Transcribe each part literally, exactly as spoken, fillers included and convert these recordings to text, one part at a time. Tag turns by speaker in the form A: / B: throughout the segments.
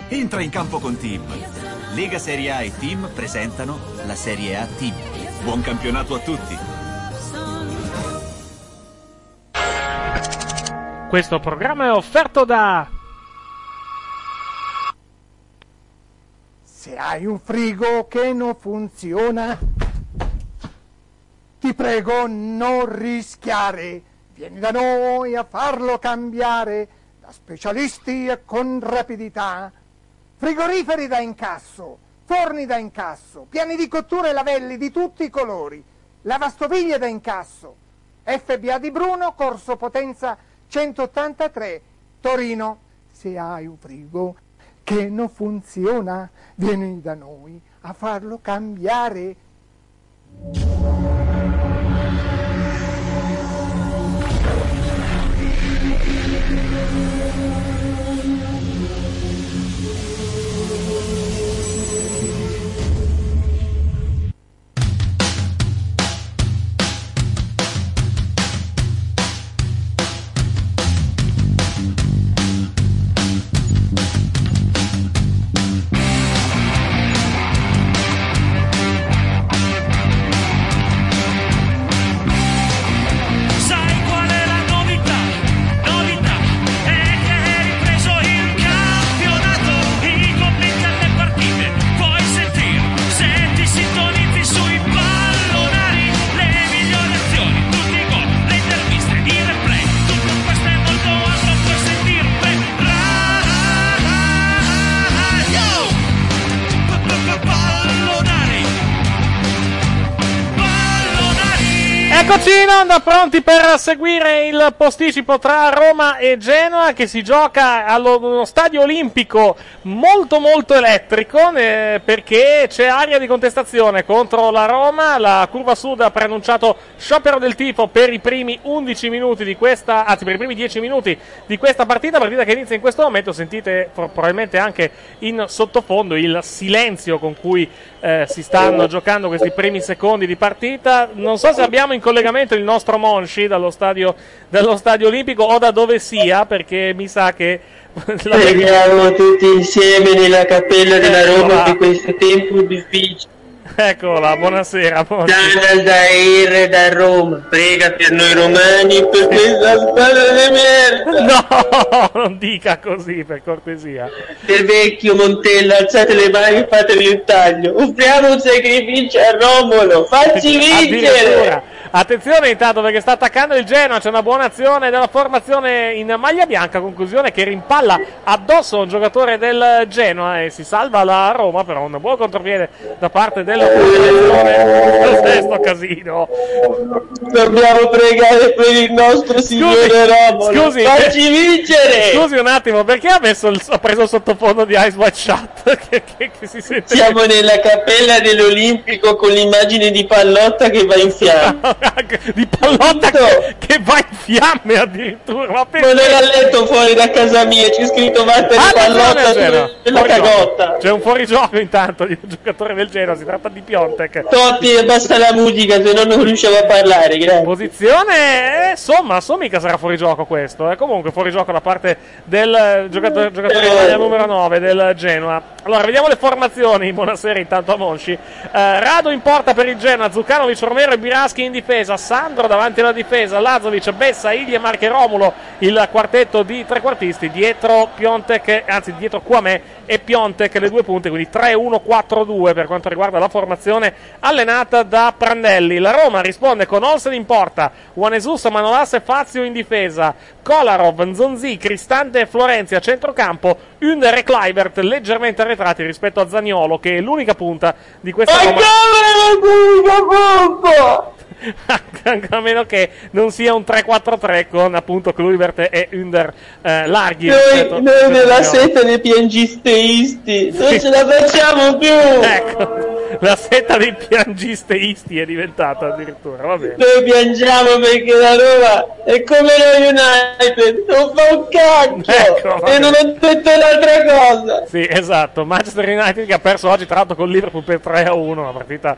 A: Entra in campo con Team. Lega Serie A e Team presentano la Serie A Team. Buon campionato a tutti.
B: Questo programma è offerto da...
C: Se hai un frigo che non funziona, ti prego non rischiare. Vieni da noi a farlo cambiare, da specialisti e con rapidità. Frigoriferi da incasso, forni da incasso, piani di cottura e lavelli di tutti i colori, lavastoviglie da incasso. F B A di Bruno, Corso Potenza centottantatré, Torino. Se hai un frigo che non funziona, vieni da noi a farlo cambiare.
B: Eccoci in onda, pronti per seguire il posticipo tra Roma e Genoa, che si gioca allo stadio olimpico molto molto elettrico, eh, perché c'è aria di contestazione contro la Roma. La Curva Sud ha preannunciato sciopero del tifo per i primi undici minuti di questa, anzi per i primi dieci minuti di questa partita, partita che inizia in questo momento. Sentite probabilmente anche in sottofondo il silenzio con cui eh, si stanno giocando questi primi secondi di partita. Non so se abbiamo in collegamento il nostro Monshi dallo stadio, dallo stadio olimpico o da dove sia, perché mi sa che
D: preghiamo tutti insieme nella cappella della Roma di questo tempo difficile.
B: Eccola, buonasera.
D: Dal Dair da Roma, prega per noi romani per questa squadra di merda.
B: No, non dica così, per cortesia.
D: Del vecchio Montella, alzate le mani e fatevi un taglio. Offriamo un sacrificio a Romolo, facci vincere.
B: Attenzione intanto, perché sta attaccando il Genoa, c'è una buona azione della formazione in maglia bianca, conclusione che rimpalla addosso a un giocatore del Genoa e si salva la Roma, però un buon contropiede da parte della formazione. Cos'è sto casino?
D: Dobbiamo pregare per il nostro signore Romolo,
B: scusi,
D: facci vincere.
B: Scusi un attimo, perché ha, messo il, ha preso il sottofondo di Ice White Shut? che, che, che si sente.
D: Siamo nella cappella dell'Olimpico con l'immagine di Pallotta che va in fiamme.
B: Di Pallotta che, che va in fiamme addirittura. Ma
D: non era letto fuori da casa mia, c'è scritto vattene ah, Pallotta della cagotta.
B: C'è un fuorigioco intanto di un giocatore del Genoa, si tratta di Piontek.
D: Totti, basta la musica, se no non riusciamo a parlare, grazie.
B: Posizione, eh, insomma, insomma mica sarà fuorigioco questo, eh. Comunque fuorigioco da parte del giocatore, giocatore di maglia numero nove del Genoa. Allora, vediamo le formazioni, buonasera intanto a Monshi. eh, Rado in porta per il Genoa, Zucanovic, Romero e Biraschi in difesa, Sandro davanti alla difesa, Lazovic, Bessa, Iglie, Marche, Romulo, il quartetto di trequartisti, dietro Piontek, anzi dietro Quamè e Piontek, le due punte, quindi tre uno quattro due per quanto riguarda la formazione allenata da Prandelli. La Roma risponde con Olsen in porta, Juanesus, Manolas e Fazio in difesa, Kolarov, Nzonzi, Cristante e Florenzi a centrocampo, Under e Kluivert leggermente arretrati rispetto a Zaniolo, che è l'unica punta di questa Roma. A meno che non sia un tre quattro tre con appunto Kluivert e Under eh, larghi.
D: Noi, rispetto, noi nella setta dei piangisteisti non ce la facciamo più.
B: Ecco, la setta dei piangisteisti è diventata addirittura, va bene.
D: Noi piangiamo perché la Roma è come lo United, non fa un cacchio. Ecco, e non ho detto un'altra cosa.
B: Sì, esatto. Manchester United che ha perso oggi tra l'altro con Liverpool per tre a uno, una partita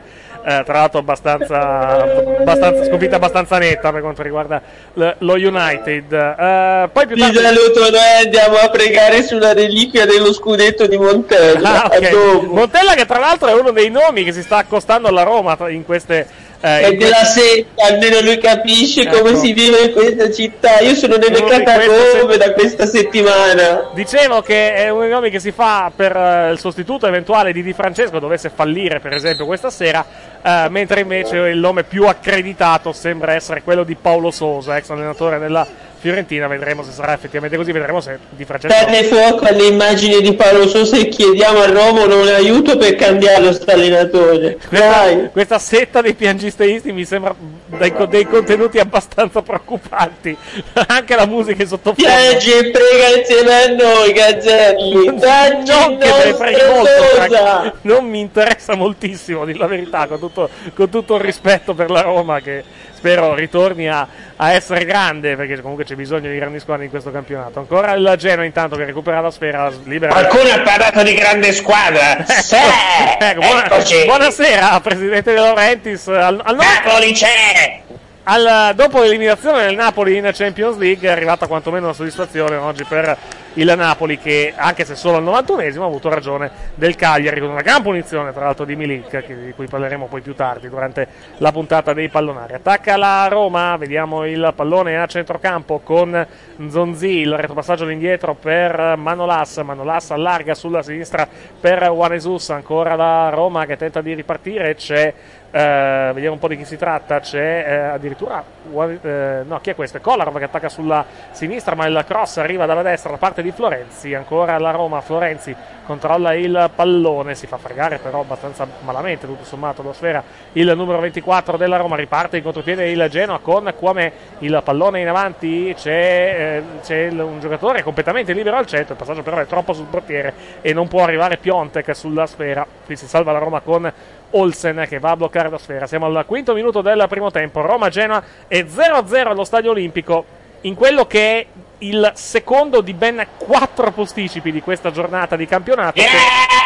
B: eh, tra l'altro abbastanza, abbastanza sconfitta abbastanza netta per quanto riguarda l- lo United. Uh, poi più tardi...
D: Ti saluto, noi andiamo a pregare sulla reliquia dello scudetto di Montella.
B: Ah, okay. Montella, che tra l'altro è uno dei nomi che si sta accostando alla Roma in queste... Eh,
D: è della setta, almeno lui capisce ecco. come si vive in questa città. Io sono nelle catacombe da questa settimana.
B: Dicevo che è uno dei nomi che si fa per uh, il sostituto eventuale di Di Francesco dovesse fallire per esempio questa sera, uh, mentre invece il nome più accreditato sembra essere quello di Paolo Sosa, ex allenatore della Fiorentina. Vedremo se sarà effettivamente così, vedremo se Di Francesco...
D: Perne fuoco alle immagini di Paolo Sosa e chiediamo a Romolo un aiuto per cambiarlo sto allenatore.
B: Questa, questa setta dei piangisteisti mi sembra dei, dei contenuti abbastanza preoccupanti. Anche la musica in sottofondo.
D: Piange e prega insieme a noi, Gazzelli.
B: Non che me ne freghi molto, non mi interessa moltissimo, di la verità, con tutto, con tutto il rispetto per la Roma, che spero ritorni a, a essere grande, perché comunque c'è bisogno di grandi squadre in questo campionato. Ancora il Genoa intanto che recupera la sfera, libera.
D: Qualcuno ha parlato di grande squadra. Sì,
B: ecco, buona, buonasera presidente De Laurentiis. Al, al
D: Napoli c'è.
B: Al, dopo l'eliminazione del Napoli in Champions League è arrivata quantomeno una soddisfazione oggi per il Napoli, che anche se solo al novantunesimo ha avuto ragione del Cagliari con una gran punizione tra l'altro di Milik, che, di cui parleremo poi più tardi durante la puntata dei pallonari. Attacca la Roma, vediamo il pallone a centrocampo con Nzonzi, il retropassaggio all'indietro per Manolas, Manolas allarga sulla sinistra per Juan Jesus, ancora la Roma che tenta di ripartire, c'è Uh, vediamo un po' di chi si tratta, c'è uh, addirittura uh, no, chi è questo? È Kolarov che attacca sulla sinistra, ma il cross arriva dalla destra da parte di Florenzi. Ancora la Roma, Florenzi controlla il pallone, si fa fregare però abbastanza malamente tutto sommato la sfera il numero ventiquattro della Roma, riparte in contropiede il Genoa con Kwame, il pallone in avanti, c'è, eh, c'è il, un giocatore completamente libero al centro, il passaggio però è troppo sul portiere e non può arrivare Piontek sulla sfera, qui si salva la Roma con Olsen che va a bloccare la sfera. Siamo al quinto minuto del primo tempo, Roma-Genoa è zero a zero allo Stadio Olimpico, in quello che è il secondo di ben quattro posticipi di questa giornata di campionato. Yeah!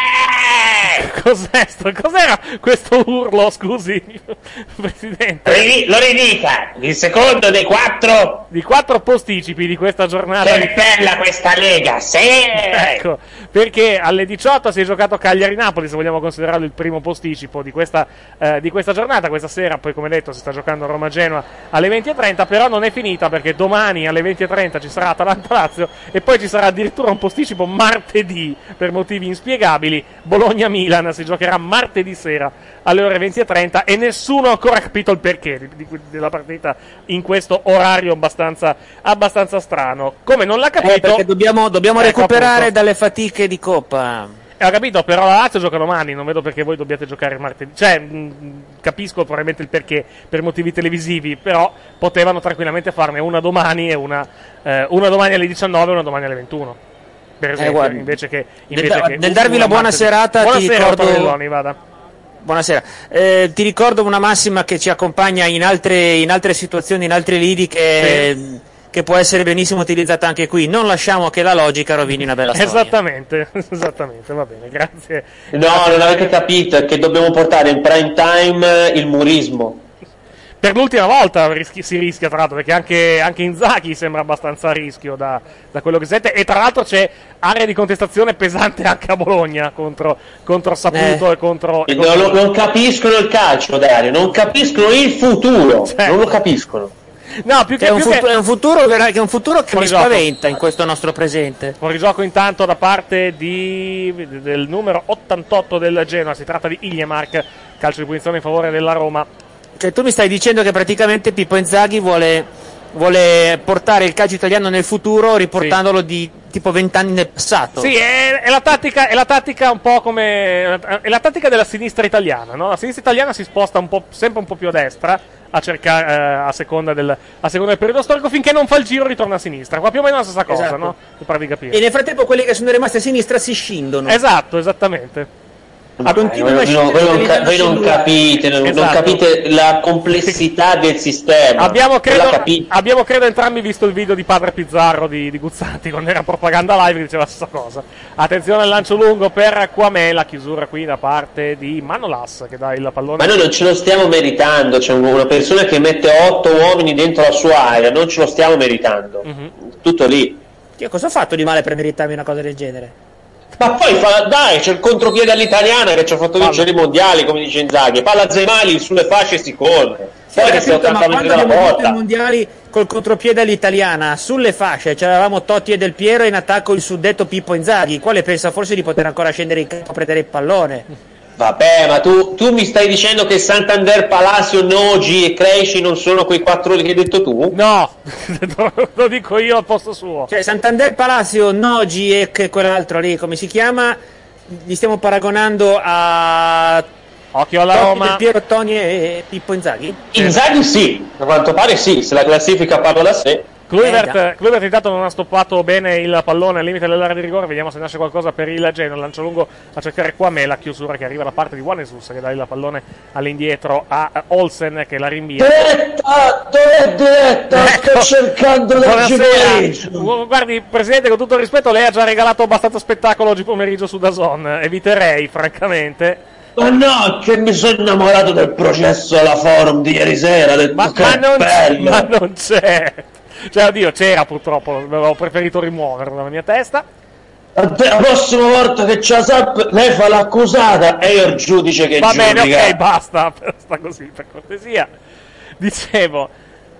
B: Che... Cos'è sto? Cos'era questo urlo, scusi, Presidente?
D: Lo ridica, il secondo dei quattro
B: di quattro posticipi di questa giornata.
D: Che bella questa Lega, sì!
B: Ecco, perché alle diciotto si è giocato Cagliari-Napoli, se vogliamo considerarlo il primo posticipo di questa, eh, di questa giornata. Questa sera poi, come detto, si sta giocando Roma-Genoa alle venti e trenta, però non è finita, perché domani alle venti e trenta ci sarà Atalanta-Lazio e poi ci sarà addirittura un posticipo martedì per motivi inspiegabili. Bologna-Milan si giocherà martedì sera alle ore venti e trenta e nessuno ha ancora capito il perché di, di, della partita in questo orario abbastanza, abbastanza strano. Come non l'ha capito,
E: eh, perché dobbiamo, dobbiamo
B: ecco,
E: recuperare
B: appunto
E: dalle fatiche di Coppa.
B: Eh, ho capito, però la Lazio gioca domani, non vedo perché voi dobbiate giocare martedì. Cioè, mh, capisco probabilmente il perché, per motivi televisivi, però potevano tranquillamente farne una domani e una, eh, una domani alle diciannove e una domani alle ventuno. Per esempio, eh, invece che... Invece
E: nel,
B: che
E: nel darvi la buona
B: martedì.
E: serata,
B: Buonasera,
E: ti ricordo...
B: Torelloni, vada.
E: Buonasera, eh, ti ricordo una massima che ci accompagna in altre, in altre situazioni, in altre lidi, che... Sì. che può essere benissimo utilizzata anche qui. Non lasciamo che la logica rovini una bella storia.
B: Esattamente, esattamente, va bene, grazie.
D: No, grazie. Non avete capito, è che dobbiamo portare in prime time il murismo.
B: Per l'ultima volta rischi, si rischia, tra l'altro, perché anche, anche Inzaghi sembra abbastanza a rischio da, da quello che si sente, e tra l'altro c'è area di contestazione pesante anche a Bologna contro, contro Saputo
D: eh.
B: e contro... E
D: contro... Non, non capiscono il calcio, Dario, non capiscono il futuro, certo. Non lo capiscono.
B: No, più che,
E: è, un
B: più
E: futuro,
B: che...
E: è un futuro che è un futuro che mi
B: gioco.
E: spaventa in questo nostro presente.
B: Fuori gioco intanto da parte di, del numero ottantotto del Genoa, si tratta di Iljemark, calcio di punizione in favore della Roma.
E: Cioè tu mi stai dicendo che praticamente Pippo Inzaghi vuole, vuole portare il calcio italiano nel futuro riportandolo sì. di tipo vent'anni nel passato.
B: Sì, è, è, la tattica, è la tattica un po' come... è la tattica della sinistra italiana, no? La sinistra italiana si sposta un po', sempre un po' più a destra, a cercare eh, a, seconda del, a seconda del periodo storico, finché non fa il giro ritorna a sinistra. Qua più o meno la stessa cosa, esatto. No? Per farvi capire.
E: E nel frattempo quelli che sono rimasti a sinistra si scindono.
B: Esatto, esattamente.
E: Ma continua
D: voi,
E: a
D: no, voi, non, ca- voi non
E: cellulare.
D: capite, non,
B: Esatto.
D: non capite la complessità del sistema.
B: Abbiamo
D: Non
B: credo,
D: la capite.
B: abbiamo credo entrambi visto il video di Padre Pizzarro di, di Guzzanti quando era propaganda live, diceva la stessa cosa. Attenzione al lancio lungo per Kwame, la chiusura qui da parte di Manolas che dà il pallone.
D: Ma noi non ce lo stiamo meritando, c'è una persona che mette otto uomini dentro la sua area, non ce lo stiamo meritando.
B: Mhm.
D: Tutto lì.
E: Io cosa ho fatto di male per meritarmi una cosa del genere?
D: Ma poi fa, dai, c'è il contropiede all'italiana che ci ha fatto vincere i mondiali, come dice Inzaghi. Palla Zemali sulle fasce si corre.
E: Sì, ho
D: Poi che sei
E: capito, ma
D: ottanta metri
E: quando
D: dalla
E: abbiamo vinto i
D: porta.
E: mondiali col contropiede all'italiana sulle fasce c'avevamo Totti e Del Piero e in attacco il suddetto Pippo Inzaghi, quale pensa forse di poter ancora scendere in campo a prendere il pallone.
D: Vabbè, ma tu, tu mi stai dicendo che Santander, Palacio, Nogi e Cresci non sono quei quattro che hai detto tu?
B: No, lo dico io al posto suo.
E: Cioè Santander, Palacio, Nogi e che- quell'altro lì, come si chiama? Li stiamo paragonando a
B: Occhio alla
E: Totti,
B: Roma.
E: Del Piero, Toni e Pippo Inzaghi?
D: Inzaghi sì, a quanto pare sì, se la classifica parla da sé.
B: Kluivert,
E: Eh,
B: Kluivert intanto non ha stoppato bene il pallone al limite dell'area di rigore, vediamo se nasce qualcosa per il Genoa, lancio lungo a cercare Kwame, la chiusura che arriva da parte di Juanesus che dà il pallone all'indietro a Olsen che la rinvia.
F: Diretta, dov'è diretta?
B: Ecco.
F: Sto cercando l'oggi
B: Buonasera.
F: pomeriggio.
B: Gu- Guardi, Presidente, con tutto il rispetto, lei ha già regalato abbastanza spettacolo oggi pomeriggio su DAZN, eviterei francamente.
F: Ma no, che mi sono innamorato del processo alla forum di ieri sera, ho detto
B: Ma,
F: che
B: ma non,
F: bello.
B: ma non c'è. Cioè, oddio, c'era purtroppo, avevo preferito rimuoverlo dalla mia testa.
F: La prossima volta che c'è la S A P, lei fa l'accusata e io il giudice che
B: Va bene,
F: giudica.
B: ok, basta, sta così, per cortesia. Dicevo,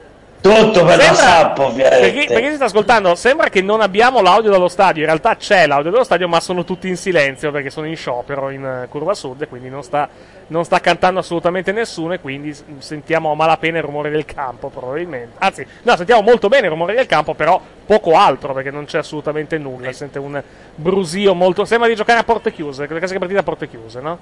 F: Tutto per la S A P,
B: per
F: ovviamente.
B: chi, per chi si sta ascoltando, sembra che non abbiamo l'audio dallo stadio. In realtà c'è l'audio dello stadio, ma sono tutti in silenzio perché sono in sciopero in eh, Curva Sud, e quindi non sta, non sta cantando assolutamente nessuno. E quindi s- sentiamo a malapena il rumore del campo, probabilmente. Anzi, no, sentiamo molto bene il rumore del campo, però poco altro perché non c'è assolutamente nulla. Si sente un brusio molto. Sembra di giocare a porte chiuse, le classiche partite a porte chiuse, no?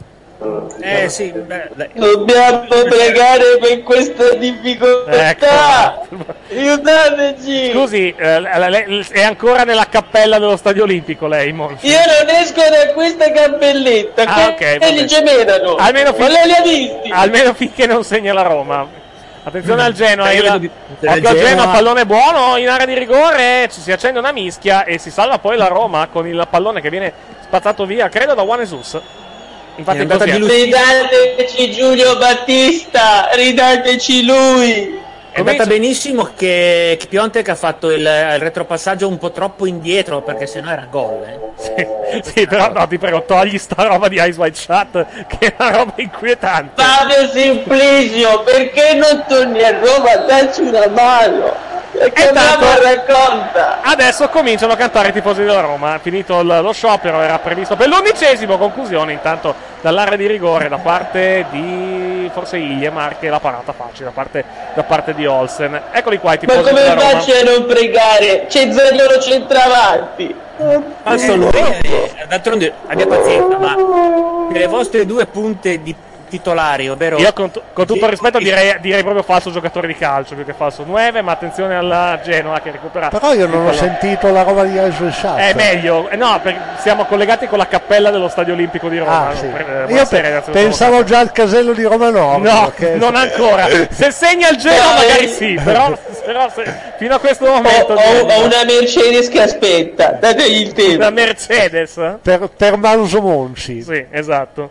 E: Eh sì, beh, dai.
D: Dobbiamo pregare per questa difficoltà.
B: Ecco.
D: Aiutateci.
B: Scusi, eh, le- le- è ancora nella cappella dello Stadio Olimpico lei, Monchi?
D: Io non esco da questa cappelletta,
B: Ah, ok, va
D: quelli
B: bene.
D: gemenano.
B: Almeno
D: Ma
B: fin-
D: lei li ha visti?
B: Almeno finché non segna la Roma. Attenzione al Genoa,
E: Io
B: il-
E: vedo di-
B: occhio al
E: Genoa.
B: Genoa, pallone buono in area di rigore, ci si accende una mischia e si salva poi la Roma con il pallone che viene spazzato via, credo da Juanesus. Infatti
E: È andata
B: così è.
E: di lui.
D: Ridateci Giulio Battista, ridateci lui.
E: È andata benissimo che che Piontek ha fatto il, il retropassaggio un po' troppo indietro perché sennò era gol. Eh.
B: Sì, sì, però no, ti prego, togli sta roba di Ice White Shut che è una roba inquietante.
D: Fabio Simplicio, perché non torni a Roma a darci una mano? Perché
B: tanto-
D: mamma racconta.
B: Adesso cominciano a cantare i tifosi della Roma. Finito il- lo sciopero, era previsto per l'undicesimo. Conclusione intanto dall'area di rigore da parte di forse Igliemar, che la parata facile da parte, da parte di Olsen. Eccoli qua i
D: Ma
B: tifosi
D: come
B: della Roma.
D: faccio a non pregare? C'è il loro centravanti.
E: Questo lo eh, d'altronde abbia pazienza, ma per le vostre due punte di titolari, ovvero
B: Io con, tu- con tutto il rispetto
E: Sì.
B: direi, direi proprio falso giocatore di calcio più che falso nueve, ma attenzione alla Genoa che recupera.
G: Però io non
B: il
G: ho
B: pallone.
G: sentito la roba di Ice Shot.
B: È meglio, eh, no, perché siamo collegati con la cappella dello Stadio Olimpico di Roma.
G: Ah,
B: no?
G: sì.
B: Per- eh,
G: Io
B: buonasera,
G: pe-
B: innanzitutto.
G: pensavo già al casello di Roma Nord.
B: No,
G: che-
B: non ancora. Se segna il Genoa
D: No,
B: magari
D: eh.
B: sì, però, però se- fino a questo
D: Ho,
B: momento
D: ho- ho una Mercedes che aspetta, dategli il tempo.
B: una Mercedes.
G: Per, per Manso Monci.
B: Sì, esatto.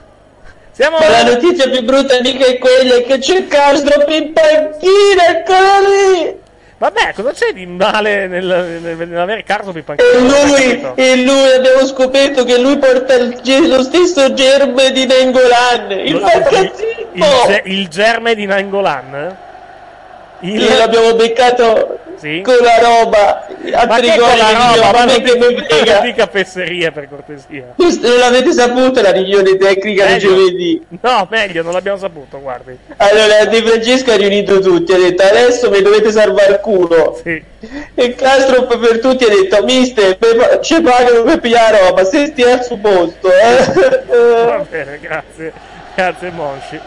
B: Siamo
D: Ma la notizia più brutta mica è quella che c'è Castro in panchina, eccolo lì!
B: Vabbè, cosa c'è di male nel- nel- nell'avere Carso
D: E
B: Pippanchino?
D: lui, e lui abbiamo scoperto che lui porta il ge- lo stesso germe di Nengolan, il
B: il,
D: fantasismo!
B: ge- il germe di Nangolan? Il...
D: Sì, l'abbiamo beccato
B: Sì?
D: con la roba a
B: Ma che
D: Trigoni,
B: con la roba? Ma
D: a me
B: non
D: che mi
B: dica,
D: frega.
B: non dica fesserie per cortesia.
D: Questo non l'avete saputo la riunione tecnica di
B: Meglio.
D: giovedì?
B: No, meglio, non l'abbiamo saputo, guardi.
D: Allora Di Francesco ha riunito tutti, ha detto adesso mi dovete salvare il culo.
B: Sì.
D: E Castrop per tutti ha detto mister, pe- ci pagano per pigliare la roba, se stia al suo posto,
B: Va
D: eh.
B: bene, grazie. Grazie Monci.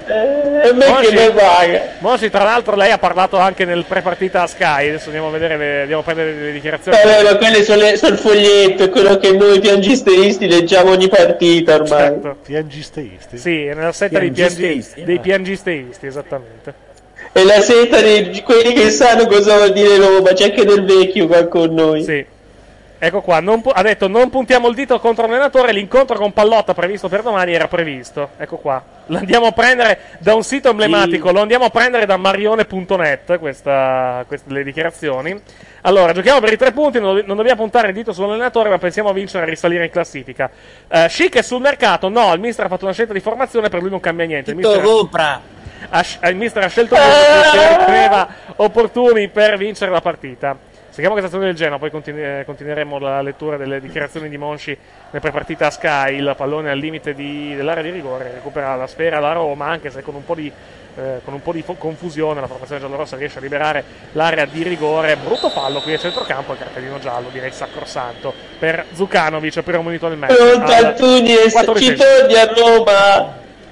D: Eh, me che me paga.
B: Monsi, tra l'altro, lei ha parlato anche nel pre-partita a Sky. Adesso andiamo a vedere, le, andiamo a prendere le dichiarazioni.
D: Vabbè, ma quelle sono, le, sono il foglietto, è quello che noi piangisteristi leggiamo ogni partita ormai.
B: Certo.
G: Piangisteristi?
B: Sì, è nella setta dei, piangi, dei piangisteristi, esattamente.
D: È la setta di quelli che sanno cosa vuol dire Roma, c'è anche del vecchio qua con noi.
B: Sì. Ecco qua, non pu- ha detto non puntiamo il dito contro l'allenatore, l'incontro con Pallotta previsto per domani era previsto. Ecco qua, lo andiamo a prendere da un sito emblematico, sì. Lo andiamo a prendere da marione punto net, questa, queste le dichiarazioni. Allora, giochiamo per i tre punti, non, non dobbiamo puntare il dito sull'allenatore, ma pensiamo a vincere e risalire in classifica. Uh, Schick è sul mercato? No, il mister ha fatto una scelta di formazione, per lui non cambia niente. Il mister
E: compra.
B: Ha, il mister ha scelto quello che riteneva opportuni per vincere la partita. Seguiamo questa stazione del Genoa, poi continu- continueremo la lettura delle dichiarazioni di Monchi nel prepartita a Sky. Il pallone al limite di, dell'area di rigore, recupera la sfera la Roma, anche se con un po' di, eh, con un po' di fo- confusione la formazione giallorossa riesce a liberare l'area di rigore. Brutto fallo qui a centrocampo, il cartellino giallo, direi sacrosanto, per Zucanovic, primo minuto del match.
D: Pronto Antunes, ci torni a Roma.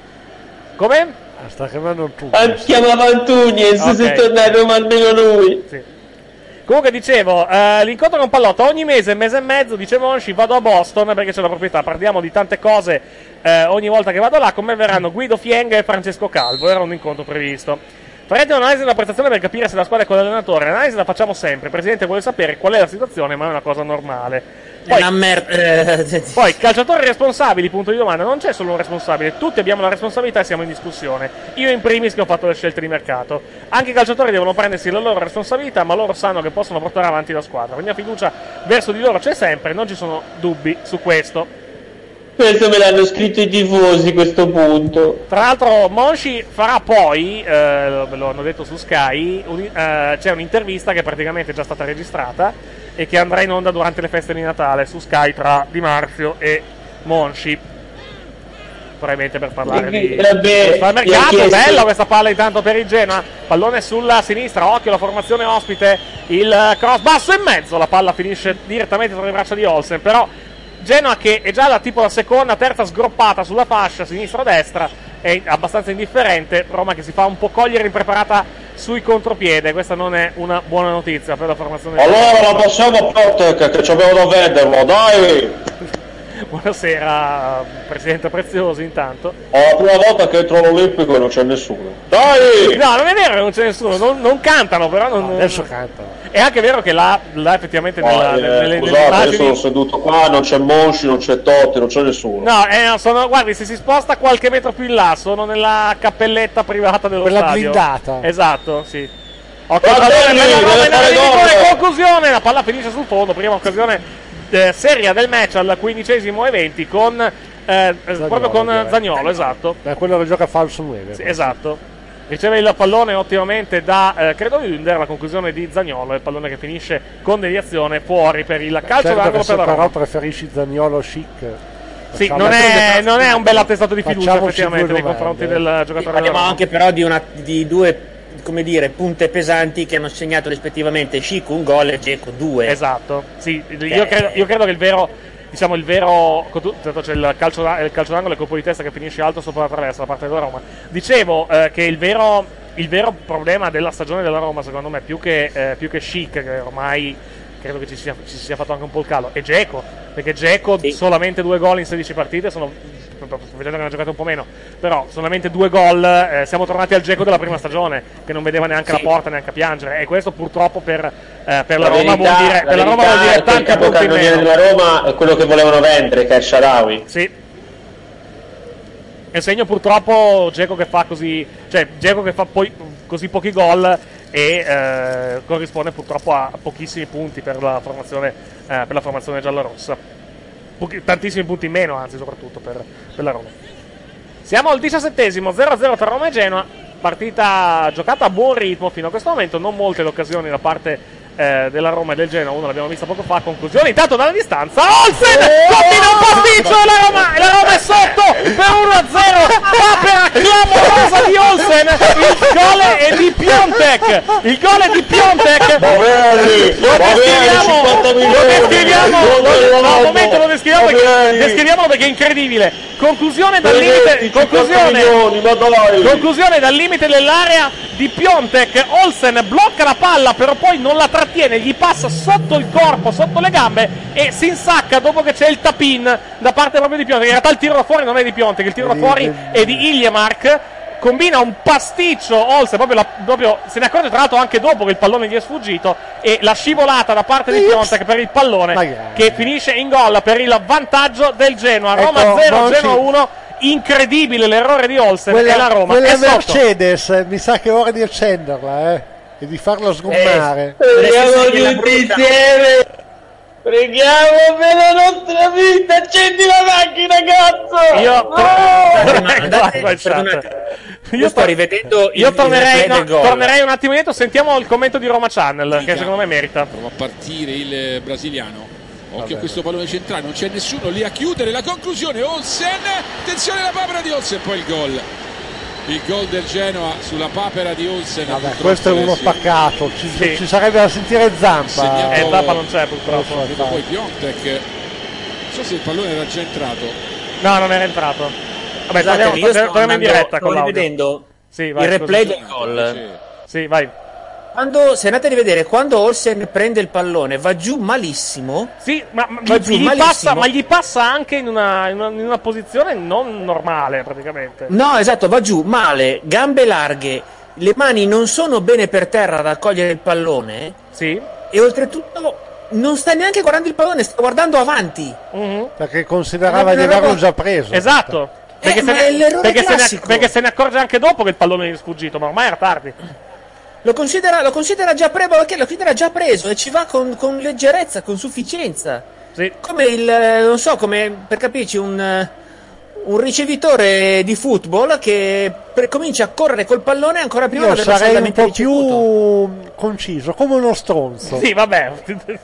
B: Come?
G: Ah, sta chiamando tu.
D: Chiamava Antunes, okay. Se torna a Roma almeno lui.
B: Sì. Comunque dicevo, eh, l'incontro con Pallotta ogni mese, mese e mezzo, dice Monchi, vado a Boston perché c'è la proprietà, parliamo di tante cose eh, ogni volta che vado là, con me verranno Guido Fienga e Francesco Calvo, era un incontro previsto. Farete un'analisi della prestazione per capire se la squadra è con l'allenatore, l'analisi la facciamo sempre, il presidente vuole sapere qual è la situazione, ma è una cosa normale. Poi,
E: una mer-
B: poi calciatori responsabili, punto di domanda, non c'è solo un responsabile, tutti abbiamo la responsabilità e siamo in discussione. Io in primis che ho fatto le scelte di mercato. Anche i calciatori devono prendersi la loro responsabilità, ma loro sanno che possono portare avanti la squadra. La mia fiducia verso di loro c'è sempre, non ci sono dubbi su questo.
D: Questo me l'hanno scritto i tifosi, questo punto.
B: Tra l'altro Monchi farà poi, eh, lo hanno detto su Sky, un, eh, c'è un'intervista che praticamente è già stata registrata e che andrà in onda durante le feste di Natale su Sky tra Di Marzio e Monchi, probabilmente per parlare di questo mercato. Bella questa palla intanto per il Genoa, pallone sulla sinistra, occhio la formazione ospite, il cross basso in mezzo, la palla finisce direttamente tra le braccia di Olsen, però Genoa che è già la tipo la seconda, terza sgroppata sulla fascia sinistra-destra, è abbastanza indifferente. Roma che si fa un po' cogliere impreparata sui contropiede, questa non è una buona notizia per la formazione.
F: Allora la passiamo a Portec che ci abbiamo da venderlo, dai!
B: Buonasera Presidente Preziosi, intanto.
F: È la prima volta che entro all'Olimpico e non c'è nessuno. Dai!
B: No, non è vero che non c'è nessuno, non, non cantano però. Non,
G: no, adesso cantano.
B: È anche vero che là, là effettivamente
F: no,
B: nella,
F: eh,
B: nelle,
F: scusate,
B: nelle immagini...
F: io sono seduto qua, non c'è Monchi, non c'è Totti, non c'è nessuno.
B: No, eh, sono, guardi, se si sposta qualche metro più in là, sono nella cappelletta privata dello
G: quella
B: stadio.
G: Quella blindata.
B: Esatto, sì. Occhio, conclusione, la palla finisce sul fondo, prima occasione eh, seria del match al quindicesimo e venti con eh, Zagnolo, proprio con direi. Zaniolo, esatto.
G: È quello che gioca falso nove.
B: Sì, esatto. Riceve il pallone ottimamente da eh, credo Ünder, la conclusione di Zaniolo, il pallone che finisce con deviazione fuori per il calcio
G: certo
B: d'angolo per la Roma.
G: Però preferisci Zaniolo Schick.
B: Sì, non è, non è un bel attestato di fiducia effettivamente nei confronti del giocatore.
E: Parliamo anche però di, una, di due, come dire, punte pesanti che hanno segnato rispettivamente Schick un gol e Dzeko due.
B: Esatto, sì, io credo, io credo che il vero, diciamo il vero, c'è il calcio, il calcio d'angolo e il colpo di testa che finisce alto sopra la traversa da parte della Roma. Dicevo eh, che il vero, il vero problema della stagione della Roma, secondo me, più che, eh, più che Schick, che ormai credo che ci sia, ci sia fatto anche un po' il calo, e Dzeko, perché Dzeko sì. solamente due gol in sedici partite, sono, vedendo che ne ha giocato un po' meno, però solamente due gol, eh, siamo tornati al Dzeko della prima stagione, che non vedeva neanche sì. la porta, neanche a piangere, e questo purtroppo per, eh, per la, la Roma
F: verità,
B: vuol dire,
F: la
B: per la Roma vuol dire tanti punti in meno.
F: Della Roma è quello che volevano vendere, che è Shaarawy.
B: Sì. E segno purtroppo Dzeko che fa così, cioè Dzeko che fa poi così pochi gol e eh, corrisponde purtroppo a pochissimi punti per la formazione, eh, per la formazione giallorossa. Pochi, tantissimi punti in meno, anzi, soprattutto per, per la Roma. Siamo al diciassettesimo, zero a zero tra Roma e Genoa. Partita giocata a buon ritmo fino a questo momento, non molte le occasioni da parte eh, della Roma e del Genoa. Uno l'abbiamo vista poco fa, conclusione intanto dalla distanza. Olsen combina un pasticcio e la Roma, e la Roma è sotto per uno a zero. Papera clamorosa di Olsen, il gol è di Piontek, il gol è di Piontek.
F: Bene,
B: Lo descriviamo, lo descriviamo, lo, no, un momento lo descriviamo perché, descriviamolo perché è incredibile. Conclusione dal limite, conclusione, conclusione dal limite dell'area di Piontek. Olsen blocca la palla, però poi non la trattiene, gli passa sotto il corpo, sotto le gambe e si insacca dopo che c'è il tap-in da parte proprio di Piontek. In realtà il tiro da fuori non è di Piontek, il tiro da fuori è di Iljemark. Combina un pasticcio Olsen, proprio, la, proprio se ne accorge tra l'altro anche dopo che il pallone gli è sfuggito, e la scivolata da parte di Piontek per il pallone che finisce in gol per il vantaggio del Genoa. Roma
G: Ecco,
B: zero,
G: Monci.
B: Genoa uno. Incredibile l'errore di Olsen
G: Quella,
B: e la Roma
G: quella
B: è sotto.
G: Mercedes, eh, mi sa che è ora di accenderla, eh, e di farla sgommare.
D: Preghiamo tutti insieme. Preghiamo per la nostra vita. Accendi la macchina, cazzo.
B: Io
E: Ma andate, perdonate, io sto rivedendo il,
B: Io tornerei,
E: il
B: no,
E: del gol.
B: tornerei un attimo indietro. Sentiamo il commento di Roma Channel, che secondo me merita.
H: Prova a partire il brasiliano. Occhio a questo pallone centrale, non c'è nessuno lì a chiudere. La conclusione, Olsen. Attenzione alla papera di Olsen, poi il gol. Il gol del Genoa sulla papera di Olsen.
G: Vabbè, questo è uno spaccato, ci,
B: Sì.
G: ci sarebbe da sentire Zampa.
H: Segnato-
B: Eh, Zappa non c'è purtroppo.
H: Vedo poi Piontek. Non so se il pallone era già entrato.
B: No, non era entrato. Vabbè,
E: Scusatemi,
B: torniamo,
E: io sto
B: torniamo in
E: andando-
B: diretta
E: sto
B: con l'audio.
E: rivedendo
B: Sì, vai,
E: il replay
B: scusa.
E: del gol.
B: Sì, vai.
E: Quando, se andate a rivedere, quando Olsen prende il pallone va giù malissimo.
B: Sì, ma, ma,
E: Va giù
B: gli
E: malissimo.
B: passa, ma gli passa anche in una, in, una, in una posizione non normale, praticamente.
E: No, esatto, va giù male, gambe larghe, le mani non sono bene per terra ad accogliere il pallone.
B: Sì.
E: E oltretutto non sta neanche guardando il pallone, sta guardando avanti.
B: Mhm.
G: Perché considerava
E: È
G: di
E: una
G: averlo
E: roba-
G: già preso.
B: Esatto. Perché,
E: Eh,
B: se
E: ma
B: ne,
E: è l'errore
B: perché, se ne,
E: classico.
B: perché se ne accorge anche dopo che il pallone gli è sfuggito, ma ormai era tardi.
E: Lo considera, lo considera già preso, perché lo considera già preso e ci va con, con leggerezza, con sufficienza.
B: Sì.
E: Come il, eh, non so, come per capirci, un, eh, un ricevitore di football che pre- comincia a correre col pallone ancora prima di
G: Io
E: averlo
G: sarei un
E: saldamente
G: po'
E: ricevuto.
G: più conciso, come uno stronzo.
B: Sì, vabbè.
E: Beh,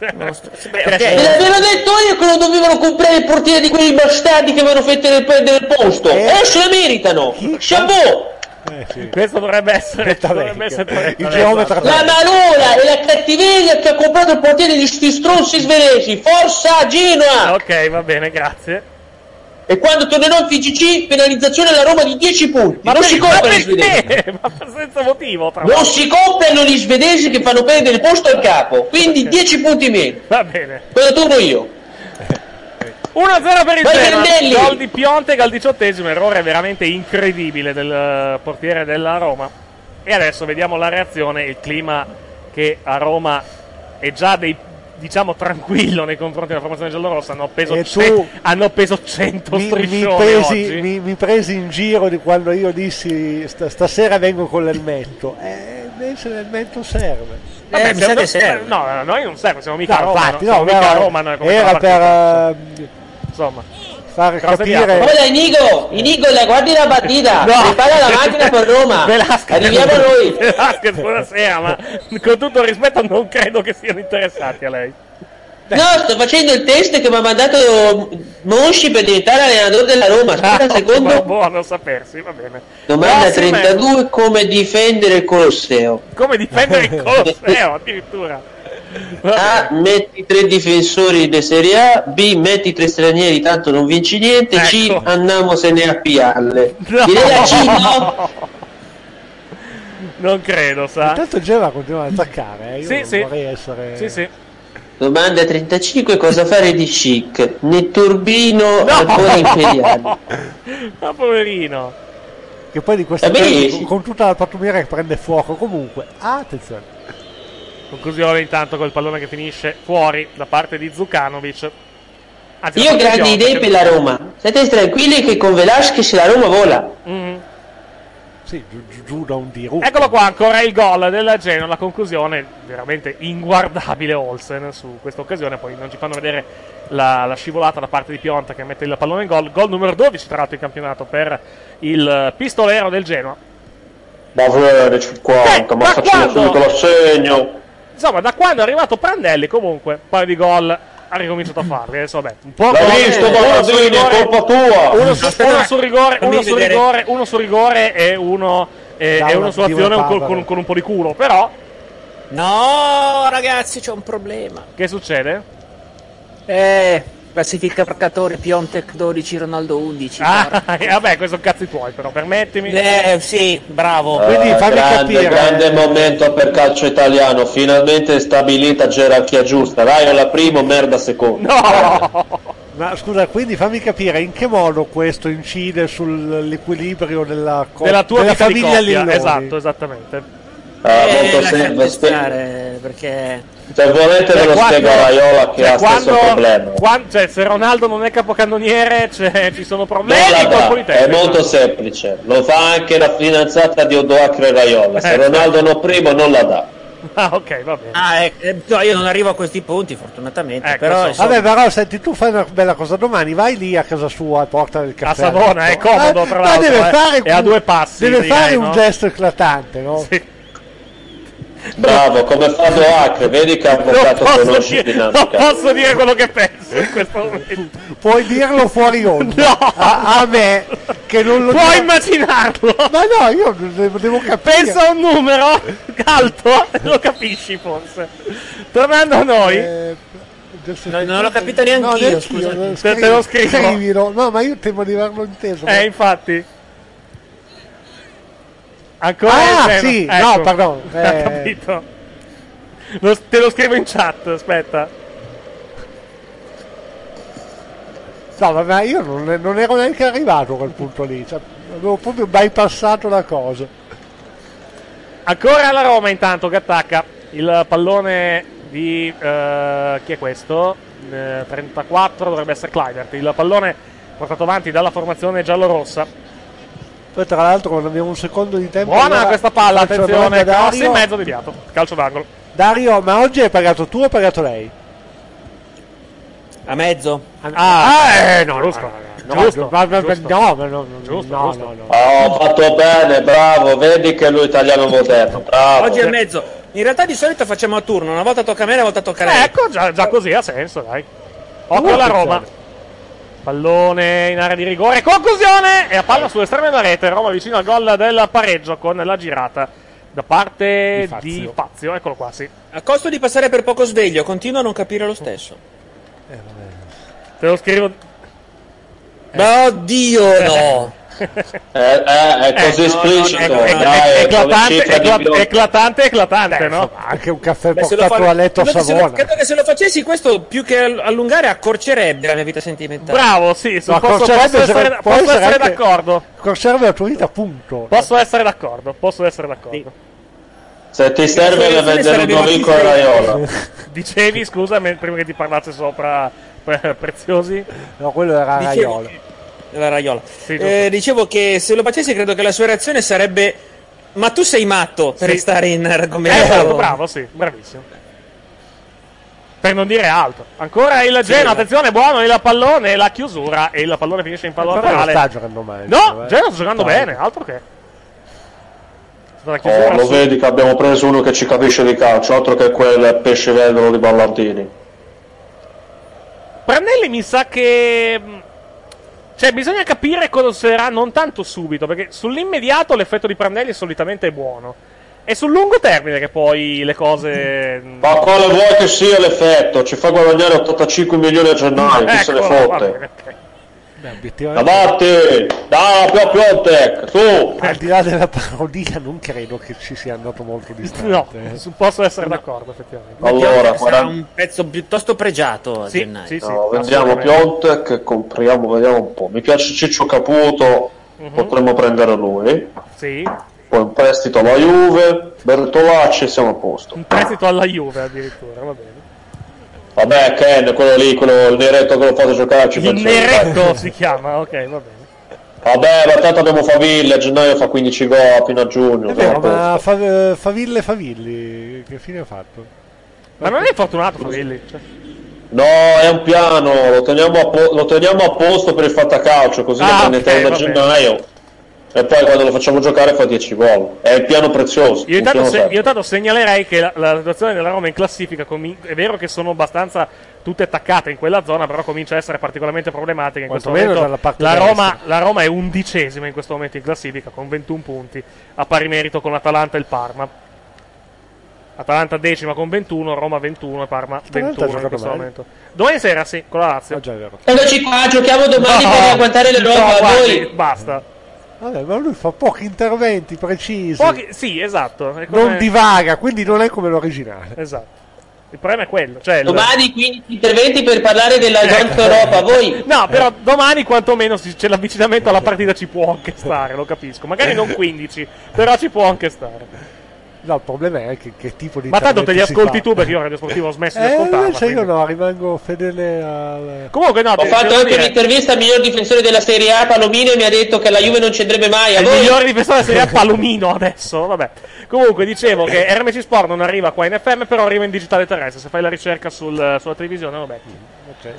D: Ve
E: ok.
D: l'avevo detto io che non dovevano comprare il portiere di quei bastardi che avevano fatto nel prendere il posto.
G: Eh.
D: E se la meritano. Chapeau.
G: Eh, sì.
B: Questo dovrebbe essere,
G: Aspetta,
B: dovrebbe
G: vecchio.
B: essere
G: Il geometra
D: La malola e la cattiveria che ha comprato il portiere di sti stronzi svedesi. Forza Genoa!
B: Ok, va bene, grazie.
D: E quando tornerò in F G C, penalizzazione alla Roma di dieci punti.
B: Ma
D: non
B: per-
D: si
B: ma
D: comprano gli svedesi.
B: perché? Ma senza motivo, tra
D: Non
B: l'altro.
D: si comprano gli svedesi che fanno perdere il posto al capo. Quindi dieci punti in meno.
B: Va bene.
D: Quello torno io.
B: uno a zero per il
D: Vai,
B: Genoa.
D: Grandelli!
B: Gol di Piontek al diciottesimo, errore veramente incredibile del eh, portiere della Roma. E adesso vediamo la reazione, il clima che a Roma è già dei, diciamo, tranquillo nei confronti della formazione giallorossa. Hanno appeso,
G: E
B: ce-
G: tu
B: hanno appeso cento
G: Mi, mi,
B: striscioni
G: presi,
B: oggi.
G: mi, mi presi in giro di quando io dissi sta- stasera vengo con l'elmetto. Eh, invece l'elmetto serve.
B: Vabbè,
E: Eh, mi
B: se-
E: sa che
B: no,
E: serve.
B: No, a noi non serve, siamo mica
G: No,
B: Roma.
G: infatti,
B: no, siamo
G: no,
B: mica
G: era-
B: Roma noi come
G: era
B: partita.
G: per eh,
B: Insomma.
G: far
B: Cosa
G: capire.
B: vediamo?
D: Hola Inigo, Inigo, la guardi la partita.
B: No.
D: Prepara la macchina per Roma.
B: Velasquez,
D: Arriviamo a noi.
B: Velasquez, buonasera, ma con tutto il rispetto non credo che siano interessati a lei.
D: No, sto facendo il test che mi ha mandato Monsci per diventare allenatore della Roma. Aspetta un
B: Ma
D: secondo.
B: buono sapersi, va bene.
D: Domanda
B: Prossime.
D: trentadue, come difendere il Colosseo?
B: Come difendere il Colosseo, addirittura. Va
D: A,
B: bene.
D: metti tre difensori di Serie A. B, metti tre stranieri, tanto non vinci niente. C,
B: Ecco.
D: andiamosene a pialle.
B: No.
D: Direi la C, no?
B: Non credo, sa.
G: Intanto il Genoa continua ad attaccare. Eh. Io
B: Sì,
G: non
B: sì.
G: vorrei essere.
B: Sì, sì.
D: Domanda trentacinque, cosa fare di chic? Netturbino ancora imperiale.
B: Ma poverino.
G: Che poi di questa
D: Va bene.
G: con, con tutta la pattumiera che prende fuoco. Comunque, attenzione.
B: Conclusione intanto col pallone che finisce fuori da parte di Zukanovic. Anzi,
D: Io
B: da
D: ho
B: parte di
D: grandi
B: Piontek.
D: idee per la Roma. State tranquilli che con Velasquez la Roma vola.
B: Mhm.
G: Sì, giù, giù, giù da un dirotto.
B: Eccolo qua, ancora il gol del Genoa, la conclusione veramente inguardabile Olsen su questa occasione, poi non ci fanno vedere la, la scivolata da parte di Piontek che mette il pallone in gol, gol numero dodici tra l'altro in campionato per il pistolero del Genoa.
F: Va bene, cinquanta,
B: Eh,
F: ma
B: da
F: faccio
B: quando?
F: subito l'assegno.
B: Insomma, da quando è arrivato Prandelli comunque, un paio di gol ha ricominciato a farli. Adesso vabbè, un po'
F: L'hai visto, Ballardini, è colpa tua.
B: Uno su, uno su rigore, uno su rigore, uno su rigore e uno e, e uno su azione con, con, con un po' di culo, però.
E: No, ragazzi, c'è un problema.
B: Che succede?
E: Eh, classificatori Piontek dodici, Ronaldo undici.
B: Ah, vabbè, questo sono cazzi tuoi, però permettimi.
E: Eh, sì, bravo.
F: Ah,
G: Quindi fammi
F: grande,
G: capire.
F: grande momento per calcio italiano, finalmente stabilita gerarchia giusta. Raiola primo, merda secondo.
B: No!
G: Ma scusa, quindi fammi capire in che modo questo incide sull'equilibrio della, co-
B: Della tua
G: della
B: vita di
G: famiglia
B: coppia,
G: Lilloni.
B: esatto, esattamente.
F: Ah,
E: Eh,
F: molto
E: lasciate
F: semplice.
E: stare, perché
F: Se volete ve lo
B: Quando-
F: spiego a Raiola che
B: cioè,
F: ha stesso
B: quando-
F: problema.
B: quan- cioè, se Ronaldo non è capocannoniere, cioè, ci sono problemi.
F: Non la dà,
B: colpo di
F: è
B: tecnica.
F: molto semplice, lo fa anche la fidanzata di Odoacre Raiola. Se
B: Eh,
F: Ronaldo non primo non la dà.
B: Ah, ok, va bene.
E: ah, eh, eh, no, io non arrivo a questi punti, fortunatamente.
B: Ecco,
E: però
B: so.
E: insomma,
G: Vabbè, però senti, tu fai una bella cosa domani, vai lì a casa sua e porta il
B: A
G: caffè.
B: Savona, è comodo, tra
G: ma
B: l'altro.
G: deve
B: eh.
G: fare
B: È a due passi.
G: Deve
B: direi,
G: fare
B: no?
G: un gesto eclatante, no?
B: Sì.
F: Bravo, come fa Odoacre, vedi che
B: Non
F: avvocato
B: posso,
F: conosci
B: dire, non
F: dinamica.
B: posso dire quello che penso in questo momento.
G: Puoi dirlo fuori onda.
B: No!
G: A, a me, che non lo
B: Puoi
G: dico-
B: immaginarlo.
G: Ma no, io devo, devo capire.
B: Pensa a un numero alto e lo capisci forse. Tornando a noi,
G: Eh, gesto
E: Non- non l'ho
G: eclatante.
E: capito neanch'io,
G: neanch'io,
E: scusa.
G: non
B: Te- te lo scrivo.
G: Scrivilo. No, ma io temo di averlo inteso.
B: eh, infatti. Ancora
G: Ah,
B: il
G: sì,
B: tema.
G: no,
B: Ecco.
G: pardon.
B: Ho
G: Eh,
B: capito. Lo- te lo scrivo in chat, aspetta.
G: no, ma io non, non ero neanche arrivato a quel punto lì. Cioè, avevo proprio bypassato la cosa.
B: Ancora la Roma intanto che attacca il pallone di eh, chi è questo? Eh, trentaquattro dovrebbe essere Kluivert. Il pallone portato avanti dalla formazione giallorossa.
G: Poi tra l'altro quando abbiamo un secondo di tempo.
B: Buona
G: allora
B: questa palla,
G: faccio la
B: attenzione,
G: domanda a
B: cross in
G: Dario.
B: mezzo deviato. Calcio d'angolo.
G: Dario, ma oggi hai pagato tu o hai pagato lei?
E: a mezzo.
B: Ah,
G: eh, no,
B: giusto,
G: no,
B: giusto,
G: ma- ma-
B: giusto.
G: no, ma no, no,
B: Giusto,
G: no,
B: giusto.
G: no, no.
F: Ah, ho fatto bene, bravo, vedi che lui è italiano moderno, bravo.
E: Oggi è a mezzo. In realtà di solito facciamo a turno, una volta tocca a me, una volta tocca a lei.
B: Eh, ecco, già, già così ha senso, dai. Occhio alla Roma. Pallone in area di rigore, conclusione! E la palla sull'estremo della rete. Roma vicino al gol del pareggio con la girata da parte
G: Di Fazio.
B: di Fazio. Eccolo qua, sì.
E: A costo di passare per poco sveglio, continuo a non capire lo stesso.
B: Te lo scrivo.
E: Ma oddio, no!
F: Eh, eh, è così esplicito,
B: Ecco, ecco,
F: dai,
B: ecco,
F: con le
B: eclatante,
F: cifre di
B: ecla-
F: Biotto.
B: eclatante, eclatante, no?
G: Anche un caffè
E: Beh, se lo
G: portato
E: fa-
G: a letto a
E: credo, che se lo,
G: Savona.
E: credo che se lo facessi questo più che all- allungare accorcerebbe la mia vita sentimentale.
B: Bravo, sì, su-
G: No,
B: posso,
G: conserva-
B: posso essere,
G: può
B: posso
G: essere
B: essere
G: anche-
B: d'accordo.
G: Conserva la tua vita, punto.
B: Posso essere d'accordo, posso essere d'accordo.
F: Se ti serve ne
E: soluzione
F: vendere
E: sarebbe
F: Ludovico e
E: Marchese.
F: Raiola.
B: Dicevi, scusa, me- prima che ti parlasse sopra pre- Preziosi.
G: No, quello era
E: Dicevo-
G: Raiola.
E: La Raiola.
B: Sì, giusto.
E: Eh, dicevo che se lo facessi credo che la sua reazione sarebbe ma tu sei matto per
B: Sì.
E: restare in
B: Eh,
E: argomento.
B: bravo, bravo, sì, bravissimo. Per non dire altro. Ancora il Genoa, attenzione, buono il pallone, la chiusura e il pallone finisce in fallo
G: Però non
B: laterale.
G: sta giocando male.
B: No,
G: eh.
B: Genoa sta giocando
G: Dai.
B: bene, altro che. È stata la chiusura
F: Oh, lo
B: su-
F: vedi che abbiamo preso uno che ci capisce di calcio, altro che quel pesce velvolo di Ballardini.
B: Prandelli mi sa che. mh, Cioè, bisogna capire cosa succederà non tanto subito, perché sull'immediato l'effetto di Prandelli solitamente è buono. È sul lungo termine che poi le cose. mh,
F: Ma quale vuoi che sia l'effetto? Ci fa guadagnare ottantacinque milioni a gennaio, chi se ne
B: Eccolo, va
F: fotte?
B: bene, ok.
G: Beh, obiettivamente,
F: Davanti! Dai, più a Piontek, su!
G: al di là della parodia, non credo che ci sia andato molto distante.
B: No,
G: eh.
B: su- posso essere d'accordo, effettivamente.
F: Allora,
E: Sarà
F: guarda-
E: un pezzo piuttosto pregiato a
B: Sì,
E: gennaio.
B: sì, sì.
F: no, vendiamo
B: assolutamente.
F: Piontek, compriamo, vediamo un po'. Mi piace Ciccio Caputo,
B: Mhm.
F: potremmo prendere lui.
B: Sì,
F: Poi un prestito alla Juve, Bertolacci e siamo a posto.
B: un prestito alla Juve addirittura, va bene.
F: Vabbè, Ken, quello lì, quello, il neretto che lo fate giocare ci
B: Il
F: faccio
B: Neretto si chiama, ok, va bene.
F: Vabbè, ma tanto abbiamo Faville, a gennaio fa quindici gol fino a giugno.
G: È
F: siamo
G: vero,
F: a
G: ma
F: posto.
G: fa, Favilli Favilli, che fine ha fatto?
B: Ma non è fortunato Favilli. Cioè.
F: No, è un piano, lo teniamo a, po- lo teniamo a posto per il fantacalcio, così
B: Ah,
F: lo prendete
B: ok,
F: da
B: va bene.
F: gennaio. E poi quando lo facciamo giocare fa dieci gol. È il piano prezioso.
B: Io intanto,
F: funziona
B: se, io intanto segnalerei che la, la situazione della Roma in classifica comin- è vero che sono abbastanza tutte attaccate in quella zona, però comincia a essere particolarmente problematica in questo
G: Quantomeno
B: momento.
G: dalla parte
B: La
G: destra.
B: Roma, la Roma è undicesima in questo momento in classifica con ventuno punti, a pari merito con l'Atalanta e il Parma. Atalanta decima con ventuno, Roma ventuno e Parma ventuno in questo
G: domani.
B: momento. Domani sera sì, con la Lazio.
G: Ah, già, è vero.
D: Eccoci qua, giochiamo domani
B: No,
D: per riagguantare l'Europa.
B: no, guardi,
D: Voi
B: basta.
G: Vabbè, ma lui fa pochi interventi precisi.
B: Pochi, sì, esatto. È come-
G: Non divaga, quindi non è come l'originale.
B: Esatto. Il problema è quello. Cioè il-
D: domani quindici interventi per parlare della Giant Europa. Voi
B: No, però domani quantomeno si- c'è l'avvicinamento alla partita, ci può anche stare, lo capisco. Magari non quindici, però ci può anche stare.
G: No, il problema è che, che tipo di
B: Ma tanto te li
G: interventi si
B: ascolti
G: fa.
B: tu, perché io Radio Sportivo ho smesso di
G: Eh,
B: ascoltarla.
G: invece io
B: quindi-
G: no, rimango fedele al...
B: Comunque no,
D: ho
B: de-
D: fatto
B: devo
D: anche
B: dire,
D: un'intervista al miglior difensore della Serie A, Palomino, e mi ha detto che la Juve non ci andrebbe mai.
B: è
D: A
B: il
D: voi?
B: migliore difensore serie A Palomino adesso, vabbè. Comunque dicevo che R M C Sport non arriva qua in F M, però arriva in digitale terrestre. Se fai la ricerca sul- sulla televisione, vabbè.
G: Ok.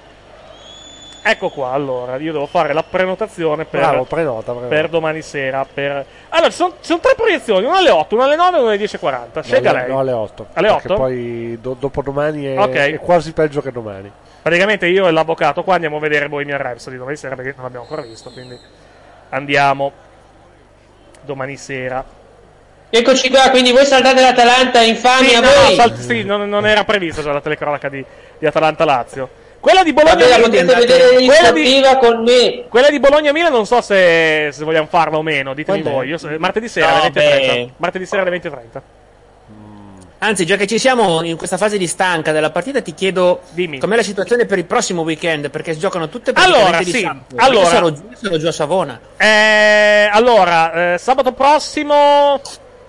B: Ecco qua, allora, io devo fare la prenotazione per,
G: Bravo, prenota, prenota.
B: per domani sera. Per... Allora, ci sono, ci sono tre proiezioni, una alle otto, una alle nove e una alle dieci e quaranta. Scelga
G: no, alle-
B: lei.
G: No, alle otto.
B: Alle
G: Perché
B: otto?
G: poi do- dopodomani è,
B: Ok.
G: è quasi peggio che domani.
B: Praticamente io e l'avvocato qua andiamo a vedere Bohemian Rhapsody domani sera, perché non l'abbiamo ancora visto, quindi andiamo domani sera.
D: Eccoci qua, quindi voi saltate l'Atalanta, infami
B: Sì,
D: a
B: no,
D: voi.
B: no, sal- sì, non, non era prevista già la telecronaca di, di Atalanta-Lazio. Quella di
D: Vabbè, la
B: Bologna
D: potete vedere in
B: quella di,
D: sportiva con me.
B: quella di Bologna-Milan non so se, se vogliamo farla o meno, ditemi
G: Quando è?
B: voi. Io, so- martedì sera
E: No,
B: alle venti e trenta.
E: beh.
B: Martedì sera alle venti e trenta.
E: Anzi, già che ci siamo in questa fase di stanca della partita, ti chiedo
B: Dimmi.
E: com'è la situazione per il prossimo weekend, perché si giocano tutte
B: Allora,
E: praticamente di
B: sì,
E: sabato.
B: allora-
E: Io sarò, giù- sarò giù a Savona.
B: Eh, allora, eh, sabato prossimo,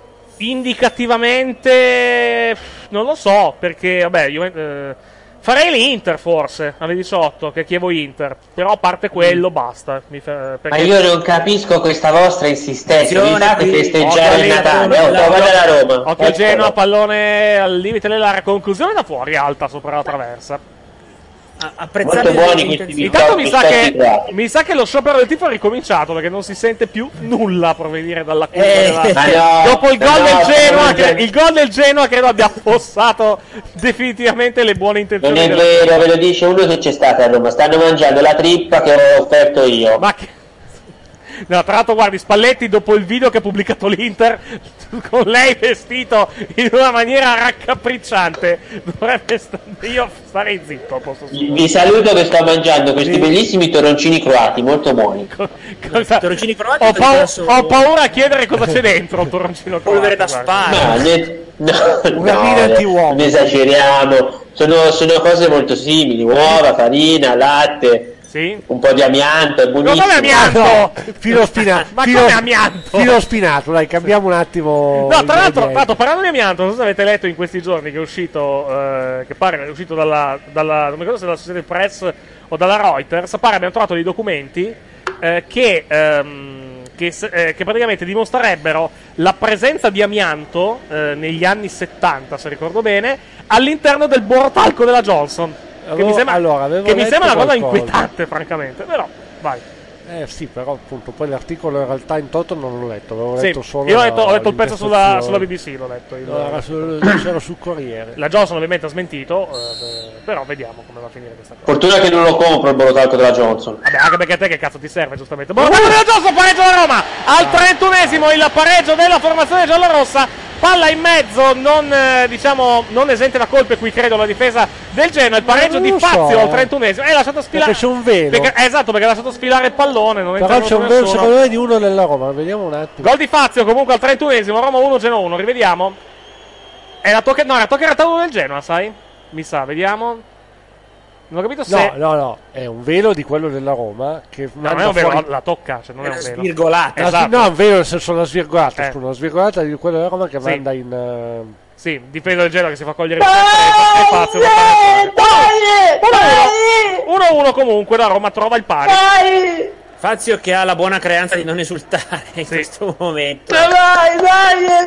B: indicativamente, non lo so, perché, vabbè, io, eh, farei l'Inter forse, alle diciotto, che è Chievo-Inter, però a parte quello basta. Mi fa-
D: Ma
B: perché...
D: io non capisco questa vostra insistenza. Vi
E: Attenzione,
D: fate
E: qui-
D: festeggiare
B: occhio
D: il
B: lì,
D: Natale.
B: occhio,
D: Oh, guarda la Roma.
B: Occhio
D: Eccolo.
B: Genoa, pallone al limite dell'area, conclusione da fuori, alta sopra la traversa.
E: A- Apprezzate
D: Molto buoni
E: le
D: questi
E: intenzioni.
B: Intanto mi sa, che,
D: Quattro.
B: mi sa che lo sciopero del tifo è ricominciato, perché non si sente più nulla provenire dalla curva
E: Eh,
B: della-
D: Ma no,
B: Dopo il
D: ma
B: gol
D: no,
B: del Genoa,
D: non
B: che-
D: è-
B: il gol del Genoa credo abbia affossato definitivamente le buone intenzioni
D: Non è
B: della-
D: vero, ve lo dice uno che c'è stata a Roma. Stanno mangiando la trippa che ho offerto io.
B: Ma che... No, tra l'altro guardi, Spalletti dopo il video che ha pubblicato l'Inter con lei vestito in una maniera raccapricciante dovrebbe sta- io starei zitto a posto suo.
D: Vi saluto che sto mangiando questi bellissimi toroncini croati, molto buoni.
B: Cosa-
E: Toroncini croati
B: ho,
E: per
B: pau-
E: adesso-
B: ho paura a chiedere cosa c'è dentro il toroncino
E: Polvere da
B: croato, guarda.
E: spara.
D: Ma ne- no,
G: Una
D: no,
G: mina
D: ne-
G: anti-uomo.
D: non esageriamo. Sono, sono cose molto simili: uova, farina, latte,
B: Sì?
D: un po' di amianto, è
B: Ma
D: buonissimo.
B: come amianto?
G: No, filo spinato.
B: Ma
G: filo,
B: come amianto?
G: Filo spinato, dai, cambiamo un attimo.
B: No,
G: i
B: tra l'altro,
G: ingredienti.
B: tra l'altro, parlando di amianto, non so se avete letto in questi giorni che è uscito, eh, che pare è uscito dalla, dalla non mi ricordo se dalla Associated Press o dalla Reuters, pare abbiamo trovato dei documenti eh, che, ehm, che, se- eh, che praticamente dimostrerebbero la presenza di amianto eh, negli anni settanta, se ricordo bene, all'interno del borotalco della Johnson. Che mi
G: Avevo-
B: sembra,
G: allora, avevo
B: che mi
G: letto
B: sembra una cosa
G: qualcosa.
B: inquietante, francamente, però, vai.
G: Eh sì, però appunto poi l'articolo in realtà in toto non l'ho letto, avevo
B: Sì,
G: letto solo
B: io ho letto, ho
G: la-
B: letto il pezzo sulla,
G: l'impostazione.
B: sulla B B C, l'ho letto. il-
G: No, era sul, c'era sul Corriere.
B: La Johnson ovviamente ha smentito, eh, però vediamo come va a finire questa cosa.
F: Fortuna che non lo compro il borotalco della Johnson.
B: Vabbè, anche perché a te che cazzo ti serve, giustamente. Bordello della Johnson, pareggio da Roma! Al trentunesimo il pareggio della formazione giallorossa. Palla in mezzo, non, eh, diciamo, non esente da colpe qui, credo, la difesa del Genoa. Il pareggio
G: non
B: di
G: lo so,
B: Fazio
G: eh.
B: al trentunesimo. Eh, lasciato sfilare.
G: Perché c'è un velo.
B: Perché- eh, esatto, perché ha lasciato sfilare il pallone. Non è
G: Però c'è un velo
B: nessuno.
G: secondo me di uno della Roma, vediamo un attimo.
B: Gol di Fazio comunque al trentunesimo, Roma uno, Genoa uno, rivediamo. È la tocca, no, è la tocca in realtà uno del Genoa, sai? Mi sa, vediamo. Non ho capito se...
G: No, no, no, è un velo di quello della Roma che
B: No, non è
G: manda
B: un velo,
G: fuori-
B: la tocca, cioè non è un velo.
E: Svirgolata.
G: Ah, sì,
B: esatto.
G: no, un velo nel senso la svirgolata,
B: Eh.
G: scusa, una svirgolata di quello della Roma che
B: Sì.
G: manda in... eh,
B: Sì, difesa del Genoa che si fa cogliere il e Fazio va uno a uno comunque, la Roma trova il pari.
E: Fazio che ha la buona creanza di non esultare in
B: Sì.
E: questo momento.
D: Dai, dai,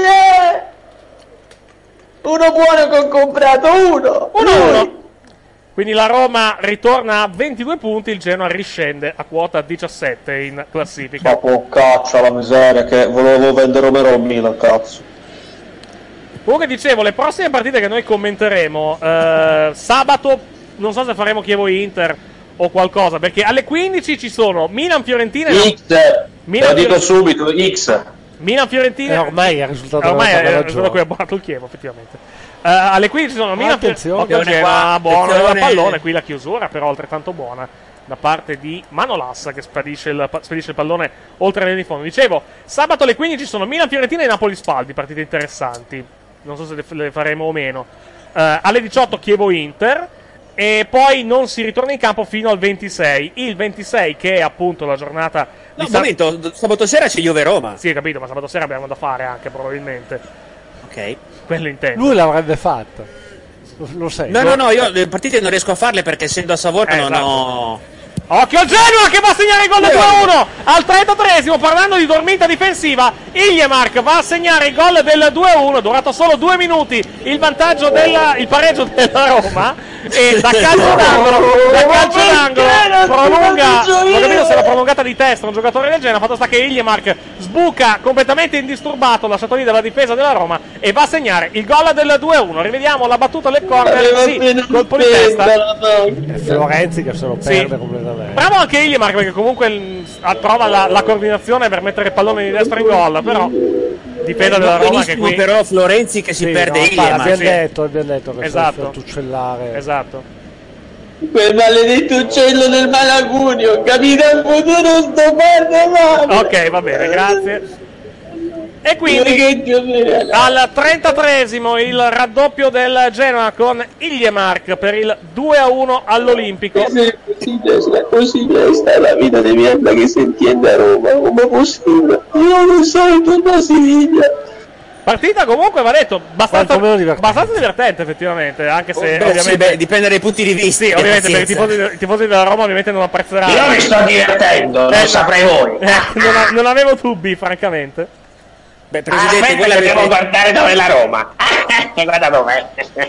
D: dai! Uno buono che ho comprato, uno!
B: uno a uno. Quindi la Roma ritorna a ventidue punti, il Genoa riscende a quota diciassette in classifica.
F: Ma po' cazzo la miseria, che volevo vendere Romero al Milan, cazzo.
B: Comunque dicevo, le prossime partite che noi commenteremo, eh, sabato, non so se faremo Chievo-Inter o qualcosa, perché alle quindici ci sono Milan-Fiorentina e...
F: X,
B: Milan
F: lo dico subito, X.
B: Milan-Fiorentina...
G: Eh, ormai è il risultato
B: ormai
G: della
B: è il risultato da cui ha buonato il Chievo, effettivamente. Uh, alle quindici sono Milan Fiorentina, buono il pallone, qui la chiusura però altrettanto buona da parte di Manolassa che spedisce il, spedisce il pallone oltre la linea di fondo. Dicevo, sabato alle quindici sono Milan Fiorentina e Napoli Spaldi, partite interessanti, non so se le, le faremo o meno. Uh, alle diciotto Chievo Inter e poi non si ritorna in campo fino al ventisei, il ventisei che è appunto la giornata
E: no,
B: di
E: un momento, sabato sera c'è Juve Roma.
B: Sì, capito, ma sabato sera abbiamo da fare anche probabilmente.
E: Ok.
B: Quello intendo.
G: Lui l'avrebbe fatta. Lo, lo sai.
E: No, no, no, io le partite non riesco a farle perché essendo a Savorno
B: Eh,
E: non
B: esatto.
E: ho...
B: Occhio al Genoa che va a segnare il gol del due a uno al trentatreesimo, parlando di dormita difensiva. Iljemark va a segnare il gol del due a uno, durato solo due minuti il vantaggio della, il pareggio della Roma. E da calcio d'angolo, da calcio d'angolo prolunga, non ho capito se era prolungata di testa un giocatore del Genoa. Fatto sta che Iljemark sbuca completamente indisturbato, lasciato lì dalla difesa della Roma, e va a segnare il gol del due a uno. Rivediamo la battuta del corner, sì, colpo di testa.
G: È Florenzi che se lo perde
B: Sì.
G: completamente.
B: Bravo anche Iljemark perché comunque l- trova la, la coordinazione per mettere il pallone di destra in gol, però difesa della Roma che qui...
E: però Florenzi che si
G: Sì,
E: perde
G: no,
E: Iljemark.
G: abbiamo
B: sì.
G: detto, abbiamo detto che
B: Esatto.
G: sta tuccellare.
B: Esatto.
D: Quel maledetto uccello del Malagunio, capito? Il futuro sto parlando.
B: Ok, va bene, grazie. E quindi al trentatreesimo il raddoppio del Genoa con Iljemark per il due a uno all'Olimpico.
D: Così sta la vita di merda che si entiende a Roma, come possibile? Io non so, torno a Siviglia.
B: Partita comunque, va detto, abbastanza,
G: Quantomeno divertente.
B: abbastanza divertente effettivamente, anche se
E: Beh, sì,
B: ovviamente...
E: beh, dipende dai punti di vista.
B: Sì, ovviamente per i
E: pazienza.
B: tifosi, i tifosi della Roma ovviamente non apprezzeranno.
F: Io mi sto divertendo, lo
B: Eh,
F: saprei voi.
B: Eh, non, a- non avevo dubbi, francamente.
E: Beh, Presidente,
F: Aspetta
E: voi
F: che
E: l'avete-
F: devo guardare dove è la Roma. Guarda dov'è.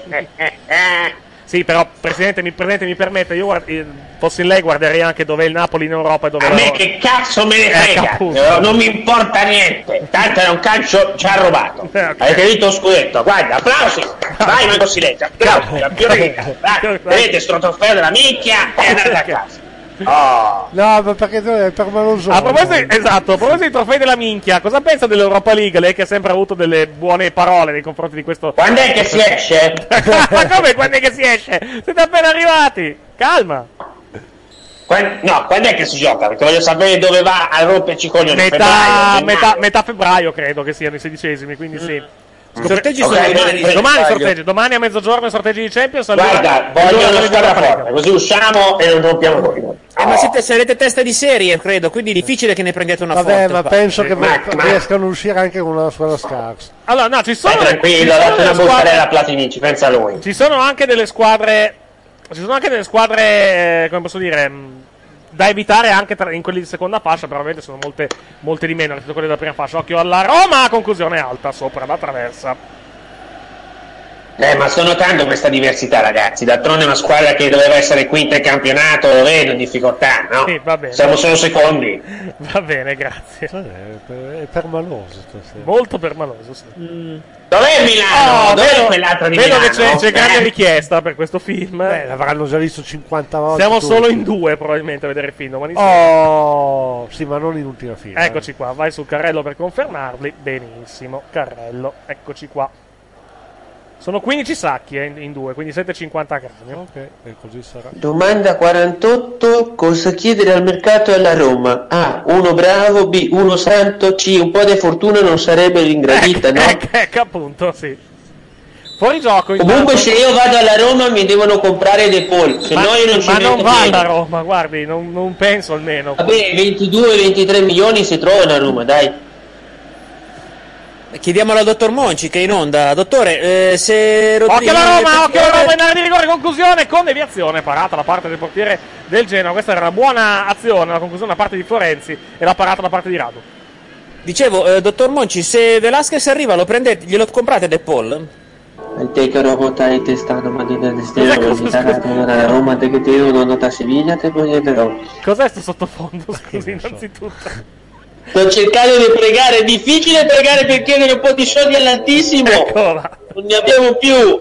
B: Sì, però, Presidente, mi, Presidente, mi permette, io guard- eh, fossi lei guarderei anche dov'è il Napoli in Europa e dove
F: A
B: la
F: me
B: Roma.
F: che cazzo me ne
B: Eh,
F: frega,
B: appunto.
F: Eh, non mi importa niente, tanto è un calcio già rubato.
B: Eh, ok.
F: Avete vinto lo scudetto, guarda, applausi, vai Marco Silenzio, applausi, la più riga, vai, vedete sto trofeo della minchia e andate a casa. Oh.
G: No, ma perché è per Malosone.
B: A proposito, esatto, a proposito dei trofei della minchia, cosa pensa dell'Europa League? Lei che ha sempre avuto delle buone parole nei confronti di questo...
F: Quando è che si esce?
B: Ma come quando è che si esce? Siete appena arrivati! Calma!
F: Quan- no, quando è che si gioca? Perché voglio sapere dove va a romperci i coglioni.
B: Metà,
F: Febbraio,
B: metà,
F: gennaio.
B: metà febbraio credo che siano i sedicesimi, quindi sì.
E: I sorteggi sono
F: Ok,
E: domani.
F: bene,
B: Domani
F: sbaglio.
B: sorteggi, domani a mezzogiorno i sorteggi di Champions. allora-
F: Guarda,
B: allora
F: voglio una
B: vediamo
F: squadra
B: la partita.
F: forte, così usciamo e non rompiamo i coglioni.
E: Eh, ma
F: Oh.
E: siete, sarete testa di serie, credo, quindi è difficile che ne prendete una
G: Vabbè,
E: forte.
G: ma
E: qua.
G: penso che
F: Ma- ma-
G: riescano a uscire anche con una squadra scarsa.
B: Allora, no, ci sono,
F: Stai
B: ci
F: tranquillo,
B: sono
F: date
B: delle
F: una bustarella a
B: squadre,
F: Platinici, pensa a lui.
B: ci sono anche delle squadre, ci sono anche delle squadre, eh, come posso dire, mh, da evitare anche tra- in quelli di seconda fascia, però ovviamente sono molte, molte di meno rispetto a quelle della prima fascia. Occhio alla Roma, conclusione alta sopra la traversa.
F: Eh, ma sto notando questa diversità, ragazzi. D'altronde è una squadra che doveva essere quinta in campionato, lo vedo in difficoltà, no?
B: Sì, va bene.
F: Siamo solo secondi.
B: Va bene, grazie.
G: Cioè, È per, è per Maloso stasera.
B: Molto permaloso, sì.
F: Dov'è Milano?
B: Oh,
F: Dov'è
B: vedo,
F: quell'altra di
B: vedo
F: Milano?
B: che c'è, c'è grande
F: Eh?
B: richiesta per questo film.
G: Beh, l'avranno già visto cinquanta volte.
B: Siamo
G: tutti.
B: solo in due probabilmente a vedere il film domani sera.
G: Oh, sì, ma non in ultima fila.
B: Eccoci qua, vai sul carrello per confermarli. Benissimo, carrello, eccoci qua. Sono quindici sacchi eh, in, in due, quindi sette virgola cinquanta grammi.
G: Ok, e così sarà.
D: Domanda quarantotto, cosa chiedere al mercato e alla Roma? A, uno bravo, B, uno santo, C, un po' di fortuna non sarebbe ringradita, no?
B: Ecco, ecco, appunto, sì. Fuori gioco.
D: Comunque
B: intanto-
D: se io vado alla Roma mi devono comprare De Paul, se
B: ma,
D: no io non ci
B: ma non
D: metto
B: va
D: piede.
B: alla Roma, guardi, non, non penso almeno.
D: Vabbè, ventidue ventitré milioni si trovano a Roma, dai.
E: Chiediamolo al dottor Monci che è in onda. Dottore, eh, se
B: Occhio alla Roma, occhio alla Roma in area di rigore, conclusione con deviazione, parata da parte del portiere del Genoa. Questa era una buona azione, la conclusione da parte di Florenzi e la parata da parte di Radu.
E: Dicevo, eh, dottor Monci, se Velasquez arriva, lo prendete, glielo comprate De Paul?
D: Il te che Roma stai testando, ma di destino la Roma te che ti non nota Siviglia te poi però.
B: Cos'è sto sottofondo? Scusi, innanzitutto.
D: Sto cercando di pregare, è difficile pregare per chiedere un po' di soldi all'Altissimo.
B: Eccola.
D: Non ne abbiamo più.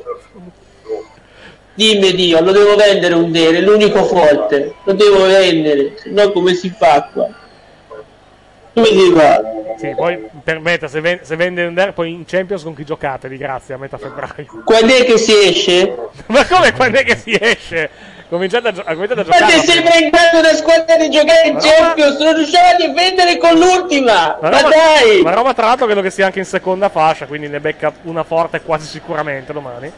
D: Dimmi Dio, lo devo vendere un dere, è l'unico forte. Lo devo vendere, se no come si fa qua? Come si fa?
B: Sì, poi permetta, se, ven- se vende un dere poi in Champions con chi giocate di grazia a metà febbraio.
D: Quando è che si esce?
B: Ma come quando è che si esce? Cominciate a, gio- cominciate a
D: Ma
B: giocare.
D: te sembra in grado una squadra di giocare in Champions, non riuscivate a vendere con l'ultima! Ma,
B: Ma Roma,
D: dai!
B: ma Roma tra l'altro credo che sia anche in seconda fascia, quindi ne becca una forte quasi sicuramente domani.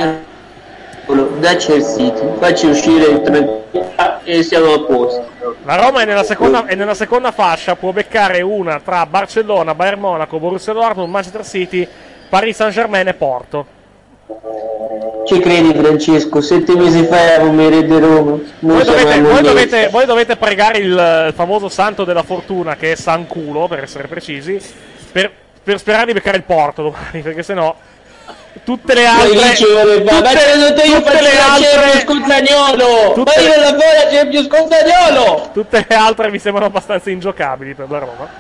D: Da Chelsea, facci uscire il trenta e siamo a posto.
B: La Roma è nella, seconda, è nella seconda fascia, può beccare una tra Barcellona, Bayern Monaco, Borussia Dortmund, Manchester City, Paris Saint-Germain e Porto.
D: Ci credi Francesco? Sette mesi fa eravamo in Re di Roma.
B: Voi dovete, voi, dovete, voi dovete pregare il, il famoso santo della fortuna, che è San Culo, per essere precisi, per, per sperare di beccare il Porto domani, perché sennò tutte le altre tutte,
D: ma tutte, io
B: tutte le altre
D: con Zaniolo, tutte, ma io non lavoro a Champions con Zaniolo.
B: Tutte le altre mi sembrano abbastanza ingiocabili per la Roma.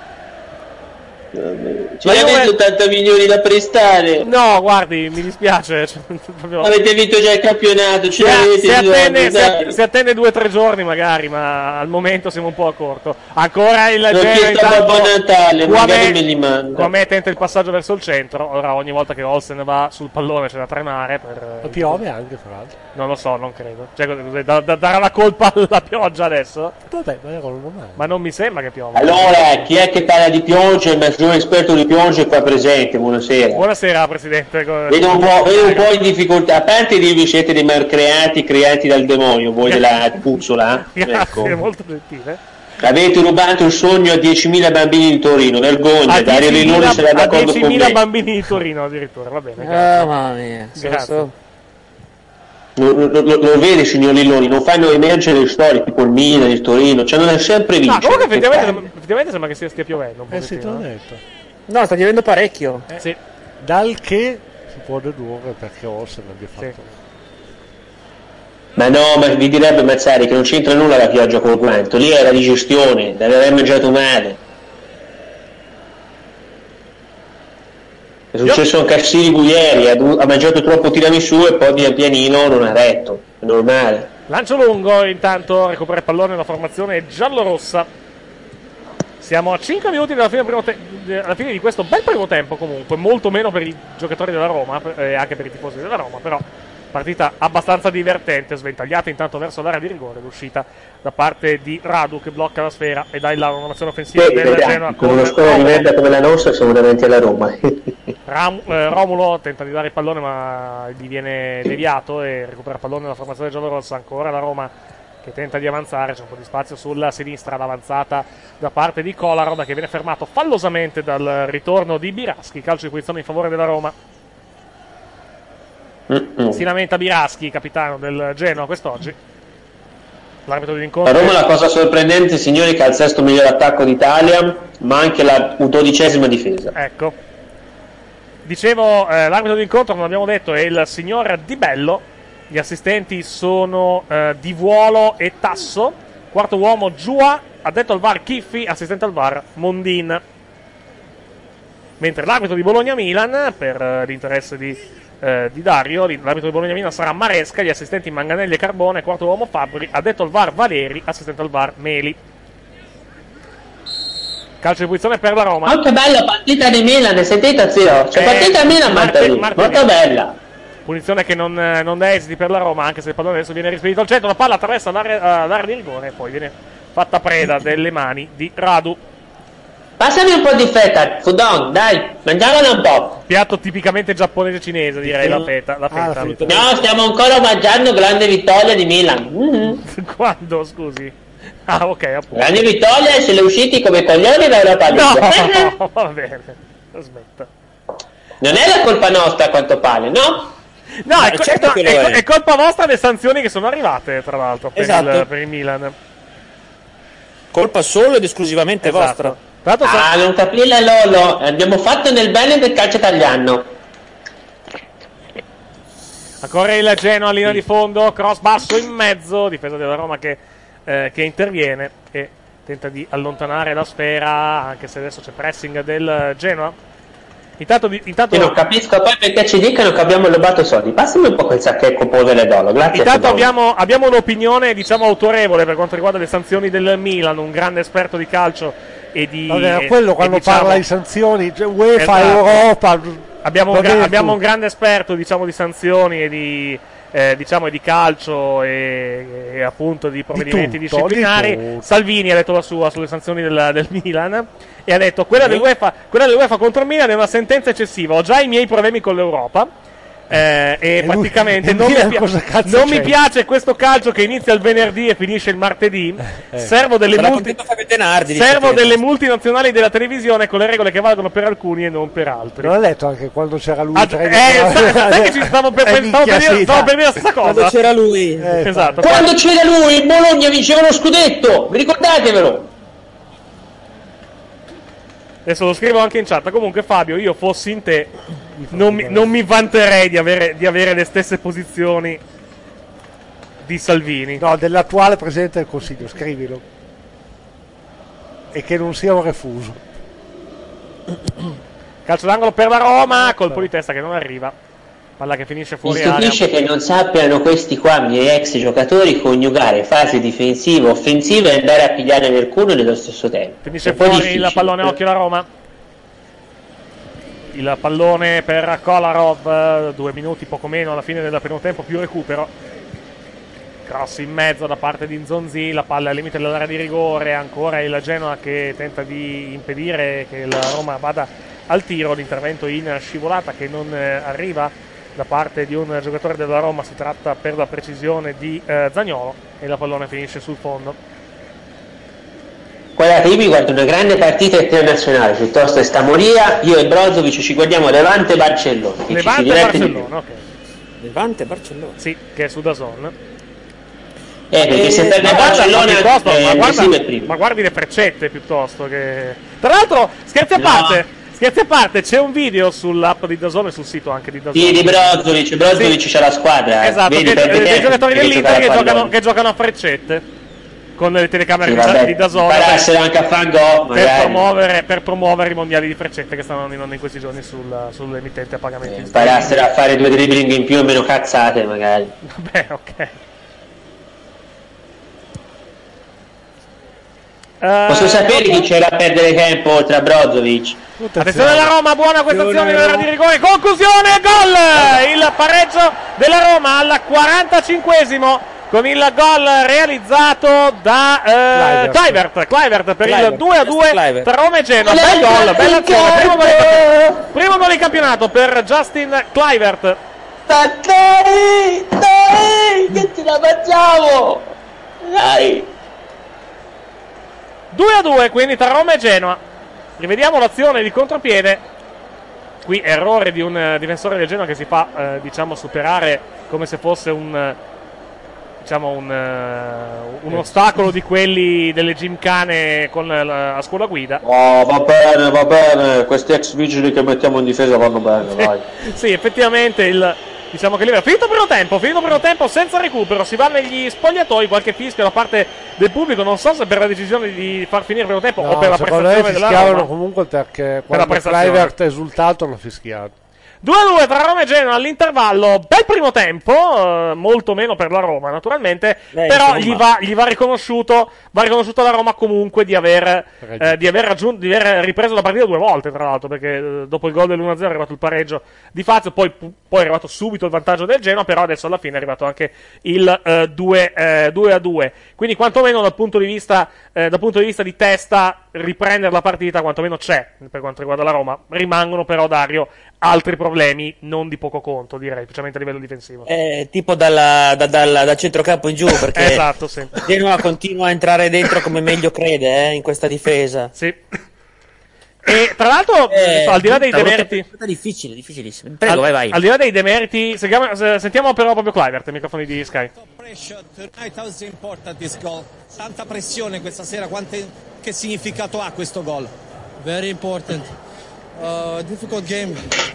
D: Ci avete ottanta milioni da prestare?
B: No, guardi, mi dispiace. Cioè, proprio...
D: Avete vinto già il campionato.
B: Si, a, si, attende, si, att- si attende due o tre giorni magari, ma al momento siamo un po' a corto. Ancora il Genoa intanto
D: Natale, magari me li manda.
B: Come tenta il passaggio verso il centro. Ora ogni volta che Olsen va sul pallone c'è da tremare per...
G: Ma piove anche fra l'altro.
B: Non lo so, non credo. Cioè, da, da, dare la colpa alla pioggia adesso?
G: Vabbè, ma era normale.
B: Ma non mi sembra che piova.
D: Allora, chi è che parla di pioggia? Il maggiore esperto di pioggia è qua presente. Buonasera.
B: Buonasera, Presidente.
D: Vedo un po', vedo un po' in difficoltà. A parte di voi siete dei malcreati creati dal demonio, voi della puzzola.
B: Grazie,
D: ecco.
B: Molto gentile.
D: Avete rubato il sogno a diecimila bambini di Torino, vergogna. Dario Lilloni sarà d'accordo con me.
B: A diecimila bambini di Torino addirittura, va bene.
E: Ah, mamma mia.
B: Grazie.
D: Lo, lo, lo, lo vede signor Lilloni, non fanno emergere le storie tipo il Milan, il Torino, cioè non è sempre vinto.
B: No, comunque effettivamente, effettivamente sembra che stia, stia piovendo un po'.
G: Eh sì, te l'ho detto.
E: No, sta piovendo parecchio.
B: Eh, sì.
G: Dal che si può dedurre perché Olsen abbia fatto.
B: Sì.
D: Ma no, ma vi direbbe Mazzari che non c'entra nulla la pioggia col guanto, lì era di gestione, deve aver mangiato male. È successo anche a Sirigu ieri, ha, ha mangiato troppo tiramisù e poi pian pianino non ha retto, è normale.
B: Lancio lungo, intanto recupera il pallone, la formazione giallorossa. Siamo a cinque minuti dalla fine, primo te- alla fine di questo bel primo tempo comunque, molto meno per i giocatori della Roma e eh, anche per i tifosi della Roma, però partita abbastanza divertente, sventagliata intanto verso l'area di rigore, l'uscita da parte di Radu che blocca la sfera e dà là un'azione offensiva
D: sì,
B: del Genoa
D: con uno scuola di merda come la nostra siamo davanti alla Roma.
B: Ram- eh, Romulo tenta di dare il pallone ma gli viene deviato e recupera il pallone della formazione giallorossa, ancora la Roma che tenta di avanzare, c'è un po' di spazio sulla sinistra, l'avanzata da parte di Kolarov che viene fermato fallosamente dal ritorno di Biraschi, calcio di punizione in favore della Roma.
D: Mm-mm.
B: Si lamenta Biraschi, capitano del Genoa quest'oggi. L'arbitro dell'incontro.
D: A Roma la cosa sorprendente, signori, che ha il sesto miglior attacco d'Italia, ma anche la dodicesima difesa.
B: Ecco. Dicevo, eh, l'arbitro dell'incontro, come abbiamo detto, è il signor Di Bello. Gli assistenti sono eh, Divuolo e Tasso. Quarto uomo Giua, addetto al V A R Chiffi, assistente al V A R Mondin. Mentre l'arbitro di Bologna-Milan, per eh, l'interesse di Eh, di Dario, l'arbitro di Bologna-Milan sarà Maresca, gli assistenti Manganelli e Carbone, quarto uomo Fabbri, addetto al V A R Valeri, assistente al V A R Meli. Calcio di punizione per la Roma.
D: Oh, che bella partita di Milan, sentite zio, c'è
B: Eh,
D: partita di Milan
B: Marte-
D: martedì, molto bella.
B: Punizione che non, non dà esiti per la Roma, anche se il pallone adesso viene rispedito al centro, la palla attraversa l'area, uh, l'area di rigore e poi viene fatta preda delle mani di Radu.
D: Passami un po' di feta, Fudon, dai, mangiamola un po'.
B: Piatto tipicamente giapponese cinese, direi, la feta. La feta.
G: Ah, la feta.
D: No, stiamo ancora mangiando grande vittoria di Milan. Mm-hmm.
B: Quando, scusi? Ah, ok, appunto.
D: Grande vittoria e se le usciti come coglioni da Europa League.
B: No, va bene, aspetta.
D: Non è la colpa nostra a quanto pare, no?
B: No, è, co-
E: certo
B: no,
E: che lo
B: è,
E: è.
B: è colpa vostra le sanzioni che sono arrivate, tra l'altro, per,
E: Esatto.
B: il, per il Milan.
E: Colpa solo ed esclusivamente
B: Esatto.
E: vostra.
B: Tra l'altro, sa-
D: Ah, non capirla Lolo, abbiamo fatto nel bene del calcio italiano.
B: Ancora il Genoa, linea di fondo, cross basso in mezzo, difesa della Roma che, eh, che interviene e tenta di allontanare la sfera, anche se adesso c'è pressing del Genoa. Intanto, intanto...
D: Io non capisco poi perché ci dicono che abbiamo rubato soldi. Passami un po' quel sacchetto povero d'oro, grazie.
B: Intanto abbiamo, abbiamo un'opinione, diciamo, autorevole per quanto riguarda le sanzioni del Milan, un grande esperto di calcio e di...
G: Vabbè, quello quando
B: e, diciamo,
G: parla di sanzioni, cioè UEFA,
B: esatto.
G: Europa...
B: Abbiamo un, gra- abbiamo un grande esperto, diciamo, di sanzioni e di... Eh, diciamo di calcio e, e appunto di provvedimenti
G: di tutto,
B: disciplinari.
G: di
B: Salvini ha detto la sua sulle sanzioni del, del Milan e ha detto quella dell'UEFA, quella dell'UEFA contro il Milan è una sentenza eccessiva, ho già i miei problemi con l'Europa. Eh, e, e praticamente lui, non, mi, pia- non mi piace questo calcio che inizia il venerdì e finisce il martedì. Eh. Servo delle, multi-
E: Denardi,
B: servo delle multinazionali della televisione con le regole che valgono per alcuni e non per altri.
G: Non ha detto anche quando c'era lui?
B: Ah, eh, sai, sai che ci stavo per, eh, stavo per, dire, stavo per dire la stessa cosa.
E: Quando c'era lui,
G: eh,
B: esatto.
D: Quando c'era lui, il Bologna vinceva lo scudetto. Vi ricordatevelo?
B: Adesso lo scrivo anche in chat. Comunque, Fabio, io fossi in te, non mi, non mi vanterei di avere, di avere le stesse posizioni di Salvini.
G: No, dell'attuale Presidente del Consiglio, scrivilo. E che non sia un refuso.
B: Calcio d'angolo per la Roma, colpo di testa che non arriva. Palla che finisce fuori
D: Mi stupisce
B: area.
D: che non sappiano questi qua, miei ex giocatori, coniugare fase difensiva, offensiva e andare a pigliare nel culo nello stesso tempo.
B: Finisce fuori il pallone, occhio la Roma. Il pallone per Kolarov, due minuti poco meno alla fine del primo tempo, più recupero. Cross in mezzo da parte di Nzonzi, la palla al limite dell'area di rigore, ancora il Genoa che tenta di impedire che la Roma vada al tiro, l'intervento in scivolata che non eh, arriva da parte di un giocatore della Roma, si tratta per la precisione di eh, Zaniolo e la pallone finisce sul fondo.
D: Guardate, io mi guardo una grande partita internazionale piuttosto che sta Moria, io e Brozovic ci guardiamo Levante Barcellona.
B: Levante Barcellona, ok.
E: Levante Barcellona.
B: Sì, che è su DAZN.
D: Eh, perché se perde Barcellona
B: piuttosto,
D: eh,
B: ma, guarda,
D: è primo.
B: ma guardi le freccette piuttosto che... Tra l'altro, scherzi a
D: No.
B: parte, scherzi a parte, c'è un video sull'app di DAZN e sul sito anche di DAZN.
D: Sì, di Brozovic, Brozovic
B: Sì.
D: c'è la squadra. eh.
B: Esatto,
D: Vedi,
B: che,
D: perde
B: dei
D: tempo,
B: giocatori
D: perché
B: dell'Inter
D: giocare
B: che
D: a
B: giocano,
D: pallone.
B: che giocano a freccette con le telecamere
D: Sì,
B: di,
D: vabbè,
B: di DAZN
D: imparassero anche a far gol,
B: per
D: magari.
B: promuovere, per promuovere i mondiali di freccette che stanno andando in questi giorni sul, sull'emittente a pagamento.
D: Imparassero a fare due dribbling in più e meno cazzate, magari.
B: Vabbè, ok.
D: Posso
B: Eh,
D: sapere chi c'era a perdere tempo oltre a Brozovic?
B: Attenzione alla Roma, buona questa azione in area di rigore, conclusione, gol! Il pareggio della Roma al quarantacinquesimo con il gol realizzato da eh, Kluivert, Kluivert per
E: Kluivert.
B: il due a due
E: Kluivert.
B: tra Roma e Genoa. Bel gol, bella azione, primo gol, di, primo gol in campionato per Justin Kluivert.
D: Dai, dai, che ce la facciamo! Dai!
B: due a due quindi tra Roma e Genoa. Rivediamo l'azione di contropiede. Qui errore di un eh, difensore del Genoa che si fa eh, diciamo superare come se fosse un eh, diciamo un, eh, un ostacolo di quelli delle gymkhane con la, a scuola guida.
I: Oh, va bene, va bene, questi ex vigili che mettiamo in difesa vanno bene, vai.
B: Sì, effettivamente il diciamo che lì finito il primo tempo, finito il primo tempo senza recupero, si va negli spogliatoi, qualche fischio da parte del pubblico, non so se per la decisione di far finire il primo tempo
G: No,
B: o per la
G: secondo me
B: prestazione della
G: fischiavano
B: Roma.
G: comunque perché
B: Per la
G: quando
B: prestazione.
G: Kluivert è esultato hanno fischiato.
B: due a due tra Roma e Genoa all'intervallo, bel primo tempo, eh, molto meno per la Roma naturalmente,
E: Beh,
B: però
E: insomma.
B: gli va, gli va riconosciuto va riconosciuto alla Roma comunque di aver, eh, di aver raggiunto, di aver ripreso la partita due volte tra l'altro, perché eh, dopo il gol dell'uno a zero è arrivato il pareggio di Fazio, poi, poi è arrivato subito il vantaggio del Genoa, però adesso alla fine è arrivato anche il eh, due a due, quindi quantomeno dal punto di vista eh, dal punto di vista di testa riprendere la partita quantomeno c'è per quanto riguarda la Roma. Rimangono però, Dario, altri problemi non di poco conto, direi, specialmente a livello difensivo.
E: Eh, tipo dalla, da, dalla, dal centrocampo in giù, perché
B: Esatto, sì.
E: Genoa continua a entrare dentro come meglio crede eh, in questa difesa.
B: Sì. E tra l'altro,
E: Eh,
B: al di là dei
E: brutta,
B: demeriti,
E: brutta, difficile, difficilissimo. Prego,
B: al,
E: vai, vai.
B: al di là dei demeriti, sentiamo, sentiamo però proprio Kluivert, i microfoni di Sky.
J: Pressure tonight, how important this goal? Tanta pressione questa sera, quante, che significato ha questo gol?
K: Very important. Uh, difficult game.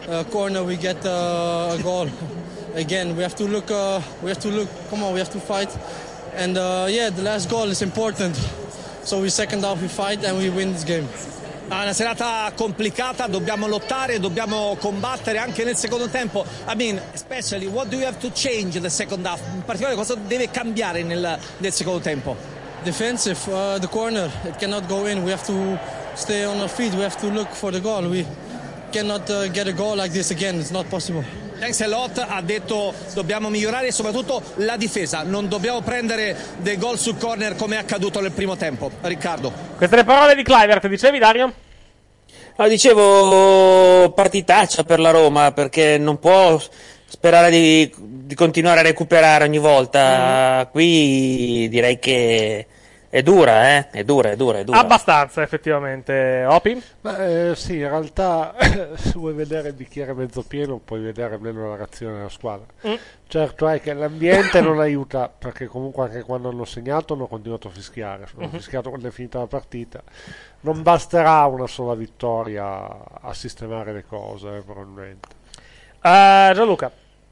J: uh, corner we get uh, a goal. Again, we have to look. Uh, we have to look. Come on, we have to fight. And uh, yeah, the last goal is important. So we second half we fight and we win this game.
K: Ah, una serata complicata, dobbiamo lottare, dobbiamo combattere anche nel secondo tempo. I mean, especially what do you have to change in the second half? In particolare cosa deve cambiare nel, nel secondo tempo?
J: Defensive, uh, the corner, it cannot go in. We have to stay on our feet. We have to look for the goal. We cannot uh, get a goal like this again. It's not possible.
K: Thanks a lot, ha detto dobbiamo migliorare soprattutto la difesa, non dobbiamo prendere dei gol sul corner come è accaduto nel primo tempo. Riccardo.
B: Queste le parole di Kluivert, dicevi Dario?
E: No, dicevo partitaccia per la Roma, perché non può sperare di, di continuare a recuperare ogni volta. Mm. Qui direi che è dura, eh? È dura, è dura, è dura.
B: Abbastanza, effettivamente. Opi?
G: Beh, eh, sì, in realtà se vuoi vedere il bicchiere mezzo pieno puoi vedere meno la reazione della squadra. Mm. Certo è che l'ambiente non aiuta, perché comunque anche quando hanno segnato hanno continuato a fischiare, hanno mm-hmm. fischiato quando è finita la partita. Non basterà una sola vittoria a sistemare le cose, eh, probabilmente.
B: Uh, Gianluca?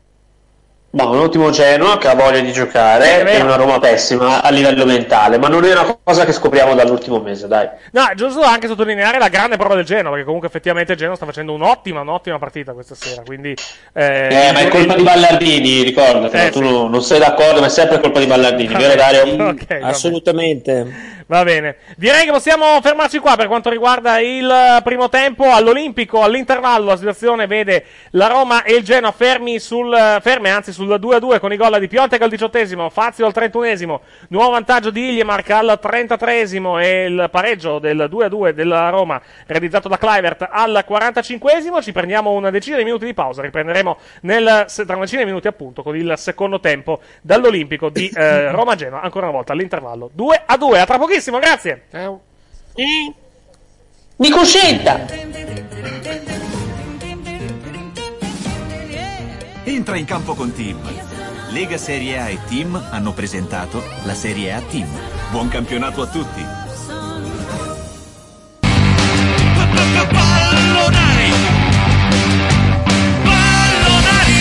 I: Ma un ottimo Genoa che ha voglia di giocare e una Roma pessima a livello mentale, ma non è una cosa che scopriamo dall'ultimo mese, dai.
B: No, è giusto anche sottolineare la grande prova del Genoa, perché comunque effettivamente il Genoa sta facendo un'ottima, un'ottima partita questa sera, quindi... Eh,
I: eh ma è colpa di Ballardini, ricordati, eh, tu sì. non, non sei d'accordo, ma è sempre colpa di Ballardini, vero Dario?
E: Okay, assolutamente.
B: Va bene, direi che possiamo fermarci qua per quanto riguarda il primo tempo. All'Olimpico, all'intervallo, la situazione vede la Roma e il Genoa fermi sul, ferme anzi sul due a due con i gol di Piontek al diciottesimo, Fazio al trentunesimo, nuovo vantaggio di Iljemark al trentatreesimo e il pareggio del due a due della Roma realizzato da Kluivert al quarantacinquesimo. Ci prendiamo una decina di minuti di pausa, riprenderemo nel, tra una decina di minuti appunto con il secondo tempo dall'Olimpico di eh, Roma-Genoa, ancora una volta all'intervallo due a due. A tra pochissimo. Grazie.
G: Ciao.
D: Eh. Mi coscetta.
A: Entra in campo con Team. Lega Serie A e Team hanno presentato la Serie A Team. Buon campionato a tutti. Pallonari. Pallonari.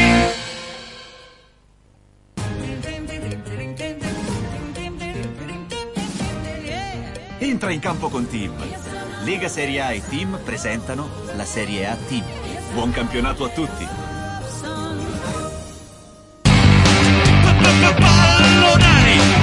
A: Entra in campo con Team. Lega Serie A e Team presentano la Serie A Team. Buon campionato a tutti. Pallonari.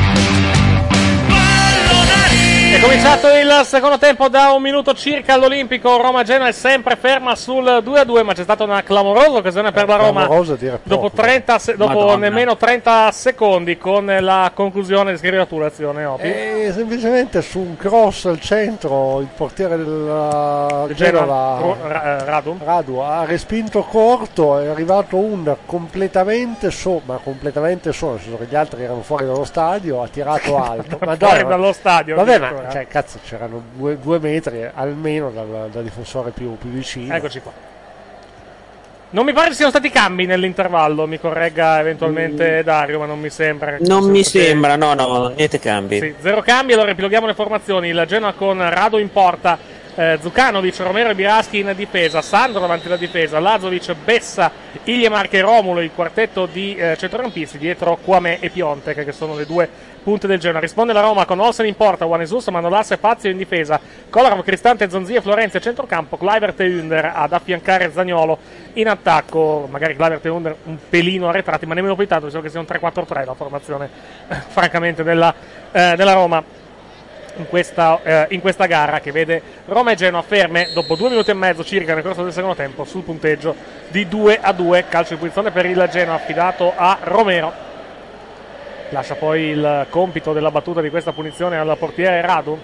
B: È cominciato il secondo tempo da un minuto circa all'Olimpico. Roma-Genoa è sempre ferma sul due a due, ma c'è stata una clamorosa occasione per la Roma dopo, trenta se- dopo nemmeno trenta secondi, con la conclusione di scrivere tu l'azione.
G: E semplicemente su un cross al centro il portiere del Genoa,
B: Radu.
G: Radu ha respinto corto, è arrivato un completamente solo, ma completamente solo, nel senso che gli altri erano fuori dallo stadio, ha tirato alto. Ma
B: fuori
G: dai,
B: dallo stadio.
G: Vabbè, ma cioè, cazzo, c'erano due, due metri almeno dal, dal difensore più, più vicino.
B: Eccoci qua. Non mi pare ci siano stati cambi nell'intervallo, mi corregga eventualmente mm. Dario, ma non mi sembra.
E: Non mi sembra, no, no, niente cambi.
B: Sì, zero cambi, allora ripiloghiamo le formazioni. Il Genoa con Rado in porta, eh, Zukanovic, Romero e Biraschi in difesa, Sandro davanti alla difesa, Lazovic, Bessa, Iljemark e Romulo, il quartetto di eh, centrocampisti, dietro Kwame e Piontek, che sono le due punte del Genoa. Risponde la Roma con Olsen in porta, Juanesus, Manolas e Fazio in difesa, Kolarov, Cristante, Zonzi e Florenzi a centrocampo, Kluivert e Under ad affiancare Zaniolo in attacco. Magari Kluivert e Under un pelino arretrati, ma nemmeno più tanto, che sia un tre quattro tre la formazione eh, francamente della, eh, della Roma in questa, eh, in questa gara, che vede Roma e Genoa ferme dopo due minuti e mezzo circa nel corso del secondo tempo sul punteggio di due a due. Calcio di punizione per il Genoa affidato a Romero. Lascia poi il compito della battuta di questa punizione al portiere Radu.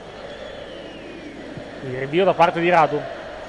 B: Il rinvio da parte di Radu.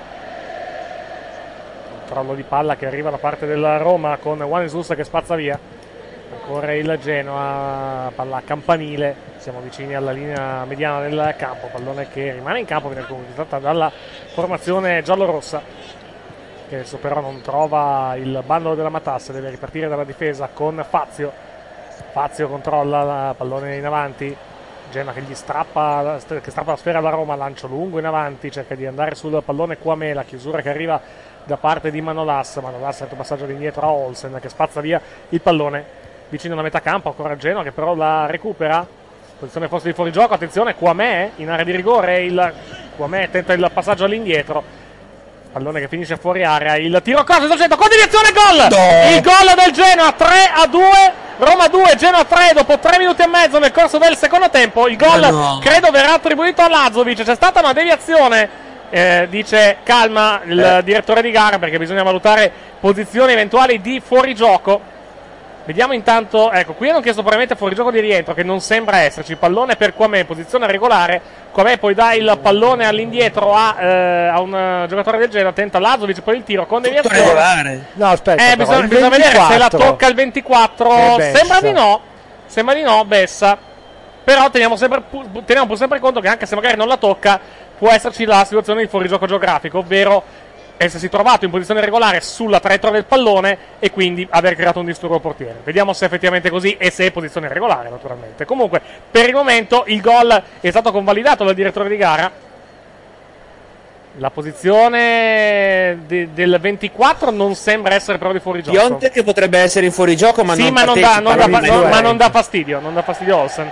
B: Controllo di palla che arriva da parte della Roma con Juanesus che spazza via. Ancora il Genoa, palla campanile. Siamo vicini alla linea mediana del campo. Pallone che rimane in campo, viene conquistata dalla formazione giallorossa, che adesso però non trova il bandolo della matassa. Deve ripartire dalla difesa con Fazio. Fazio controlla, la pallone in avanti, Genoa che gli strappa, che strappa la sfera alla Roma, lancio lungo in avanti, cerca di andare sul pallone Kouamé, la chiusura che arriva da parte di Manolas, Manolas ha fatto passaggio indietro a Olsen che spazza via il pallone vicino alla metà campo, ancora Genoa che però la recupera, posizione forse di fuorigioco, attenzione Kouamé in area di rigore, il Kouamé tenta il passaggio all'indietro, pallone che finisce fuori area, il tiro corto sul centro, con deviazione, gol! No. Il gol del Genoa, tre a due, Roma due, Genoa tre, dopo tre minuti e mezzo nel corso del secondo tempo, il gol no. credo verrà attribuito a Lazovic, c'è stata una deviazione. Eh, dice calma il eh. direttore di gara perché bisogna valutare posizioni eventuali di fuorigioco. Vediamo intanto, ecco, qui hanno chiesto probabilmente fuorigioco di rientro che non sembra esserci, pallone per Kouamé, posizione regolare, Kouamé poi dà il pallone all'indietro a, eh, a un giocatore del Genoa, tenta Lazovic, poi il tiro con deviazione.
G: No, aspetta,
B: eh, bisogna, bisogna vedere se la tocca il ventiquattro, sembra di no, sembra di no, Bessa, però teniamo sempre, teniamo pur sempre conto che anche se magari non la tocca può esserci la situazione di fuorigioco geografico, ovvero essersi trovato in posizione regolare sulla traiettoria del pallone e quindi aver creato un disturbo al portiere. Vediamo se effettivamente è così e se è posizione regolare, naturalmente. Comunque, per il momento il gol è stato convalidato dal direttore di gara. La posizione de- del ventiquattro non sembra essere però di fuorigioco.
E: Piontek che potrebbe essere in fuorigioco, ma
B: sì,
E: non
B: ma non, dà, non,
E: dà,
B: dà, non, ma non dà fastidio, non dà fastidio Olsen.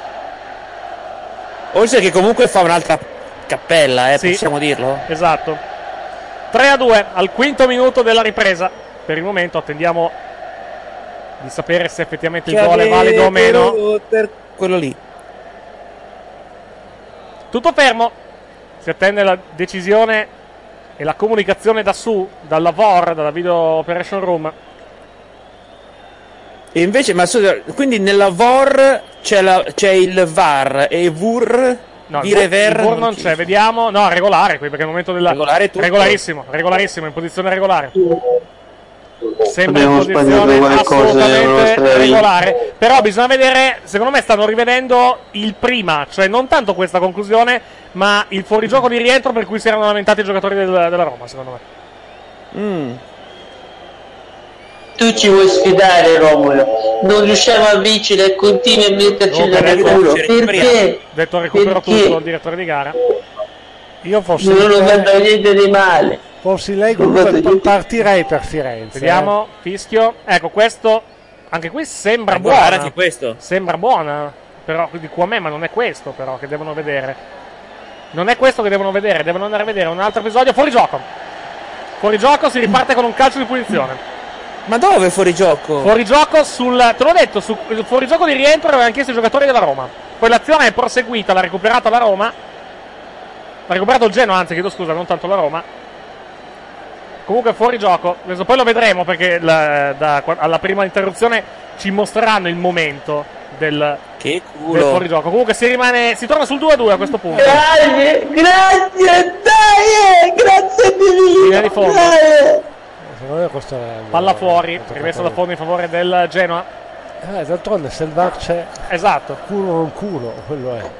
E: Olsen che comunque fa un'altra cappella, eh,
B: sì,
E: possiamo dirlo?
B: Esatto. tre a due al quinto minuto della ripresa. Per il momento attendiamo di sapere se effettivamente il gol è valido o meno.
E: Per quello lì.
B: Tutto fermo. Si attende la decisione e la comunicazione da su, dalla V O R, dalla Video Operation Room.
E: E invece, ma quindi nella V O R c'è, la, c'è il V A R e V U R?
B: No,
E: Dire
B: il V U R non c'è, vediamo. No, regolare qui perché al momento della.
E: Regolare tutto.
B: Regolarissimo, regolarissimo, in posizione regolare. Sembra
D: Abbiamo
B: in posizione assolutamente regolare. Però bisogna vedere, secondo me stanno rivedendo il prima, cioè non tanto questa conclusione, ma il fuorigioco di rientro per cui si erano lamentati i giocatori del, della Roma, secondo me.
E: Mm.
D: Tu ci vuoi sfidare, Romulo? Non riusciamo a vincere e continui a metterci nel culo. Perché?
B: Detto recupero
D: Perché?
B: tutto il direttore di gara.
G: Io fossi
D: non ho fatto niente di male.
G: Fossi lei comunque partirei per Firenze.
B: Vediamo, eh. Fischio. Ecco, questo anche qui sembra
E: eh,
B: buona.
E: Anche questo.
B: Sembra buona, però di Kouamé, ma non è questo però che devono vedere. Non è questo che devono vedere, devono andare a vedere un altro episodio fuori gioco. Fuori gioco, si riparte con un calcio di punizione.
E: Ma dove fuori gioco?
B: Fuori gioco sul, te l'ho detto, sul fuori gioco di rientro avevano chiesto i giocatori della Roma. Poi l'azione è proseguita, l'ha recuperata la Roma. L'ha recuperato il Genoa, anzi chiedo scusa, non tanto la Roma. Comunque fuori gioco, adesso poi lo vedremo perché la, da, alla prima interruzione ci mostreranno il momento del,
E: che culo.
B: del fuori gioco. Comunque si rimane, si torna sul due a due a questo punto.
D: Grazie, grazie, dai, grazie di
B: Linea di fondo.
G: È
B: palla fuori, rimessa da fondo in favore del Genoa.
G: Eh, d'altronde se il V A R c'è,
B: esatto,
G: culo non culo, quello è.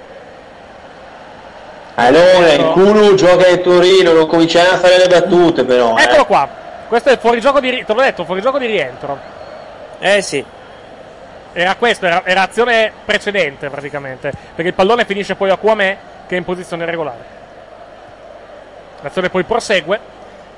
D: Allora il culo gioca in Torino, non cominciamo a fare le battute però.
B: Eccolo
D: eh.
B: qua, questo è il fuorigioco di, te l'ho detto, fuorigioco di rientro.
E: Eh sì.
B: Era questo, era, era azione precedente praticamente, perché il pallone finisce poi a Kouamé che è in posizione regolare. L'azione poi prosegue.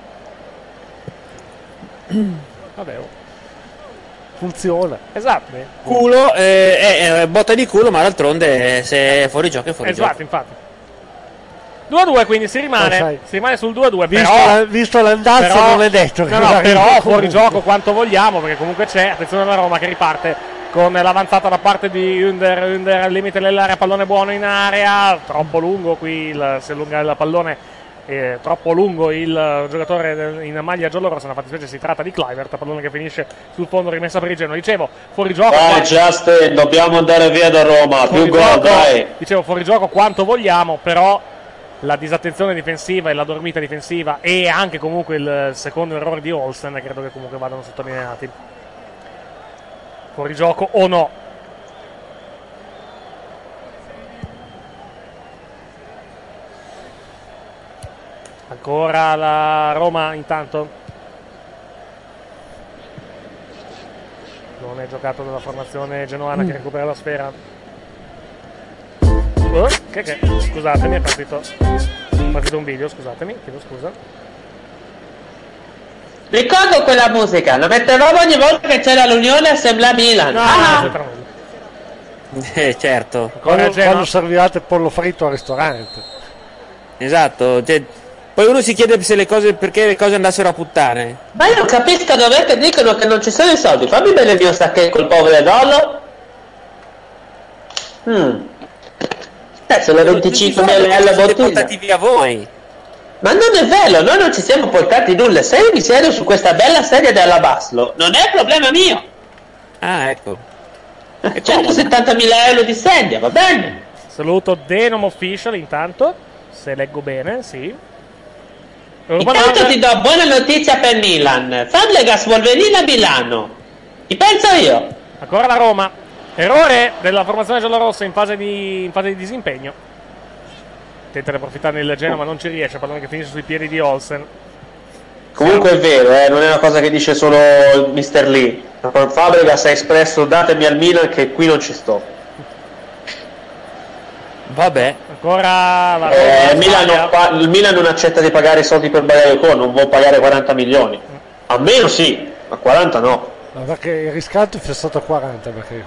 G: Vabbè, oh. Funziona.
B: Esatto.
E: Culo, eh, è, è botta di culo, ma d'altronde se è fuori gioco è fuori
B: esatto,
E: gioco.
B: Infatti. due a due quindi si rimane,
G: oh,
B: si rimane sul due a due.
G: Visto,
B: però,
G: la, visto l'andazzo
B: però,
G: non è detto che
B: no, no, però fuori gioco quanto vogliamo, perché comunque c'è, attenzione alla Roma che riparte con l'avanzata da parte di Under, Under al limite dell'area, pallone buono in area, troppo lungo qui, il, si allunga il pallone. Eh, troppo lungo il giocatore in maglia giallorossa, nella fattispecie si tratta di Kluivert, pallone che finisce sul fondo, rimessa per il Genoa. Dicevo, fuori gioco.
D: Dai, Justin, dobbiamo andare via da Roma, più gol, dai.
B: Dicevo, fuori gioco quanto vogliamo, però la disattenzione difensiva e la dormita difensiva e anche comunque il secondo errore di Olsen credo che comunque vadano sottolineati. Fuori gioco o no? Ancora la Roma intanto non è giocato dalla formazione genoana mm. che recupera la sfera. Oh, che, che? Scusatemi, è partito, è partito un video, scusatemi, chiedo scusa.
I: Ricordo quella musica, la mettevamo ogni volta che c'era l'Unione Assemblea Milan.
B: No,
I: ah.
B: no,
E: Eh, certo.
G: Quando,
B: Genoa.
G: quando servivate pollo fritto al ristorante.
E: Esatto. Cioè, poi uno si chiede se le cose, perché le cose andassero a puttane.
I: Ma io non capisco dov'è che dicono che non ci sono i soldi. Fammi bene il mio saccheto col povero Dollo. Mm. Eh, sono venticinque millesimi a bottiglia.
E: portati via voi.
I: Ma non è vero, noi non ci siamo portati nulla. Se io mi siedo su questa bella sedia della Baslo, non è problema mio.
E: Ah, ecco.
I: centosettantamila euro di sedia, va bene.
B: Saluto Denom Official intanto, se leggo bene, sì.
I: Intanto ti do buona notizia per Milan. Fabregas vuol venire a Milano. Ci penso io.
B: Ancora la Roma. Errore della formazione giallorossa in fase di, in fase di disimpegno. Tenta di approfittare il Genoa ma non ci riesce, pallone che finisce sui piedi di Olsen.
I: Comunque è vero, eh, non è una cosa che dice solo il mister Lee. Fabregas ha espresso datemi al Milan che qui non ci sto.
E: Vabbè.
B: Ancora la
I: eh, Milan non pa- il Milan non accetta di pagare i soldi per Bagayoko, non vuole pagare quaranta milioni. A meno sì, ma quaranta no.
G: Ma perché il riscatto è fissato a quaranta perché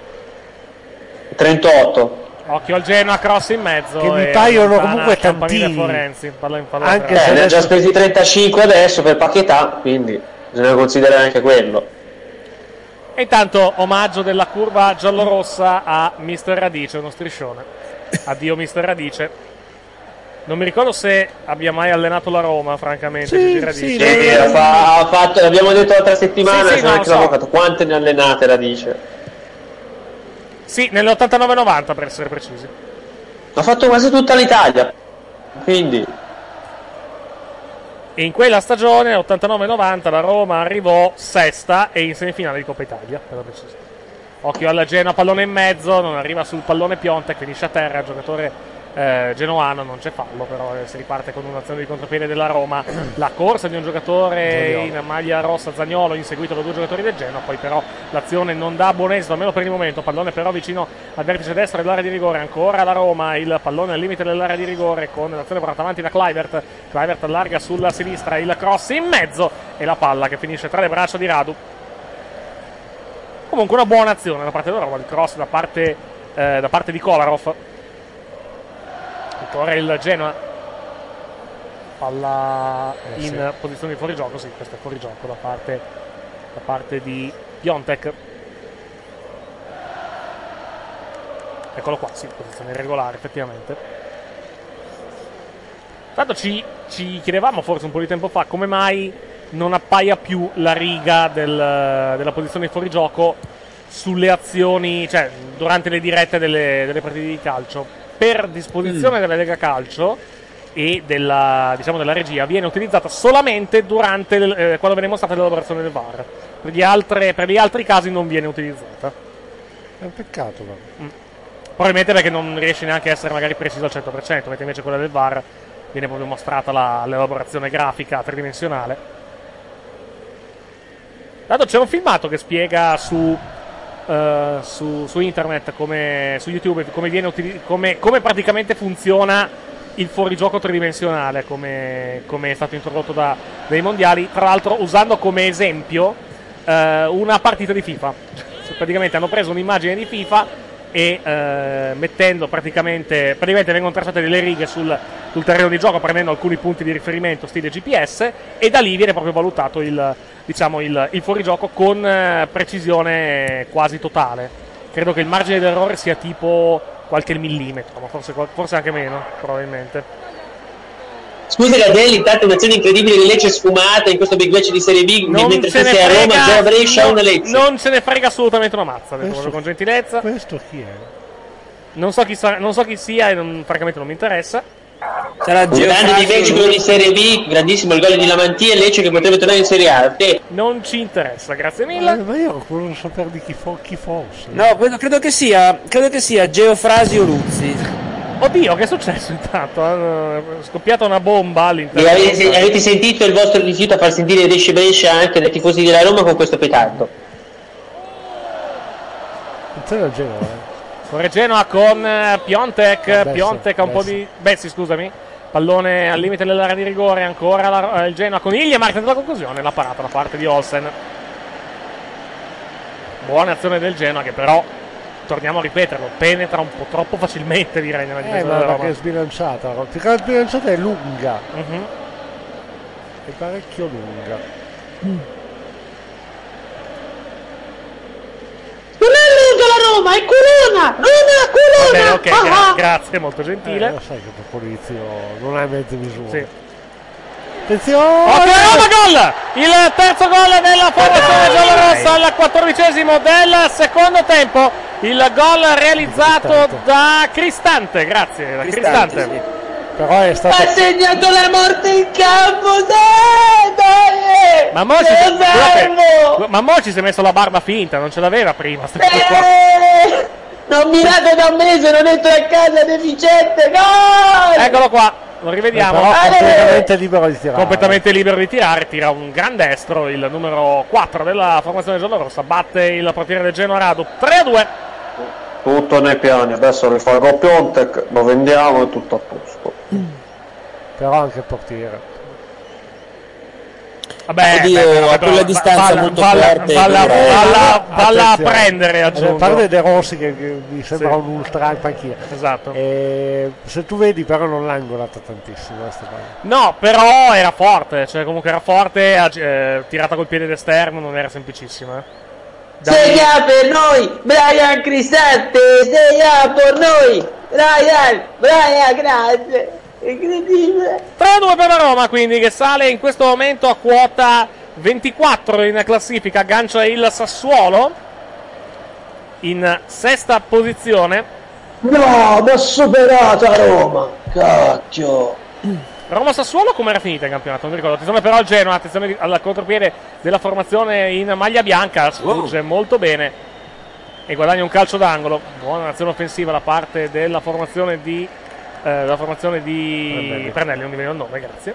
I: trentotto.
B: Occhio al Genoa, cross in mezzo.
G: Che mi paiono comunque
B: Campanile
G: tantini.
B: Forenzi, palla in fallo
I: Anche se ne ha già spesi trentacinque adesso per Paquetá, quindi bisogna considerare anche quello.
B: E intanto omaggio della curva giallorossa a mister Radice, uno striscione. Addio mister Radice. Non mi ricordo se abbia mai allenato la Roma, francamente. Gigi Radice.
I: Sì, sì, ha fa- ha fatto, l'abbiamo detto l'altra settimana,
B: Sì, sì,
I: c'è
B: no,
I: anche
B: lo so.
I: l'avvocato. Quante ne ha allenate Radice?
B: Sì, nell'ottantanove novanta per essere precisi.
I: Ha fatto quasi tutta l'Italia. Quindi
B: E in quella stagione, ottantanove novanta, la Roma arrivò sesta e in semifinale di Coppa Italia, per la precisione. Occhio alla Genoa, pallone in mezzo, non arriva sul pallone Piontek, finisce a terra, il giocatore eh, genoano, non c'è fallo, però eh, si riparte con un'azione di contropiede della Roma. La corsa di un giocatore
G: Zaniolo.
B: in maglia rossa, Zaniolo, inseguito da due giocatori del Genoa, poi però l'azione non dà buon esito, almeno per il momento, pallone però vicino al vertice destro dell'area di rigore, ancora la Roma, il pallone al limite dell'area di rigore con l'azione portata avanti da Kluivert, Kluivert allarga sulla sinistra, il cross in mezzo e la palla che finisce tra le braccia di Radu. Comunque una buona azione da parte della Roma, il cross da parte, eh, da parte di Kolarov. Ancora il Genoa, palla
G: Eh,
B: in
G: sì.
B: posizione di fuorigioco, sì, questo è fuorigioco da parte, da parte di Piontek. Eccolo qua, sì, posizione irregolare effettivamente. Tanto ci, ci chiedevamo forse un po' di tempo fa come mai non appaia più la riga del, della posizione di fuorigioco sulle azioni, cioè durante le dirette delle, delle partite di calcio. Per disposizione
E: Mm.
B: della Lega Calcio e della, diciamo, della regia viene utilizzata solamente durante il- eh, quando viene mostrata l'elaborazione del V A R. Per gli, altre, per gli altri casi non viene utilizzata.
G: è un peccato. Ma.
B: Probabilmente perché non riesce neanche a essere magari preciso al cento per cento, mentre invece quella del V A R viene proprio mostrata la- l'elaborazione grafica tridimensionale. Dato c'è un filmato che spiega su, eh, su, su internet, come, su YouTube, come, viene utili- come, come praticamente funziona il fuorigioco tridimensionale, come, come è stato introdotto da, dai mondiali, tra l'altro usando come esempio eh, una partita di FIFA. Praticamente hanno preso un'immagine di FIFA e eh, mettendo praticamente, praticamente vengono tracciate delle righe sul, sul terreno di gioco, prendendo alcuni punti di riferimento stile G P S, e da lì viene proprio valutato il, diciamo, il, il fuorigioco con eh, precisione quasi totale. Credo che il margine d'errore sia tipo qualche millimetro, ma forse, forse anche meno, probabilmente.
I: scusa Gadelli, intanto un'azione incredibile di Lecce sfumata in questo big match di Serie B,
B: Non
I: mentre
B: se
I: tu
B: ne
I: sei a Roma,
B: frega,
I: Genoa Brescia
B: no,
I: una Lecce.
B: non se ne frega assolutamente una mazza, detto
G: Questo-
B: con gentilezza.
G: Questo chi è?
B: Non so chi, sa- non so chi sia e non- francamente non mi interessa.
E: Sarà
I: Un grande big match quello di Serie B, grandissimo il gol di Lamantia e Lecce che potrebbe tornare in Serie A. Te.
B: Non ci interessa, grazie
G: Ma,
B: mille.
G: ma io volevo sapere di chi, fo- chi fosse.
E: No, credo, credo che sia, credo che sia Geofrasio Luzzi.
B: Oddio, che è successo intanto? È scoppiata una bomba all'interno.
I: E avete, avete sentito il vostro rifiuto a far sentire Lecce Brescia anche dai tifosi della Roma con questo petardo?
G: Attenzione al Genoa, eh.
B: Fuori Genoa con eh, Piontek,
G: Ah, Bessi,
B: Piontek ha un po'
G: Bessi.
B: di... Bessi, scusami. Pallone al limite dell'area di rigore, ancora la, il Genoa con Iglia, marca della conclusione, la parata da parte di Olsen. Buona azione del Genoa che però, torniamo a ripeterlo, penetra un po' troppo facilmente direi nella difesa
G: Eh, ma
B: della
G: perché
B: Roma.
G: è sbilanciata. Più che la sbilanciata è lunga.
B: Mhm.
G: È parecchio lunga.
D: Non è lunga la Roma, è Corona! Roma,
B: Bene,
D: Corona!
B: ok,
G: Ah,
B: gra-
G: ah.
B: grazie, molto
G: Eh,
B: gentile.
G: lo sai che Popolizio non ha mezze misure.
B: Sì.
G: Attenzione!
B: Ok, Roma gol! Il terzo gol della formazione giallorossa al quattordicesimo del secondo tempo. Il gol realizzato da Cristante, grazie, da
E: Cristante,
B: Cristante.
G: Però è stato...
D: Ha segnato la morte in campo, dai, dai!
B: Ma mo, ci,
D: Lo salvo!
B: scusate, ma mo ci si è messo la barba finta, non ce l'aveva prima. sta cosa qua.
D: Eh, non mirate da un mese, non entro a casa deficiente, gol!
B: Eccolo qua, lo rivediamo.
G: Però completamente libero di tirare.
B: Completamente libero di tirare, tira un gran destro, il numero quattro della formazione giallorossa, batte il portiere del Genoa Radu, tre a due.
I: Tutto nei piani, adesso rifarò Piontek, lo vendiamo e tutto a posto.
G: Però anche il portiere.
B: Vabbè,
E: Oddio,
B: beh, però-
E: a quella
B: però-
E: distanza
B: valla-
E: molto
B: valla-
E: forte,
B: valla-
E: dura.
B: valla- valla a
G: Attenzione.
B: prendere,
G: A
B: aggiungo.
G: parte De Rossi che, che mi sembra
B: Sì.
G: un ultra in panchina.
B: Esatto.
G: E se tu vedi però non l'ha angolata tantissimo questa palla.
B: No, però era forte, cioè comunque era forte, ha- eh, tirata col piede d'esterno, non era semplicissima. eh. Da-
D: Segna per noi, Brian Cristante, segna per noi, Brian, Brian, grazie, incredibile.
B: tre a due per la Roma, quindi, che sale in questo momento a quota ventiquattro in classifica, aggancia il Sassuolo in sesta posizione.
D: No, ma superata Roma, cacchio.
B: Roma-Sassuolo come era finita il campionato? Non mi ricordo. Attenzione però al Genoa, attenzione al contropiede della formazione in maglia bianca, sfugge molto bene e guadagna un calcio d'angolo. Buona azione offensiva da parte della formazione di eh, della formazione di
G: Prandelli.
B: Prandelli, non mi viene il nome, grazie.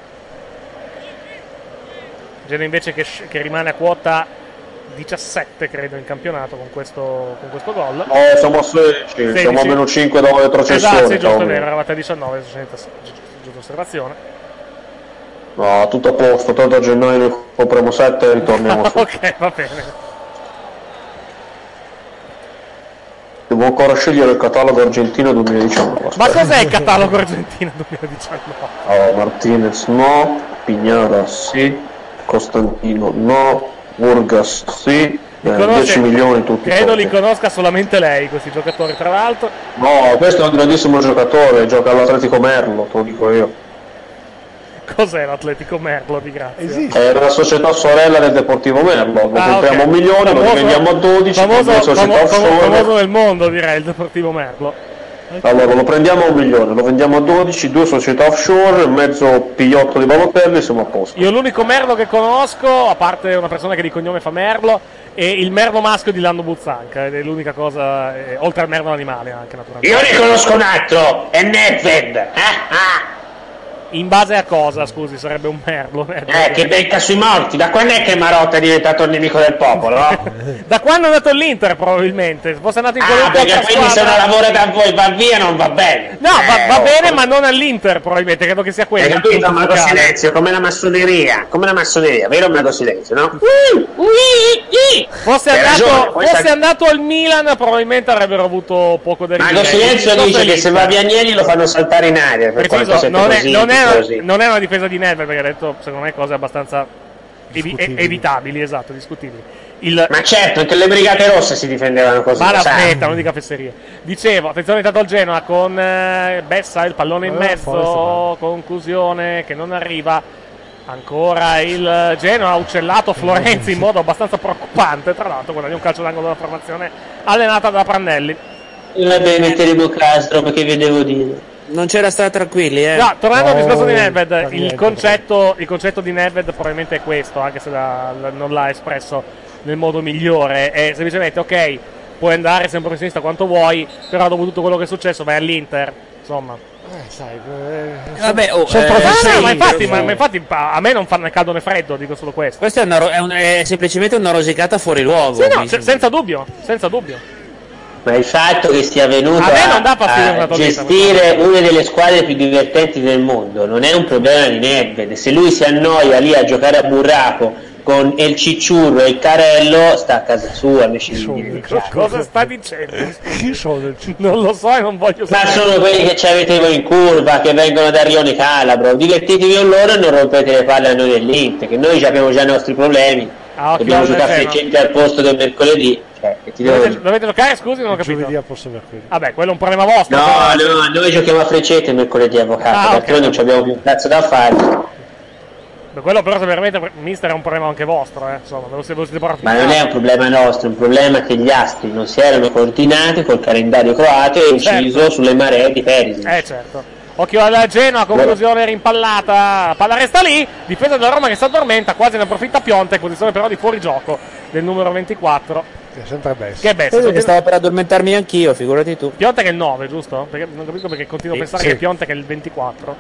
B: Genoa invece che, che rimane a quota diciassette credo in campionato con questo, con questo gol.
I: No, siamo a sedici,
B: sedici.
I: siamo a meno cinque dopo le retrocessioni.
B: Esatto, sì, giusto, è
I: cavolo.
B: vero, eravate a diciannove, giusta osservazione.
I: No, tutto a posto, tanto a gennaio ne compriamo sette e ritorniamo su.
B: Ok, va bene.
I: Devo ancora scegliere il catalogo argentino duemiladiciannove.
B: Ma cos'è il catalogo argentino duemiladiciannove?
I: Oh, Martinez no, Pignara sì, Costantino no, Burgas sì, eh,
B: Conosce-
I: dieci milioni tutti.
B: Credo
I: forti.
B: li conosca solamente lei, questi giocatori, tra l'altro.
I: No, questo è un grandissimo giocatore, gioca all'Atletico Merlo, te lo dico io.
B: Cos'è l'Atletico Merlo di Grazia?
I: È la società sorella del Deportivo Merlo, lo
B: Ah,
I: compriamo
B: ok.
I: un milione, lo
B: Famoso-
I: rivendiamo a dodici,
B: famoso,
I: come società
B: famo- famo-
I: offshore.
B: famoso nel mondo, direi, il Deportivo Merlo.
I: Allora, lo prendiamo a un milione, lo vendiamo a dodici, due società offshore, mezzo pigliotto di Balotelli, siamo a posto.
B: Io l'unico Merlo che conosco, a parte una persona che di cognome fa Merlo, è il Merlo maschio di Lando Buzzanca, ed è l'unica cosa, eh, oltre al Merlo animale anche naturalmente.
F: Io ne conosco un altro, è Nedved. Ah, ah.
B: In base a cosa, scusi, sarebbe un Merlo?
F: Eh, che becca sui morti. Da quando è che Marotta è diventato il nemico del popolo? No?
B: Da quando è andato all'Inter probabilmente, se fosse andato in
F: Ah,
B: qualunque
F: perché
B: altra
F: quindi se
B: squadra...
F: non lavora da voi va via non va bene.
B: No, va,
F: Eh,
B: va
F: oh,
B: bene, ma non all'Inter probabilmente, credo che sia quello.
F: Hai
B: il
F: capito,
B: punto
F: Mago
B: focale.
F: Silenzio, come la massoneria, come la massoneria, vero Mago Silenzio, no?
B: Fosse
F: Hai
B: andato,
F: ragione, poi
B: fosse
F: sta-
B: andato al Milan probabilmente avrebbero avuto poco da ridere.
F: Mago Silenzio
B: Piuttosto
F: dice che se
B: l'Inter.
F: va via Agnelli lo fanno saltare in aria. Per quanto
B: Preciso,
F: siete
B: non, è,
F: così,
B: non, è,
F: così.
B: non è una difesa di Nedved perché ha detto secondo me cose abbastanza evi-
G: Discutibili.
B: evitabili, esatto, discutibili. Il,
F: Ma certo, anche le brigate rosse si difendevano così.
B: ma la
F: lo sai.
B: smetta, non dica fesserie. Dicevo, attenzione intanto al Genoa con eh, Bessa, il pallone in
G: Eh,
B: mezzo,
G: Forza,
B: conclusione che non arriva. Ancora il Genoa ha uccellato Florenzi in modo abbastanza preoccupante, tra l'altro guadagna un calcio d'angolo della formazione allenata da Prandelli.
D: Va bene, Teremo Castro, perché vi devo dire.
E: Non c'era stare tranquilli, eh.
B: No, tornando al
G: No,
B: discorso di
G: per
B: Nedved, il
G: niente,
B: concetto, il concetto di Nedved probabilmente è questo, anche se la- la- non l'ha espresso nel modo migliore, è semplicemente ok, puoi andare sempre professionista quanto vuoi, però dopo tutto quello che è successo vai all'Inter, insomma.
G: Eh, sai, eh,
E: Vabbè, oh,
G: sono
E: eh,
B: No, no,
G: professionisti.
B: ma infatti, ma,
E: sì.
B: ma infatti pa- a me non fa né caldo né freddo, dico solo questo.
E: Questa è, una ro- è, un- è semplicemente una rosicata fuori luogo.
B: Sì, no,
E: mi
B: se-
E: sembra.
B: senza dubbio, senza dubbio.
I: Ma il fatto che sia venuto
B: A me non dà
I: a,
B: fastidio una
I: a
B: tovetta,
I: gestire una delle squadre più divertenti del mondo non è un problema di Nedved. Se lui si annoia lì a giocare a burraco con il cicciurro e il carello, sta a casa sua invece di
B: Cosa sta dicendo?
G: Chi sono?
B: Non lo so e non voglio
I: Ma
B: sapere.
I: sono quelli che ci avete voi in curva, che vengono da Rione Calabro. Divertitevi con loro e non rompete le palle a noi dell'Inter, che noi abbiamo già i nostri problemi.
B: Ah, occhio
I: Dobbiamo
B: al
I: giocare a
B: Genoa.
I: freccette al posto del mercoledì. Cioè, che ti devo
B: Dovete,
I: dire?
B: dovete giocare, scusi, non ho capito.
G: Giovedì a posto mercoledì.
B: Vabbè, quello è un problema vostro.
I: No,
B: però.
I: no, noi giochiamo a freccette il mercoledì, avvocato,
B: Ah,
I: perché
B: ok.
I: noi non abbiamo più un cazzo da fare.
B: Beh, quello però se veramente mister è un problema anche vostro, eh. Insomma, ve lo siete, ve lo siete portati
I: Ma
B: in
I: non
B: casa.
I: è un problema nostro, è un problema che gli astri non si erano coordinati col calendario croato e inciso
B: Certo.
I: sulle maree di Perisic.
B: Eh certo. Occhio alla Genoa, conclusione rimpallata. Palla resta lì, difesa della Roma che si addormenta, quasi ne approfitta Piontek, posizione però di fuorigioco del numero ventiquattro.
G: Che è sempre Bessi.
B: Che è Bessi.
E: Credo che stavo per addormentarmi anch'io, figurati tu.
B: Piontek è il nove, giusto? Perché non capisco perché continuo a
G: Sì,
B: pensare
G: sì.
B: che Piontek è il ventiquattro.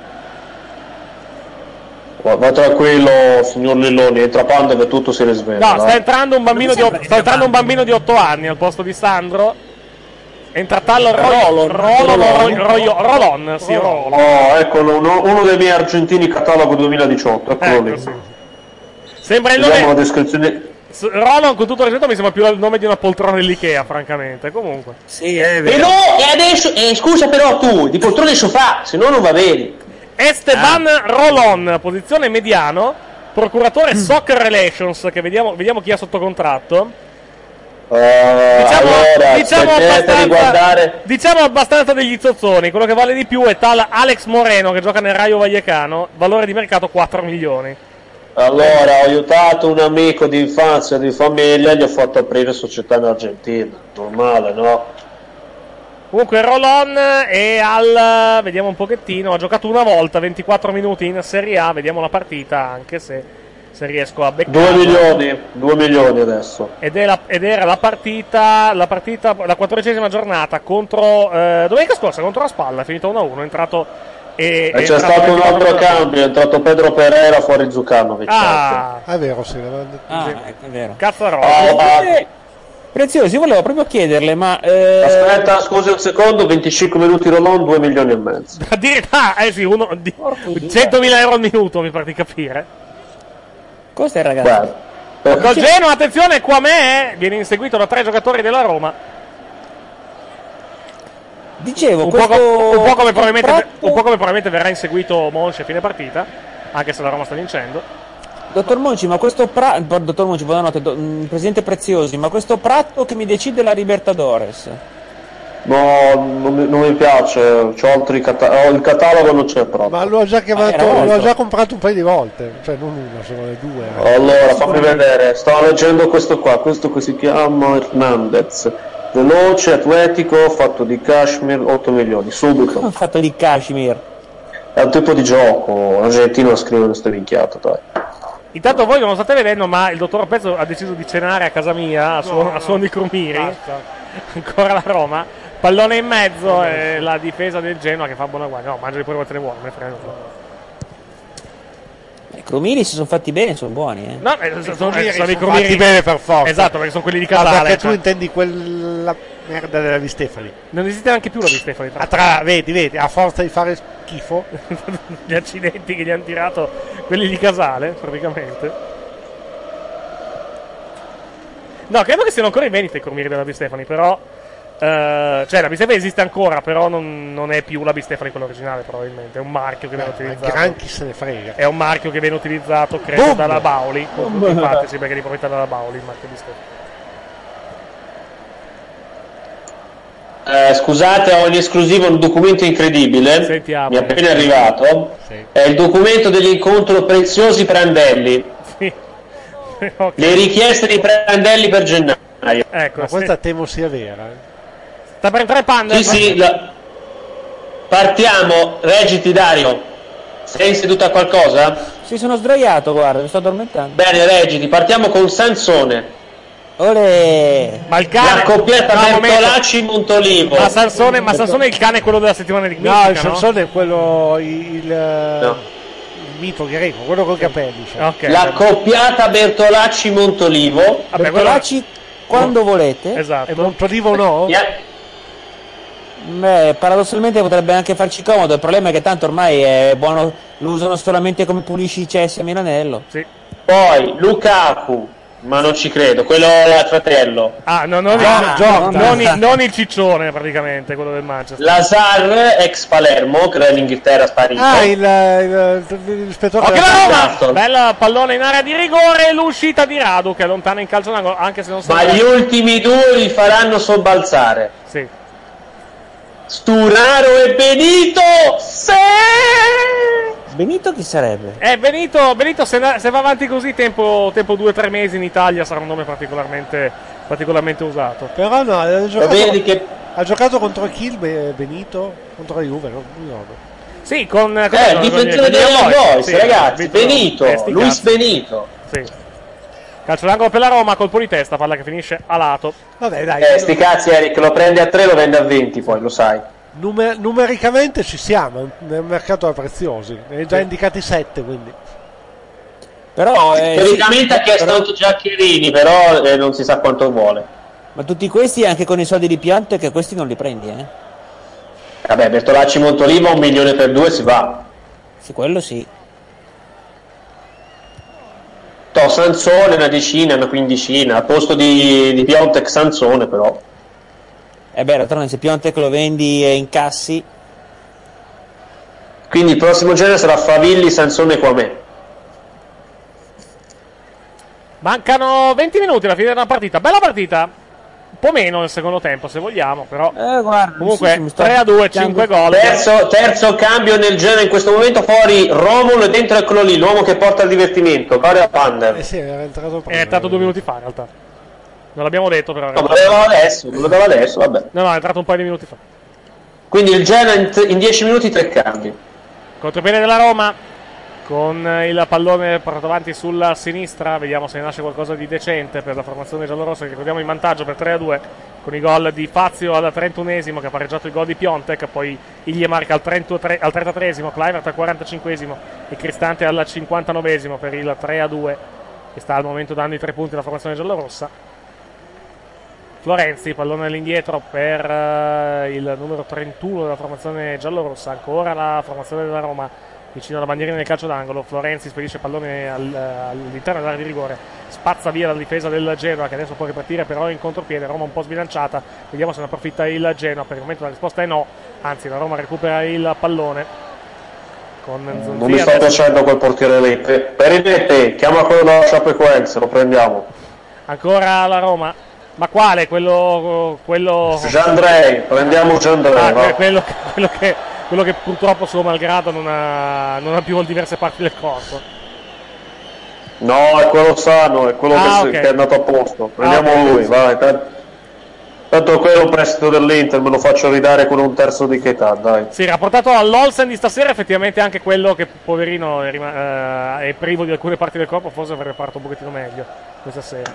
I: Va, va tranquillo, signor Lilloni, entra Panda che tutto si risveglia.
B: No,
I: dai.
B: sta entrando un bambino di sta entrando un bambino di otto anni al posto di Sandro. Entra Tallo Rolon, Rolon, Rolon, Rolon, sì, Rolon.
I: Oh, eccolo, uno, uno dei miei argentini catalogo duemiladiciotto, eccolo
B: Ecco,
I: lì.
B: sì. Sembra il
I: Vediamo la
B: nome
I: descrizione.
B: S- Rolon, con tutto il rispetto, mi sembra più il nome di una poltrona dell'Ikea, francamente. Comunque.
E: Sì, è
I: E
E: vero.
I: no, e adesso, eh, scusa però tu, di poltrone sofà, se no non va bene.
B: Esteban Rolon, posizione mediano, procuratore Soccer Relations, che vediamo, vediamo chi ha sotto contratto.
I: Uh,
B: Diciamo,
I: allora,
B: diciamo,
I: aspettate di
B: abbastanza,
I: guardare.
B: diciamo abbastanza degli zozzoni. Quello che vale di più è tal Alex Moreno che gioca nel Rayo Vallecano, valore di mercato quattro milioni.
I: Allora, ho aiutato un amico di infanzia, di famiglia, gli ho fatto aprire società in Argentina. Normale, no?
B: Comunque Rolon è al, vediamo un pochettino, ha giocato una volta, ventiquattro minuti in Serie A, vediamo la partita, anche se se riesco a beccarla.
I: Due milioni, due milioni adesso.
B: Ed, è la- ed era la partita, la partita, la quattordicesima giornata contro, eh, domenica scorsa, contro la Spalla, è finita uno a uno, è entrato e...
I: E
B: è
I: c'è
B: entrato
I: stato un
B: ventiquattro
I: altro
B: minuti.
I: cambio, è entrato Pedro Pereira fuori Zucanovic.
B: Ah,
G: Ah, è vero, sì, l'aveva detto.
E: Ah, ecco, è vero.
B: Cazzarola.
I: Oh, ah,
E: Eh, Preziosi, volevo proprio chiederle, ma eh,
I: aspetta, scusi un secondo, venticinque minuti Rolon, due milioni e mezzo.
B: Addirittura, ah, eh sì, uno, di, centomila euro al minuto, mi pare di capire.
E: cosa stai ragazzi?
I: Guarda,
B: Col Genoa, attenzione, qua me viene inseguito da tre giocatori della Roma.
E: Dicevo,
B: Un,
E: questo
B: po', co- un po' come probabilmente,
E: contratto-
B: un po' come probabilmente verrà inseguito Monchi a fine partita, anche se la Roma sta vincendo.
E: Dottor Monci, ma questo pra... Dottor Monci, buonanotte, do... mm, Presidente Preziosi, ma questo Pratto che mi decide la Libertadores?
I: no, non mi, non mi piace, c'ho altri cata- oh, il catalogo non c'è proprio.
G: Ma l'ho già chiamato,
E: Ah, era
G: l'ho
E: molto.
G: già comprato un paio di volte, cioè non una, sono le due.
I: Allora, fammi vedere, sto leggendo questo qua, questo che si chiama Hernandez. Veloce, atletico, fatto di Kashmir, otto milioni, subito.
E: Ho fatto di Kashmir.
I: È un tipo di gioco, l'argentino scrive queste minchiate, dai.
B: Intanto voi non lo state vedendo, ma il dottor Pezzo ha deciso di cenare a casa mia, a suono, a suono di crumiri. Ancora la Roma. Pallone in mezzo e la difesa del Genoa che fa buona guardia. No, mangiali pure quante ne vuole, me frega.
E: I crumini si sono fatti bene, sono buoni, eh.
B: No, eh, sono, sono,
G: crumiri
B: sono i
G: sono
B: crumiri
G: fatti bene per forza.
B: Esatto, perché sono quelli di
G: No,
B: Casale.
G: perché tu
B: cioè.
G: intendi quella merda della Di Stefani.
B: Non esiste neanche più la di Stefani.
G: A tra, vedi, vedi, a forza di fare schifo.
B: Gli accidenti che gli hanno tirato quelli di Casale, praticamente. No, credo che siano ancora in vendita i crumiri della Di Stefani, però. eh, cioè, la Di Stefani esiste ancora, però non, non è più la Di Stefani quella originale, probabilmente. È un marchio che viene
G: Ma
B: utilizzato.
G: gran chi se ne frega.
B: È un marchio che viene utilizzato, credo,
G: Boom!
B: dalla Bauli. Infatti, sì, perché è di proprietà della Bauli il marchio Di Stefani.
I: Eh, scusate, ho in esclusiva un documento incredibile.
B: Sentiamo.
I: Mi è appena arrivato.
G: Sì.
I: È il documento dell'incontro Preziosi Prandelli.
B: Sì. Ok.
I: Le richieste di Prandelli per gennaio.
B: Ecco,
G: Ma
B: sì.
G: questa temo sia vera. eh.
B: Sta per entrare Panda.
I: Sì, sì, la- partiamo. Reggiti, Dario. Sei seduto a qualcosa?
E: Sì, sono sdraiato, guarda, mi sto addormentando.
I: Bene, reggiti. Partiamo con Sansone.
E: Ole!
B: Ma il cane.
I: La coppiata
B: No, un momento.
I: Bertolacci-Montolivo.
B: Ma Sansone, ma Sansone è il cane, quello della settimana di
G: No, il Sansone è quello, il, il, il mito greco, quello con i capelli. Cioè.
B: Ok.
I: La coppiata Bertolacci-Montolivo.
B: Vabbè, quello-
E: Bertolacci quando volete.
G: E
B: Esatto.
G: Montolivo no?
I: Mi, a-
E: Beh, paradossalmente potrebbe anche farci comodo, il problema è che tanto ormai è buono, lo usano solamente come pulisci i cessi a Milanello.
B: Sì.
I: Poi Lukaku, ma non ci credo, quello è il fratello.
B: Ah, no, non,
I: Ah,
B: il, non,
I: no,
B: non
I: no.
B: il, non il ciccione praticamente, quello del Manchester.
I: Lazar, ex Palermo, che era in Inghilterra sparito.
G: Ah, il, il, il, l'ispettore
B: Occhio
G: della-
B: la Roma! Bella pallone in area di rigore, l'uscita di Radu che allontana in calcio d'angolo, anche se non
I: Ma
B: sembra-
I: gli ultimi due li faranno sobbalzare.
B: Sì.
I: Sturaro e Benito! Sì!
E: Benito chi sarebbe?
B: Eh, Benito, Benito se, na- se va avanti così tempo, tempo due o tre mesi in Italia sarà un nome particolarmente, particolarmente usato.
G: Però no, ha giocato,
I: vedi che-
G: ha giocato contro chi il Be- Benito? Contro la Juve, no? Non ricordo.
B: Sì, con... con
I: Eh, il difensore dei Young Boys, ragazzi, Benito,
B: Eh, sti
I: Luis
B: cazzi.
I: Benito.
B: Sì. Calcio d'angolo per la Roma, colpo di testa, palla che finisce a lato.
G: Vabbè, dai.
I: Eh, sti cazzi, Eric, lo prende a tre, lo vende a venti, poi lo sai.
G: Numer- numericamente ci siamo, è un mercato a preziosi, ne hai già indicati sette, quindi.
E: Però eh,
I: Teoricamente
E: sì,
I: ha chiesto
E: però-
I: anche Giaccherini, però eh, non si sa quanto vuole.
E: Ma tutti questi anche con i soldi di piante che questi non li prendi, eh?
I: Vabbè, Bertolacci Montoliva un milione per due si va.
E: Sì, quello sì.
I: To, Sansone una decina, una quindicina, a posto di, di Piontek Sansone però.
E: E beh, d'altronde se Piontek lo vendi e incassi.
I: Quindi il prossimo genere sarà Favilli, Sansone e Quamè.
B: Mancano venti minuti alla fine della partita, bella partita. Un po' meno nel secondo tempo se vogliamo, però
E: Eh, guarda,
B: comunque
E: sì, sì, mi sto
B: tre a due,
E: picchiando.
B: cinque gol.
I: Terzo, terzo cambio nel genere in questo momento, fuori Romulo e dentro eccolo lì, l'uomo che porta il divertimento, Corea Pander.
G: Eh sì, era entrato prima.
B: È entrato due minuti fa in realtà. Non l'abbiamo detto però.
I: No, me lo dava adesso, me lo dava adesso, vabbè.
B: No, no, è entrato un paio di minuti fa.
I: Quindi il Genoa in, t- in dieci minuti tre cambi.
B: Contropiede della Roma con il pallone portato avanti sulla sinistra, vediamo se ne nasce qualcosa di decente per la formazione giallorossa, che ricordiamo in vantaggio per tre a due con i gol di Fazio al trentunesimo che ha pareggiato il gol di Piontek, poi Iglie marca al, trentatré, al trentatreesimo, Kluivert al quarantacinquesimo e Cristante al cinquantanovesimo per il tre a due che sta al momento dando i tre punti alla formazione giallorossa. Florenzi, pallone all'indietro per uh, il numero trentuno della formazione giallorossa, ancora la formazione della Roma vicino alla bandierina del calcio d'angolo. Florenzi spedisce pallone al, all'interno dell'area di rigore, spazza via la difesa del Genoa che adesso può ripartire però in contropiede. Roma un po' sbilanciata, vediamo se ne approfitta il Genoa. Per il momento la risposta è no, anzi la Roma recupera il pallone con Zonzi.
I: Non mi sta
B: adesso-
I: piacendo quel portiere lì. Pe- Perinetti, chiama quello della Chapecoense, lo prendiamo.
B: ancora la Roma, ma quale? Quello quello
I: Giandrei, prendiamo Giandrei.
B: Ah,
I: va.
B: que- quello, quello che quello che purtroppo suo malgrado non ha, non ha più diverse parti del corpo.
I: No, è quello sano, è quello
B: Ah,
I: che, si-
B: ok.
I: che è andato a posto. Prendiamo
B: Ah, ok.
I: lui, vai. Tanto, tanto quello è un prestito dell'Inter, me lo faccio ridare con un terzo di che età, dai.
B: Sì, rapportato all'Olsen di stasera, effettivamente anche quello che poverino è, rima- eh, è privo di alcune parti del corpo, forse avrebbe fatto un pochettino meglio questa sera.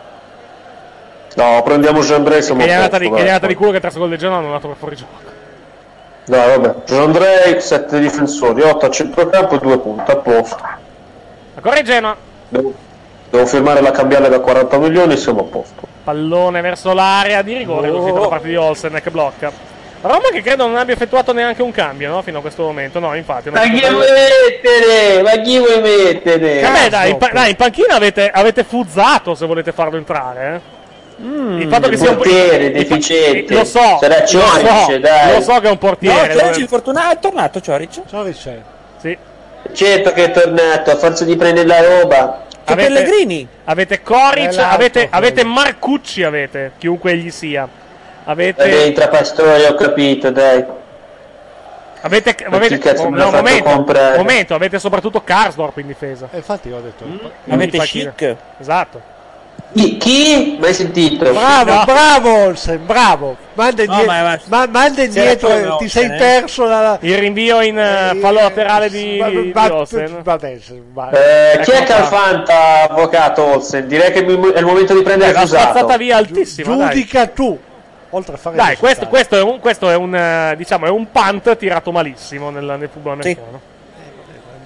I: No, prendiamo Giandrei, siamo
B: Che gli è
I: a
B: andata
I: posto,
B: di, che gli è
I: dai.
B: andata di culo che il terzo gol del Genoa non è andato per fuori gioco.
I: Dai, vabbè. Giandrei, sette difensori, otto a centrocampo e due punti, a posto.
B: Ancora il Genoa,
I: Devo, devo firmare la cambiale da quaranta milioni, siamo a posto.
B: pallone verso l'area di rigore,
I: Oh.
B: così da parte di Olsen che blocca. Roma che credo non abbia effettuato neanche un cambio, no? Fino a questo momento, no, infatti. non
I: Ma
B: ha
I: chi
B: fatto
I: vuoi mettere? Ma chi vuoi mettere?
B: Vabbè, dai, in, pa- dai, in panchina avete, avete fuzzato se volete farlo entrare, eh. il fatto che sia un
I: portiere
B: il- il-
I: deficiente.
B: lo so,
I: Sarà
B: lo
I: Cioric,
B: so,
I: dai.
B: lo so che è un
E: No,
B: portiere.
E: Cioric infortunato, è tornato Cioric.
G: Cioric è.
B: Sì.
I: Certo che è tornato, a forza di prendere la roba.
E: Che Pellegrini.
B: Avete Coric,
G: È l'altro,
B: avete,
G: quello.
B: avete Marcucci, avete chiunque egli sia. Avete
I: Vabbè, entra Pastore, ho capito, dai.
B: avete,
I: Ma
B: avete
I: chi cazzo
B: oh,
I: me l'ha
B: no,
I: fatto
B: momento,
I: comprare?
B: momento, avete soprattutto Karsdorp in difesa.
G: E infatti ho detto.
E: Avete
B: In panchina.
E: Chic.
B: Esatto.
I: Chi? Chi? Mai sentito?
G: Bravo,
B: No.
G: bravo Olsen, bravo. Manda
E: No,
G: indietro,
E: ma- ma-
G: ma- manda indietro
E: come
G: eh, ti
E: Olsen,
G: sei
E: eh.
G: perso la...
B: Il rinvio in eh, fallo laterale di,
G: Va-
B: di
G: va-
B: Olsen.
G: vabbè, se- va-
I: Eh, chi è
B: Ecco qua.
I: Calfanta, avvocato Olsen? Direi che è il momento di prendere
B: L'ha
I: accusato.
B: spazzata via altissima, dai.
G: giudica tu. Oltre a fare
B: Dai,
G: il
B: questo,
G: risultato.
B: questo è un, questo è un, eh, diciamo, è un punt tirato malissimo nel, nel football americano.